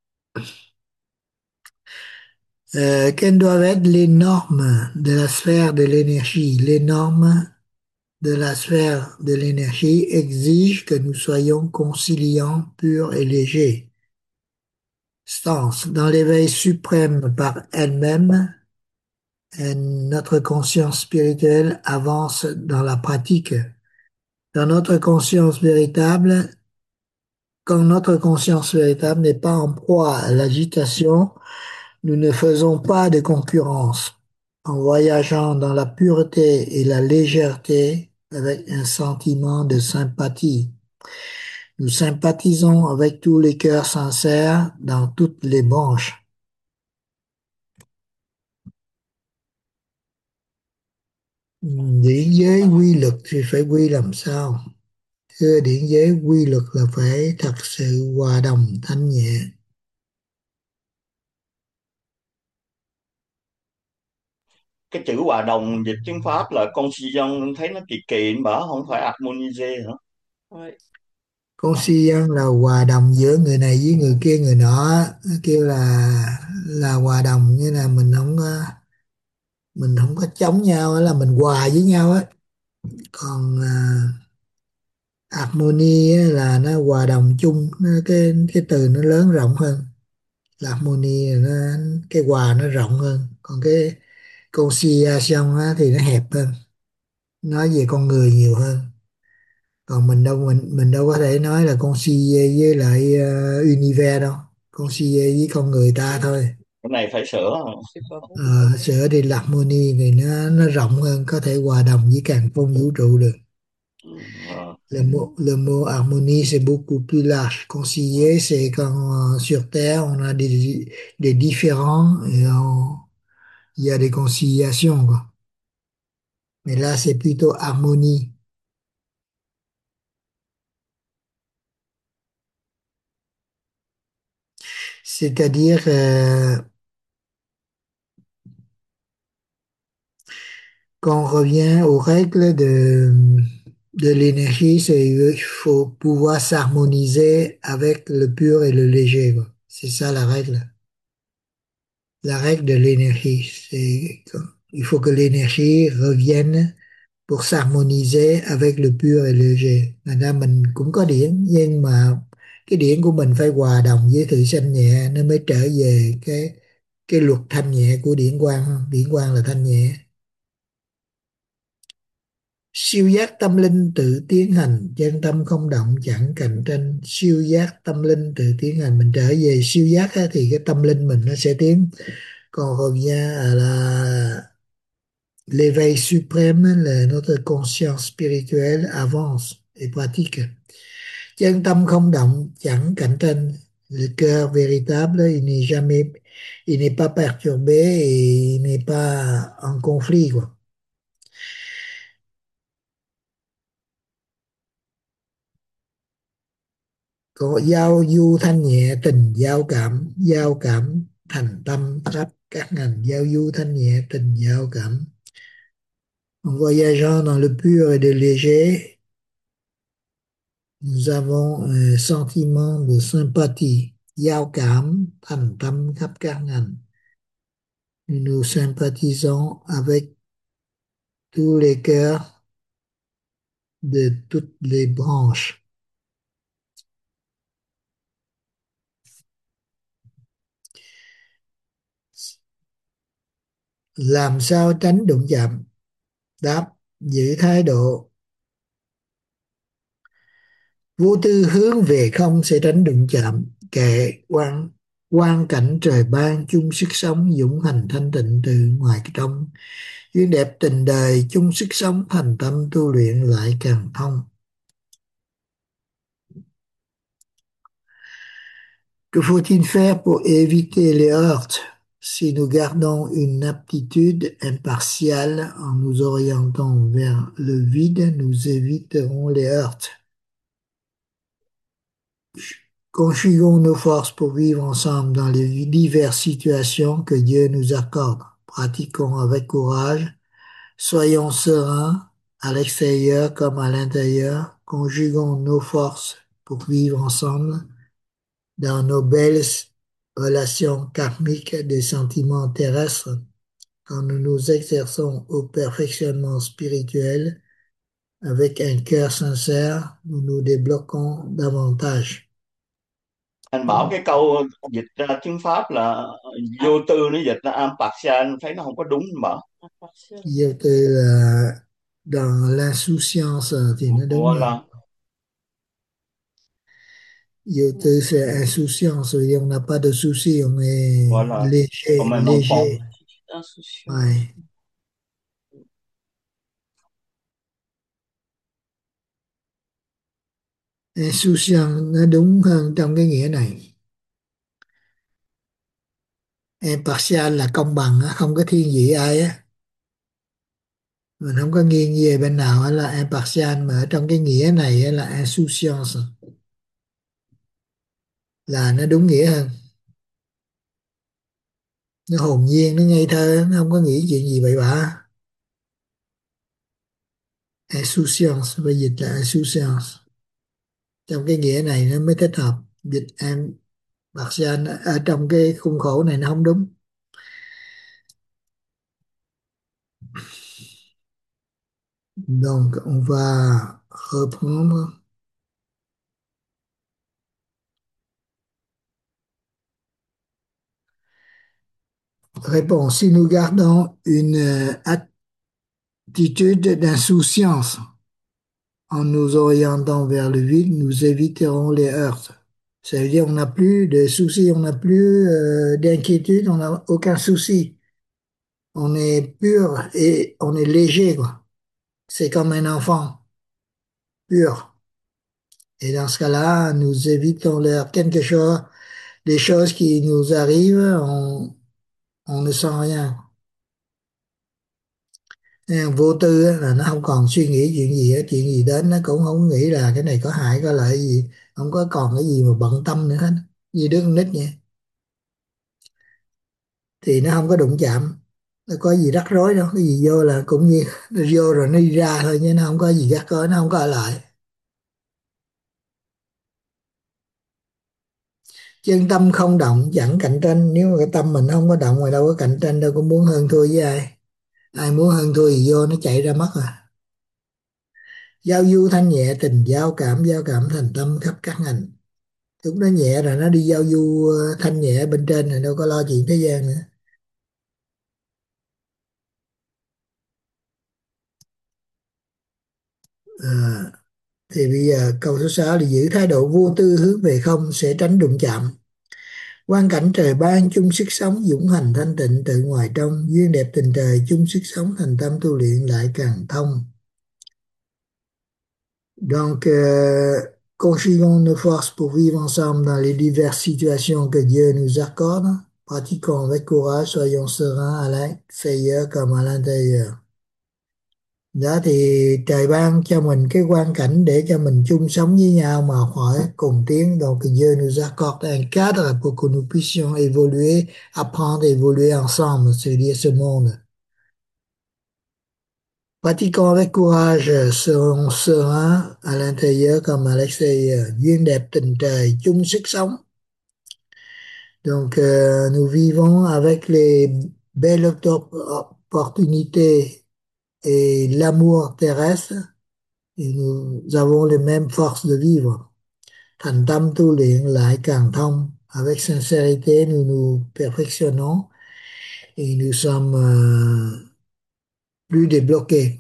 Euh, quelles doivent être les normes de la sphère de l'énergie? Les normes de la sphère de l'énergie exigent que nous soyons conciliants, purs et légers. Stance. Dans l'éveil suprême par elle-même, et notre conscience spirituelle avance dans la pratique. Dans notre conscience véritable, quand notre conscience véritable n'est pas en proie à l'agitation, nous ne faisons pas de concurrence. En voyageant dans la pureté et la légèreté avec un sentiment de sympathie. Nous sympathisons avec tous les cœurs sincères dans toutes les branches. Điển giới quy luật thì phải quy làm sao? Thưa điển giới quy luật là phải thật sự hòa đồng thanh nhẹ. Cái chữ hòa đồng dịch tiếng Pháp là conciliation, thấy nó kỳ kỳ bảo không phải harmoniser hả? Ouais. Conciliation là hòa đồng giữa người này với người kia người nọ, nó kêu là là hòa đồng, nghĩa là mình không có mình không có chống nhau, là mình hòa với nhau á. Còn à, Harmonie á, là nó hòa đồng chung, nó, cái cái từ nó lớn rộng hơn. Harmonie nó cái hòa nó rộng hơn, còn cái conciliation á, thì nó hẹp hơn, nói về con người nhiều hơn. Còn mình đâu mình mình đâu có thể nói là concilier với lại uh, univers đâu, concilier với con người ta thôi. Cái này phải sửa. C'est pas bon. Ờ, sửa đi harmonie thì nó nó rộng hơn, có thể hòa đồng với càng không vũ trụ được. Ừ, ờ. Le mot, le mot harmonie, c'est beaucoup plus large. Concilier, c'est quand euh, sur Terre, on a des, des différends et on- il y a des conciliations, quoi. Mais là, c'est plutôt harmonie. C'est-à-dire, euh, quand on revient aux règles de, de l'énergie, c'est il faut pouvoir s'harmoniser avec le pur et le léger, quoi. C'est ça la règle. La règle de l'énergie, c'est il faut que l'énergie revienne pour s'harmoniser avec le pur et le léger. Thành ra mình cũng có điển, nhưng mà cái điển của mình phải hòa đồng với thủy sinh nhẹ, nó mới trở về cái cái luật thanh nhẹ của điển quang. Điển quang là thanh nhẹ. Siêu giác tâm linh tự tiến hành, chân tâm không động chẳng cạnh tranh. Siêu giác tâm linh tự tiến hành, mình trở về siêu giác á, thì cái tâm linh mình nó sẽ tiến. Còn revient à la l'éveil suprême, là notre conscience spirituelle avance et pratique. Chân tâm không động, chẳng cạnh tranh. Le cœur véritable, il n'est jamais, il n'est pas perturbé et il n'est pas en conflit, quoi. Có giao du thanh nhẹ, tình giao cảm, giao cảm thành tâm khắp các ngành. Giao du thanh nhẹ, tình giao cảm. En voyageant dans le pur et le léger, nous avons un sentiment de sympathie, giao cảm, thành tâm khắp các ngành. Nous nous sympathisons avec tous les cœurs de toutes les branches. Làm sao tránh đụng chạm? Đáp: giữ thái độ vô tư hướng về không sẽ tránh đụng chạm. Kệ quan quan cảnh trời ban, chung sức sống dũng hành thanh tịnh từ ngoài trong. Duyên đẹp tình đời, chung sức sống thành tâm tu luyện lại càng thông. Que faut-il faire pour éviter les heurts? Si nous gardons une aptitude impartiale en nous orientant vers le vide, nous éviterons les heurts. Conjuguons nos forces pour vivre ensemble dans les diverses situations que Dieu nous accorde. Pratiquons avec courage. Soyons sereins à l'extérieur comme à l'intérieur. Conjuguons nos forces pour vivre ensemble dans nos belles relations karmiques des sentiments terrestres. Quand nous nous exerçons au perfectionnement spirituel avec un cœur sincère, nous nous débloquons davantage. Anh bảo cái câu dịch ra tiếng Pháp là vô tư, nó dịch là impartial, thấy nó không có đúng mà. Vô tư là dans l'insouciance thì nó đúng rồi. Voilà. Vô tư c'est insouciance, on n'a pas de soucis, on est Voilà. léger, Comme un enfant. léger. Ouais. Insouciant nó đúng hơn trong cái nghĩa này. Impartial là công bằng, không có thiên vị ai á. Mình không có nghiêng về bên nào á, là impartial, mà ở trong cái nghĩa này là insouciance, là nó đúng nghĩa hơn. Nó hồn nhiên, nó ngây thơ, nó không có nghĩ chuyện gì bậy bạ. Insouciance, bây dịch là insouciance. Trong cái nghĩa này nó mới thích hợp. Dịch impartial ở trong cái khung khổ này nó không đúng. Donc on va reprendre. Réponse. Si nous gardons une euh, attitude d'insouciance en nous orientant vers le vide, nous éviterons les heurts. Ça veut dire on n'a plus de soucis, on n'a plus euh, d'inquiétude, on n'a aucun souci. On est pur et on est léger, quoi. C'est comme un enfant pur. Et dans ce cas-là, nous évitons leur quelque chose, des choses qui nous arrivent, on, on ne sent rien. Nên vô tư á, là nó không còn suy nghĩ chuyện gì á, chuyện gì đến nó cũng không nghĩ là cái này có hại có lợi gì, không có còn cái gì mà bận tâm nữa hết, như đứa con nít vậy. Thì nó không có đụng chạm, nó có gì rắc rối đâu, cái gì vô là cũng như nó vô rồi nó đi ra thôi, chứ nó không có gì rắc rối, nó không có ở lại. Chân tâm không động chẳng cạnh tranh. Nếu mà cái tâm mình không có động mà đâu có cạnh tranh, đâu có muốn hơn thua với ai. Ai muốn hơn thua thì vô nó chạy ra mất à. Giao du thanh nhẹ, tình giao cảm, giao cảm thành tâm khắp các ngành. Lúc nó nhẹ rồi nó đi giao du ờ, thanh nhẹ bên trên rồi đâu có lo chuyện thế gian nữa. À, thì bây giờ câu số sáu là giữ thái độ vô tư hướng về không sẽ tránh đụng chạm. Quang cảnh trời ban chung sức sống, dũng hành thanh tịnh tự ngoài trong, duyên đẹp tình trời chung sức sống, thành tâm tu luyện lại càng thông. Donc, euh, conjuguons nos forces pour vivre ensemble dans les diverses situations que Dieu nous accorde. Pratiquons avec courage, soyons sereins à l'extérieur comme à l'intérieur. Đó thì trời ban cho mình cái quang cảnh để cho mình chung sống với nhau mà khỏi cùng tiến. Donc Dieu nous accorde un cadre pour que nous puissions évoluer, apprendre et évoluer ensemble sur ce monde. Pratiquons avec courage, serons sereins à l'intérieur comme à l'extérieur. Duyên đẹp tình trời, chung sức sống. Donc euh, nous vivons avec les belles opportunités et l'amour terrestre. Et nous avons les mêmes forces de vivre. Thành tâm tu luyện lại càng thông. Avec sincérité, nous nous perfectionnons et nous sommes euh, plus débloqués.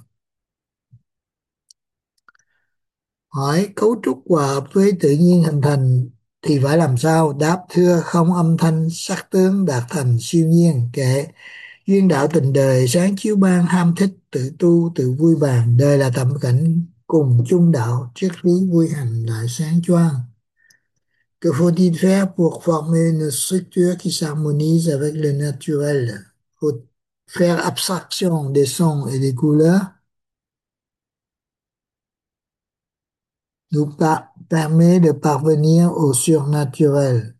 Hỏi cấu trúc hòa hợp với tự nhiên hình thành thì phải làm sao? Đáp thưa không âm thanh sắc tướng đạt thành siêu nhiên. Kệ duyên đạo tình đời sáng chiếu ban ham thích tự tu tự vui bàn. Đời là tầm cảnh cùng chung đạo triết lý vui hành lại sáng choang. Que faut-il faire pour former une structure qui s'harmonise avec le naturel? Faut faire abstraction des sons et des couleurs. Nous pa- permet de parvenir au surnaturel.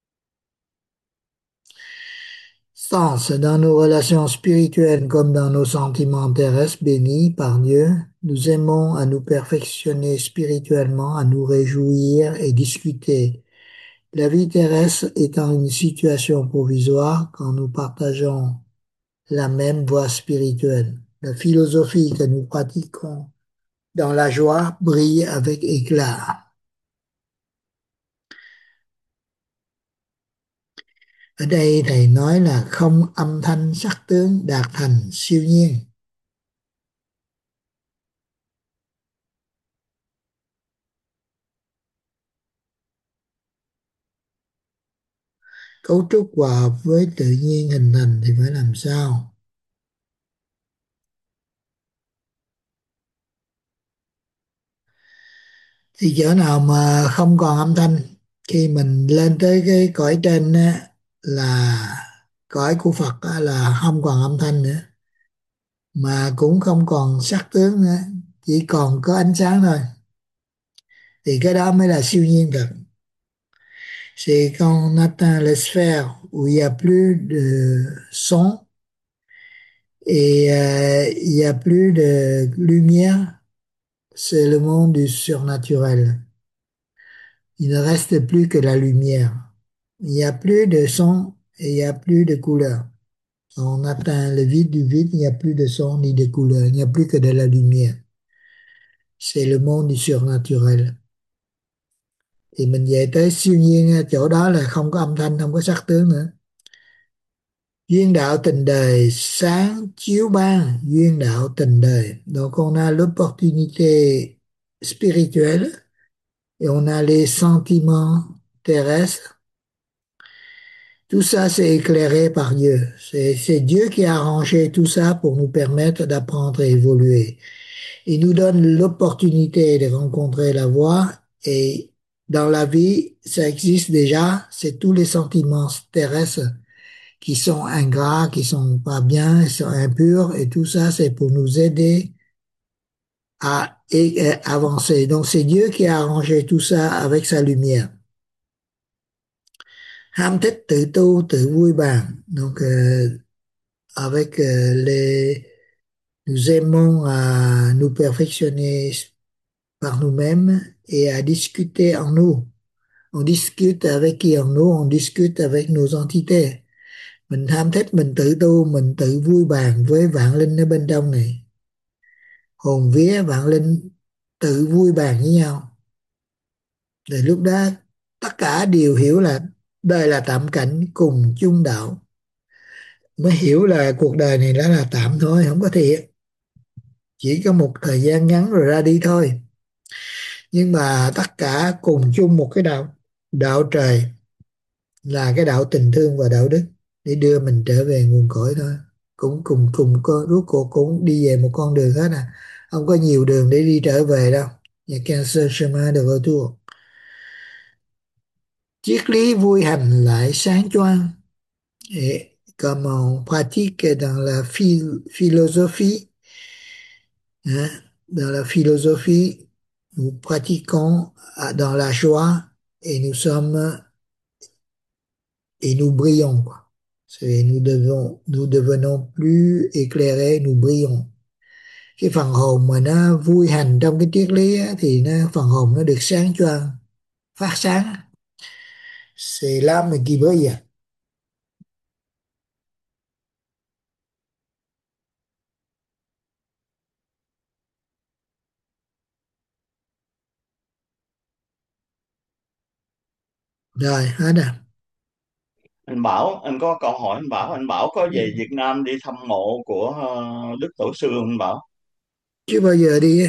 Sens, dans nos relations spirituelles comme dans nos sentiments terrestres bénis par Dieu, nous aimons à nous perfectionner spirituellement, à nous réjouir et discuter. La vie terrestre étant une situation provisoire quand nous partageons la même voie spirituelle. La philosophie que nous pratiquons dans la joie brille avec éclat. Ở đây thầy nói là không âm thanh sắc tướng đạt thành siêu nhiên. Cấu trúc hòa hợp với tự nhiên hình thành thì phải làm sao? Thì chỗ nào mà không còn âm thanh, khi mình lên tới cái cõi trên á, là cõi của Phật á, là không còn âm thanh nữa, mà cũng không còn sắc tướng nữa, chỉ còn có ánh sáng thôi, thì cái đó mới là siêu nhiên thật. C'est quand on atteint les sphères où il n'y a plus de son et euh, il n'y a plus de lumière, c'est le monde du surnaturel. Il ne reste plus que la lumière. Il n'y a plus de son et il n'y a plus de couleur. Quand on atteint le vide du vide, il n'y a plus de son ni de couleur, il n'y a plus que de la lumière. C'est le monde du surnaturel. Thì mình về tới siêu nhiên, chỗ đó là không có âm thanh, không có sắc tướng nữa. Duyên đạo tình đời sáng chiếu ban, duyên đạo tình đời. Donc on a l'opportunité spirituelle et on a les sentiments terrestres. Tout ça, c'est éclairé par Dieu. C'est, c'est Dieu qui a arrangé tout ça pour nous permettre d'apprendre et évoluer. Il nous donne l'opportunité de rencontrer la voie et dans la vie, ça existe déjà, c'est tous les sentiments terrestres qui sont ingrats, qui sont pas bien, qui sont impurs et tout ça, c'est pour nous aider à, et, à avancer. Donc c'est Dieu qui a arrangé tout ça avec sa lumière. Ham thích tự tu, tự vui bàn. Donc euh, avec euh, les, nous aimons à nous perfectionner par nous-mêmes et à discuter en nous. On discute avec qui en nous, on discute avec nos entités. Mình ham thích mình tự tu, mình tự vui bàn với vạn linh ở bên trong này. Hồn vía vạn linh tự vui bàn với nhau. Rồi lúc đó tất cả đều hiểu là đời là tạm cảnh cùng chung đạo. Mới hiểu là cuộc đời này đã là tạm thôi, không có thiệt. Chỉ có một thời gian ngắn rồi ra đi thôi. Nhưng mà tất cả cùng chung một cái đạo, đạo trời là cái đạo tình thương và đạo đức để đưa mình trở về nguồn cội thôi. Cũng cùng cùng có rốt cuộc cũng đi về một con đường hết à. Không có nhiều đường để đi trở về đâu. Il y a qu'un seul chemin de retour. Triết lý vui hành lại sáng choang. Et comme on pratique dans la phil- philosophie, hein, dans la philosophie, nous pratiquons dans la joie et nous sommes et nous brillons, quoi. C'est, nous devons, nous devenons plus éclairés, nous brillons. Cái phần hồn mà nó vui hành trong cái triết lý á, thì nó phần hồn nó được sáng choang, phát sáng. C'est l'âme qui brille. Rồi, hết à. Anh Bảo, anh có câu hỏi. Anh Bảo, anh Bảo có về Việt Nam đi thăm mộ của ờ, Đức Tổ sư không anh Bảo? Chưa bao giờ đi.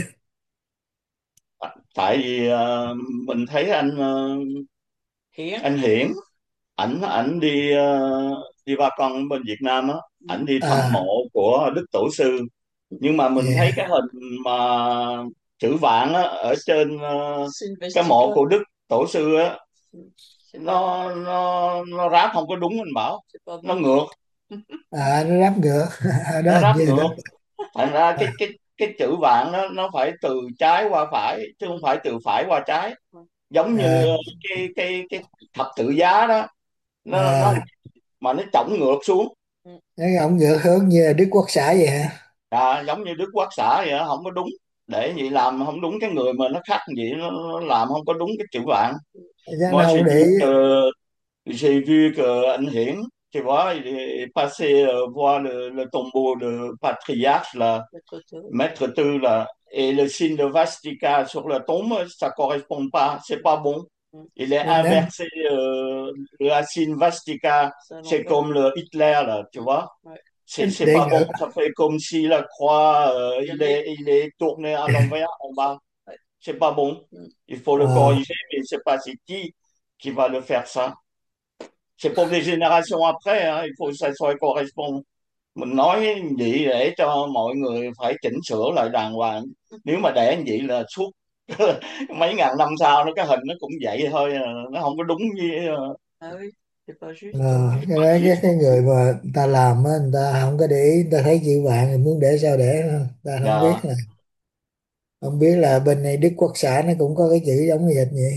Tại vì ờ, mình thấy anh ờ, Hiển. anh Hiển, ảnh ảnh đi ờ, đi ba con bên Việt Nam á, ảnh đi thăm À, mộ của Đức Tổ sư, nhưng mà mình thấy yeah. cái hình mà chữ vạn á ở trên ờ, cái mộ Sinvestica. của Đức Tổ sư á, nó nó nó ráp không có đúng anh Bảo, C'est pas nó bon. À, ngược, nó ráp ngược. Đó nó hình ráp như ngược. đó. Thành ra cái À, cái cái chữ vạn nó nó phải từ trái qua phải chứ không phải từ phải qua trái, giống như à, cái cái cái thập tự giá đó, nó nó à, mà nó chổng ngược xuống. cái ông ngược hướng như là Đức Quốc xã vậy hả? À, giống như Đức Quốc xã vậy đó, không có đúng. Để vậy làm không đúng, cái người mà nó khác vậy nó, nó làm không có đúng cái chữ vạn. Chắc Moi đâu j'ai để vu que j'ai vu que anh Hiển, tu vois, il est passé euh, voir le, le tombeau de patriarche là, Maître Tư là, et le signe de Vastika sur la tombe, ça correspond pas, c'est pas bon. Il est nên nếu inversé, euh, le signe Vastika, c'est comme le Hitler là, tu vois. C'est c'est để pas bon, ngược. ça fait comme si la croix, euh, il est, il est tourné à l'envers en bas. C'est pas bon. Il faut le À, corriger, mais c'est pas c'est qui qui va le faire ça. C'est pour des générations après, hein, il faut que ça soit correspond. Mình nói vậy để cho mọi người phải chỉnh sửa lại đàng hoàng. Nếu mà để vậy là suốt mấy ngàn năm sau nó cái hình nó cũng vậy thôi, nó không có đúng với ờ, Ah oui, c'est pas juste. à, c'est cái pas đó cái, juste. cái người mà người ta làm á, người ta không có để ý, người ta thấy chữ vạn thì muốn để sao để, người ta không biết Dạ. là không biết là bên này Đức Quốc xã nó cũng có cái chữ giống như hệt vậy.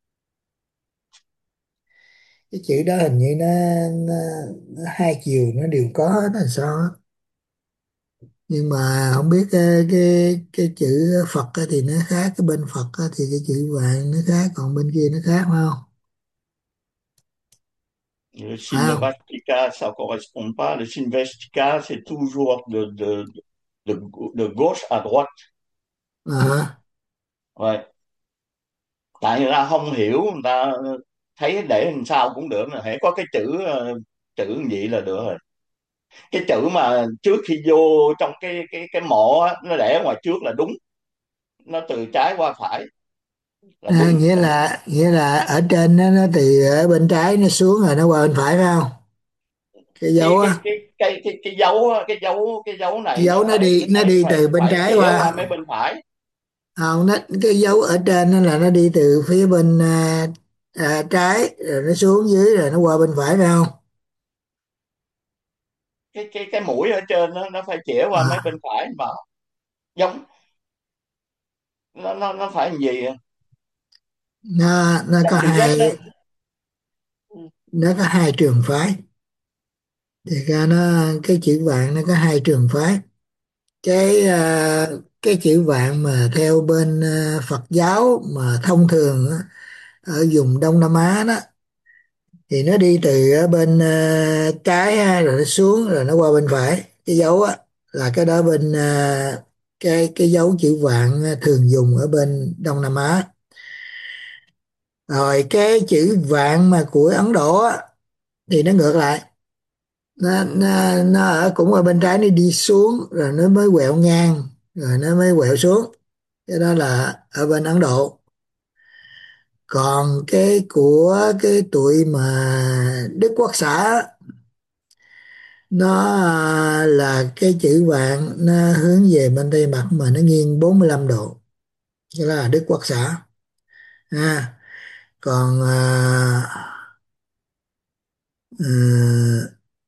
Cái chữ đó hình như nó, nó, nó hai chiều nó đều có hết là sao á. Nhưng mà không biết cái cái, cái chữ Phật á thì nó khác, cái bên Phật á thì cái chữ vạn nó khác, còn bên kia nó khác phải không? Le Phải signe không? Vastika, ça correspond pas. Le signe Vastika, c'est toujours de, de, de, de gauche à droite. À, Ouais. Tại người ta không hiểu, người ta thấy để làm sao cũng được, hãy có cái chữ ờ, chữ gì là được rồi. Cái chữ mà trước khi vô trong cái cái cái mộ á, nó để ở ngoài trước là đúng, nó từ trái qua phải là À, đúng. nghĩa là nghĩa là ở trên nó, nó từ ở bên trái nó xuống rồi nó qua bên phải phải không? Cái cái dấu cái á, cái cái cái cái dấu á, cái dấu cái dấu cái này dấu nó nó phải đi nó phải đi phải từ bên phải trái chĩa qua. qua mấy bên phải. Không, nó cái dấu ở trên nó là nó đi từ phía bên à, à, trái rồi nó xuống dưới rồi nó qua bên phải phải không? Cái cái cái mũi ở trên nó nó phải chĩa qua mấy bên À, phải mà giống, nó nó nó phải làm gì à? nó nó Trong có chữ Z hai đó. nó có hai trường phái. Thì ra nó cái chữ vạn nó có hai trường phái. Cái à, cái chữ vạn mà theo bên à, Phật giáo mà thông thường á, ở vùng Đông Nam Á đó thì nó đi từ ở bên à, trái ha, rồi nó xuống rồi nó qua bên phải. Cái dấu á là cái đó bên à, cái cái dấu chữ vạn á, thường dùng ở bên Đông Nam Á. Rồi cái chữ vạn mà của Ấn Độ á thì nó ngược lại, nó nó nó ở cũng ở bên trái, nó đi xuống rồi nó mới quẹo ngang rồi nó mới quẹo xuống. Cái đó là ở bên Ấn Độ. Còn cái của cái tụi mà Đức Quốc xã, nó à, là cái chữ vạn nó hướng về bên Tây Mặt mà nó nghiêng bốn mươi lăm độ. Cái đó là Đức Quốc xã. À, còn à, ừ,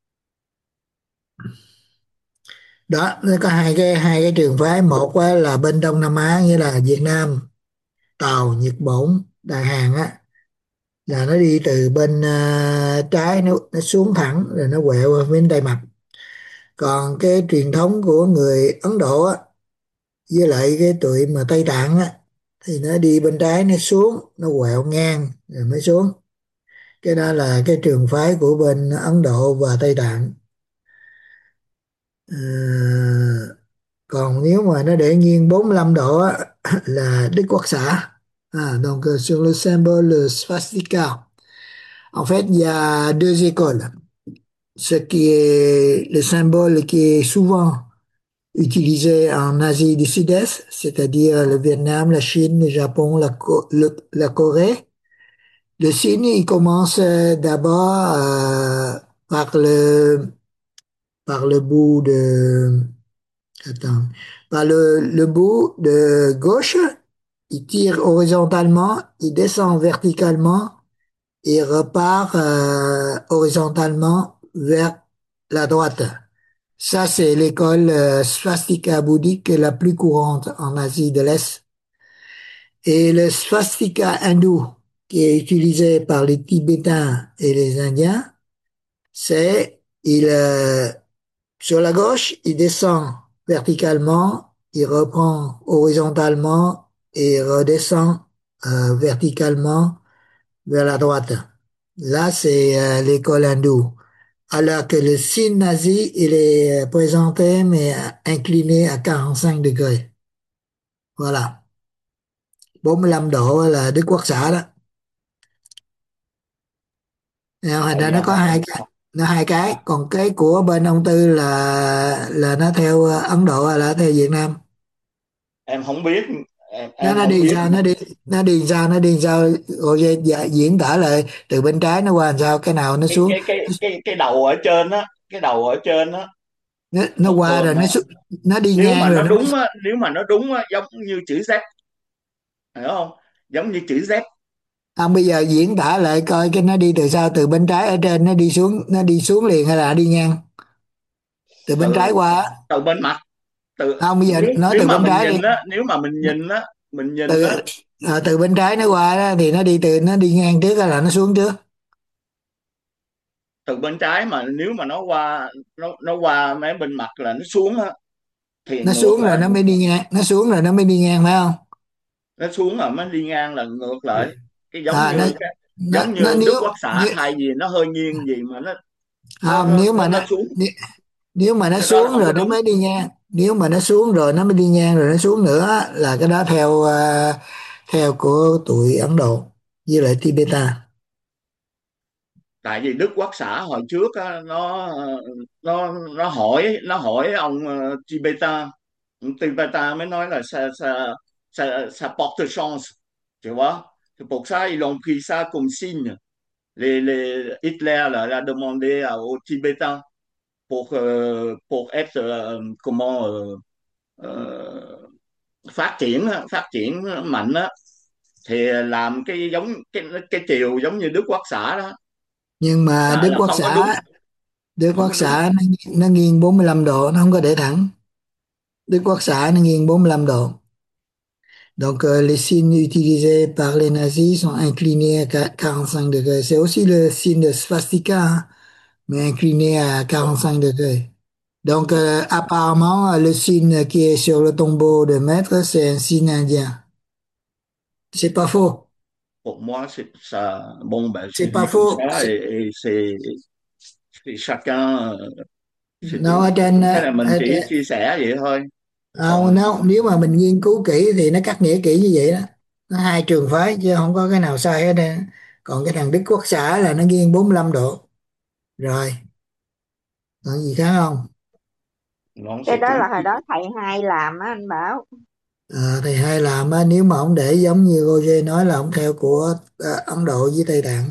đó nó có hai cái hai cái trường phái. Một á, là bên Đông Nam Á nghĩa là Việt Nam, Tàu, Nhật Bản, Đại Hàn á, là nó đi từ bên à, trái, nó nó xuống thẳng rồi nó quẹo qua bên Tây Mặt. Còn cái truyền thống của người Ấn Độ á, với lại cái tụi mà Tây Tạng á, thì nó đi bên trái nó xuống nó quẹo ngang rồi mới xuống. Cái đó là cái trường phái của bên Ấn Độ và Tây Tạng. Ờ, còn nếu mà nó để nghiêng bốn mươi lăm độ á, là Đức Quốc xã. À, donc euh, sur le symbole swastika, en fait, il y a deux écoles. Ce qui est le symbole qui est souvent utilisé en Asie du Sud-Est, c'est-à-dire le Vietnam, la Chine, le Japon, la, Co- le- la Corée. Le signe, il commence euh, d'abord euh, par le par le bout de attends, par le, le bout de gauche, il tire horizontalement, il descend verticalement et repart euh, horizontalement vers la droite. Ça, c'est l'école euh, swastika bouddhique la plus courante en Asie de l'Est. Et le swastika hindou, qui est utilisé par les Tibétains et les Indiens, c'est il euh, sur la gauche, il descend verticalement, il reprend horizontalement et redescend euh, verticalement vers la droite. Là, c'est euh, l'école hindoue. Alors que le signe nazi, il est euh, présenté mais euh, incliné à quarante-cinq degrés. Voilà. bốn mươi lăm độ là Đức Quốc xã đó. Nào, thành Ồ, ra nó dạ có hai cái, nó hai cái. Còn cái của bên ông Tư là là nó theo ờ, Ấn Độ hay là theo Việt Nam? em không biết, em nó em nó không đi biết. sao nó đi nó đi sao nó đi sao rồi về- dạ, diễn tả lại từ bên trái nó qua làm sao, cái nào nó cái xuống, cái cái cái cái đầu ở trên á, cái đầu ở trên á, nó, nó thường qua thường rồi á, nó xuống, nó đi nếu ngang mà rồi nó nó mới. đúng á, nếu mà nó đúng á giống như chữ Z, hiểu không, giống như chữ Z. Ông bây giờ diễn tả lại coi cái nó đi từ sao, từ bên trái ở trên nó đi xuống, nó đi xuống liền hay là đi ngang từ bên trái từ qua á? từ bên mặt, từ Không, bây giờ nếu nói nếu từ mà bên mình trái đi. nhìn á, nếu mà mình nhìn á, mình nhìn Từ á, à, từ bên trái nó qua đó, thì nó đi từ nó đi ngang trước hay là nó xuống trước? từ bên trái mà nếu mà nó qua, nó nó qua mấy bên mặt là nó xuống á, thì Nó ngược xuống rồi lại. nó mới đi ngang, nó xuống rồi nó mới đi ngang phải không? Nó xuống rồi mới đi ngang là ngược lại. Cái giống À, nó như cái nó giống nó như Đức nếu, Quốc xã, nếu thay vì nó hơi nghiêng gì mà nó nó không, nó nếu nó, mà nó nó xuống, nếu, nếu mà nó cái đó là xuống không có rồi nó đúng. mới đi ngang, nếu mà nó xuống rồi nó mới đi ngang rồi nó xuống nữa á, là cái đó theo ờ, theo của tụi Ấn Độ với lại Tibetan. tại vì Đức Quốc xã hồi trước á, nó nó nó hỏi nó hỏi ông uh, Tibetan. Ông Tibetan mới nói là ça, ça, ça, ça porte chance, tu vois. C'est pour ça ils ont pris ça comme signe. Les, les, Hitler là, a demandé à- aux Tibétains pour, euh, pour être euh, comment euh, euh, phát triển phát triển mạnh á, thì làm cái giống cái cái chiều giống như Đức Quốc xã đó. Nhưng mà Là, Đức là Quốc không có đúng, xã Đức không Quốc có đúng. xã nó, nó nghiêng bốn mươi lăm độ, nó không có để thẳng. Đức Quốc xã nó nghiêng bốn mươi lăm độ. Donc euh, les signes utilisés par les nazis sont inclinés à qua- quarante-cinq degrés. C'est aussi le signe de swastika, hein, mais incliné à quarante-cinq degrés. Donc euh, apparemment, le signe qui est sur le tombeau de maître, c'est un signe indien. C'est pas faux. Pour moi c'est ça, bon ben c'est C'est pas dit comme faux. ça, et, C'est- et c'est c'est chacun, euh, c'est Non, tout. ở trên, Thế là mình ở chỉ trên chia sẻ vậy thôi, không, còn nếu, nếu mà mình nghiên cứu kỹ thì nó cắt nghĩa kỹ như vậy đó. Nó hai trường phái chứ không có cái nào sai hết trơn. Còn cái thằng Đức Quốc xã là nó nghiêng bốn mươi lăm độ. Rồi, còn gì khác không? nó Cái sẽ đó trúng. là hồi đó thầy hai làm á anh Bảo. À, thì hay làm á, nếu mà ông để giống như Roger nói là ông theo của à, Ấn Độ với Tây Tạng.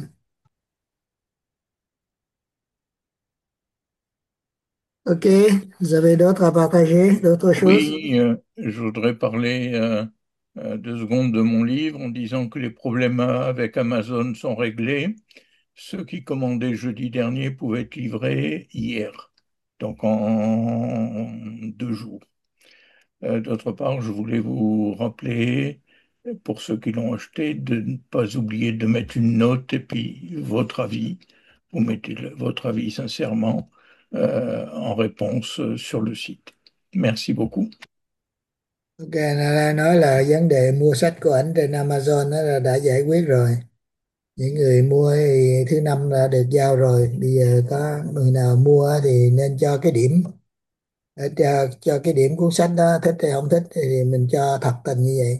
Ok, vous avez d'autres à partager, d'autres choses? Oui, euh, je voudrais parler euh, euh, deux secondes de mon livre en disant que les problèmes euh, avec Amazon sont réglés. Ceux qui commandaient jeudi dernier pouvaient être livrés hier, donc en deux jours. Euh, d'autre part, je voulais vous rappeler, pour ceux qui l'ont acheté, de ne pas oublier de mettre une note et puis votre avis. Vous mettez le- votre avis sincèrement euh, en réponse euh, sur le site. Merci beaucoup. Ok, Nala nói là vấn đề mua sách của ảnh trên Amazon đó là đã giải quyết rồi. Những người mua thì thứ năm đã được giao rồi. Bây giờ có người nào mua thì nên cho cái điểm, để cho, cho cái điểm cuốn sách đó, thích hay không thích thì mình cho thật tình như vậy.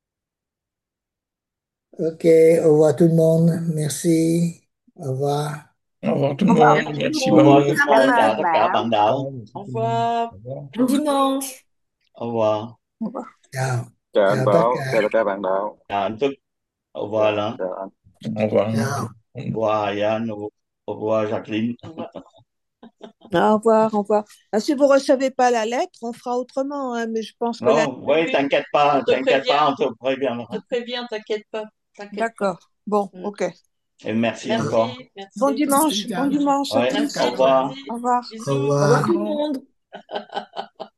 Ok, au revoir tout le monde. Merci. Au revoir. Au revoir tout le Không bảo monde, Merci merci Au revoir beaucoup. tout beaucoup. le cảm monde, chào ơn tất cả Bảo. bạn đạo. Au revoir. Au revoir. Bon dimanche. Au revoir. Chào. Chào anh Chào tất Bảo, chào cả. tất cả bạn đạo. Chào anh Phước. Au Dạ, revoir là. chào anh. Au revoir. Chào. Au revoir Yann. Au revoir Jacqueline. Au revoir. Au revoir, au revoir. Ah, si vous recevez pas la lettre, on fera autrement, hein, mais je pense que la... Non, oui, t'inquiète pas, On te t'inquiète pas, prévient. on te préviendra. On te prévient, t'inquiète pas. T'inquiète pas. D'accord. Bon, Mm. ok. Et merci Merci, encore. merci. Bon dimanche, bon dimanche à Ouais, tous. Merci, au revoir. merci. Au revoir. Au Bisous. Au revoir revoir. tout le monde.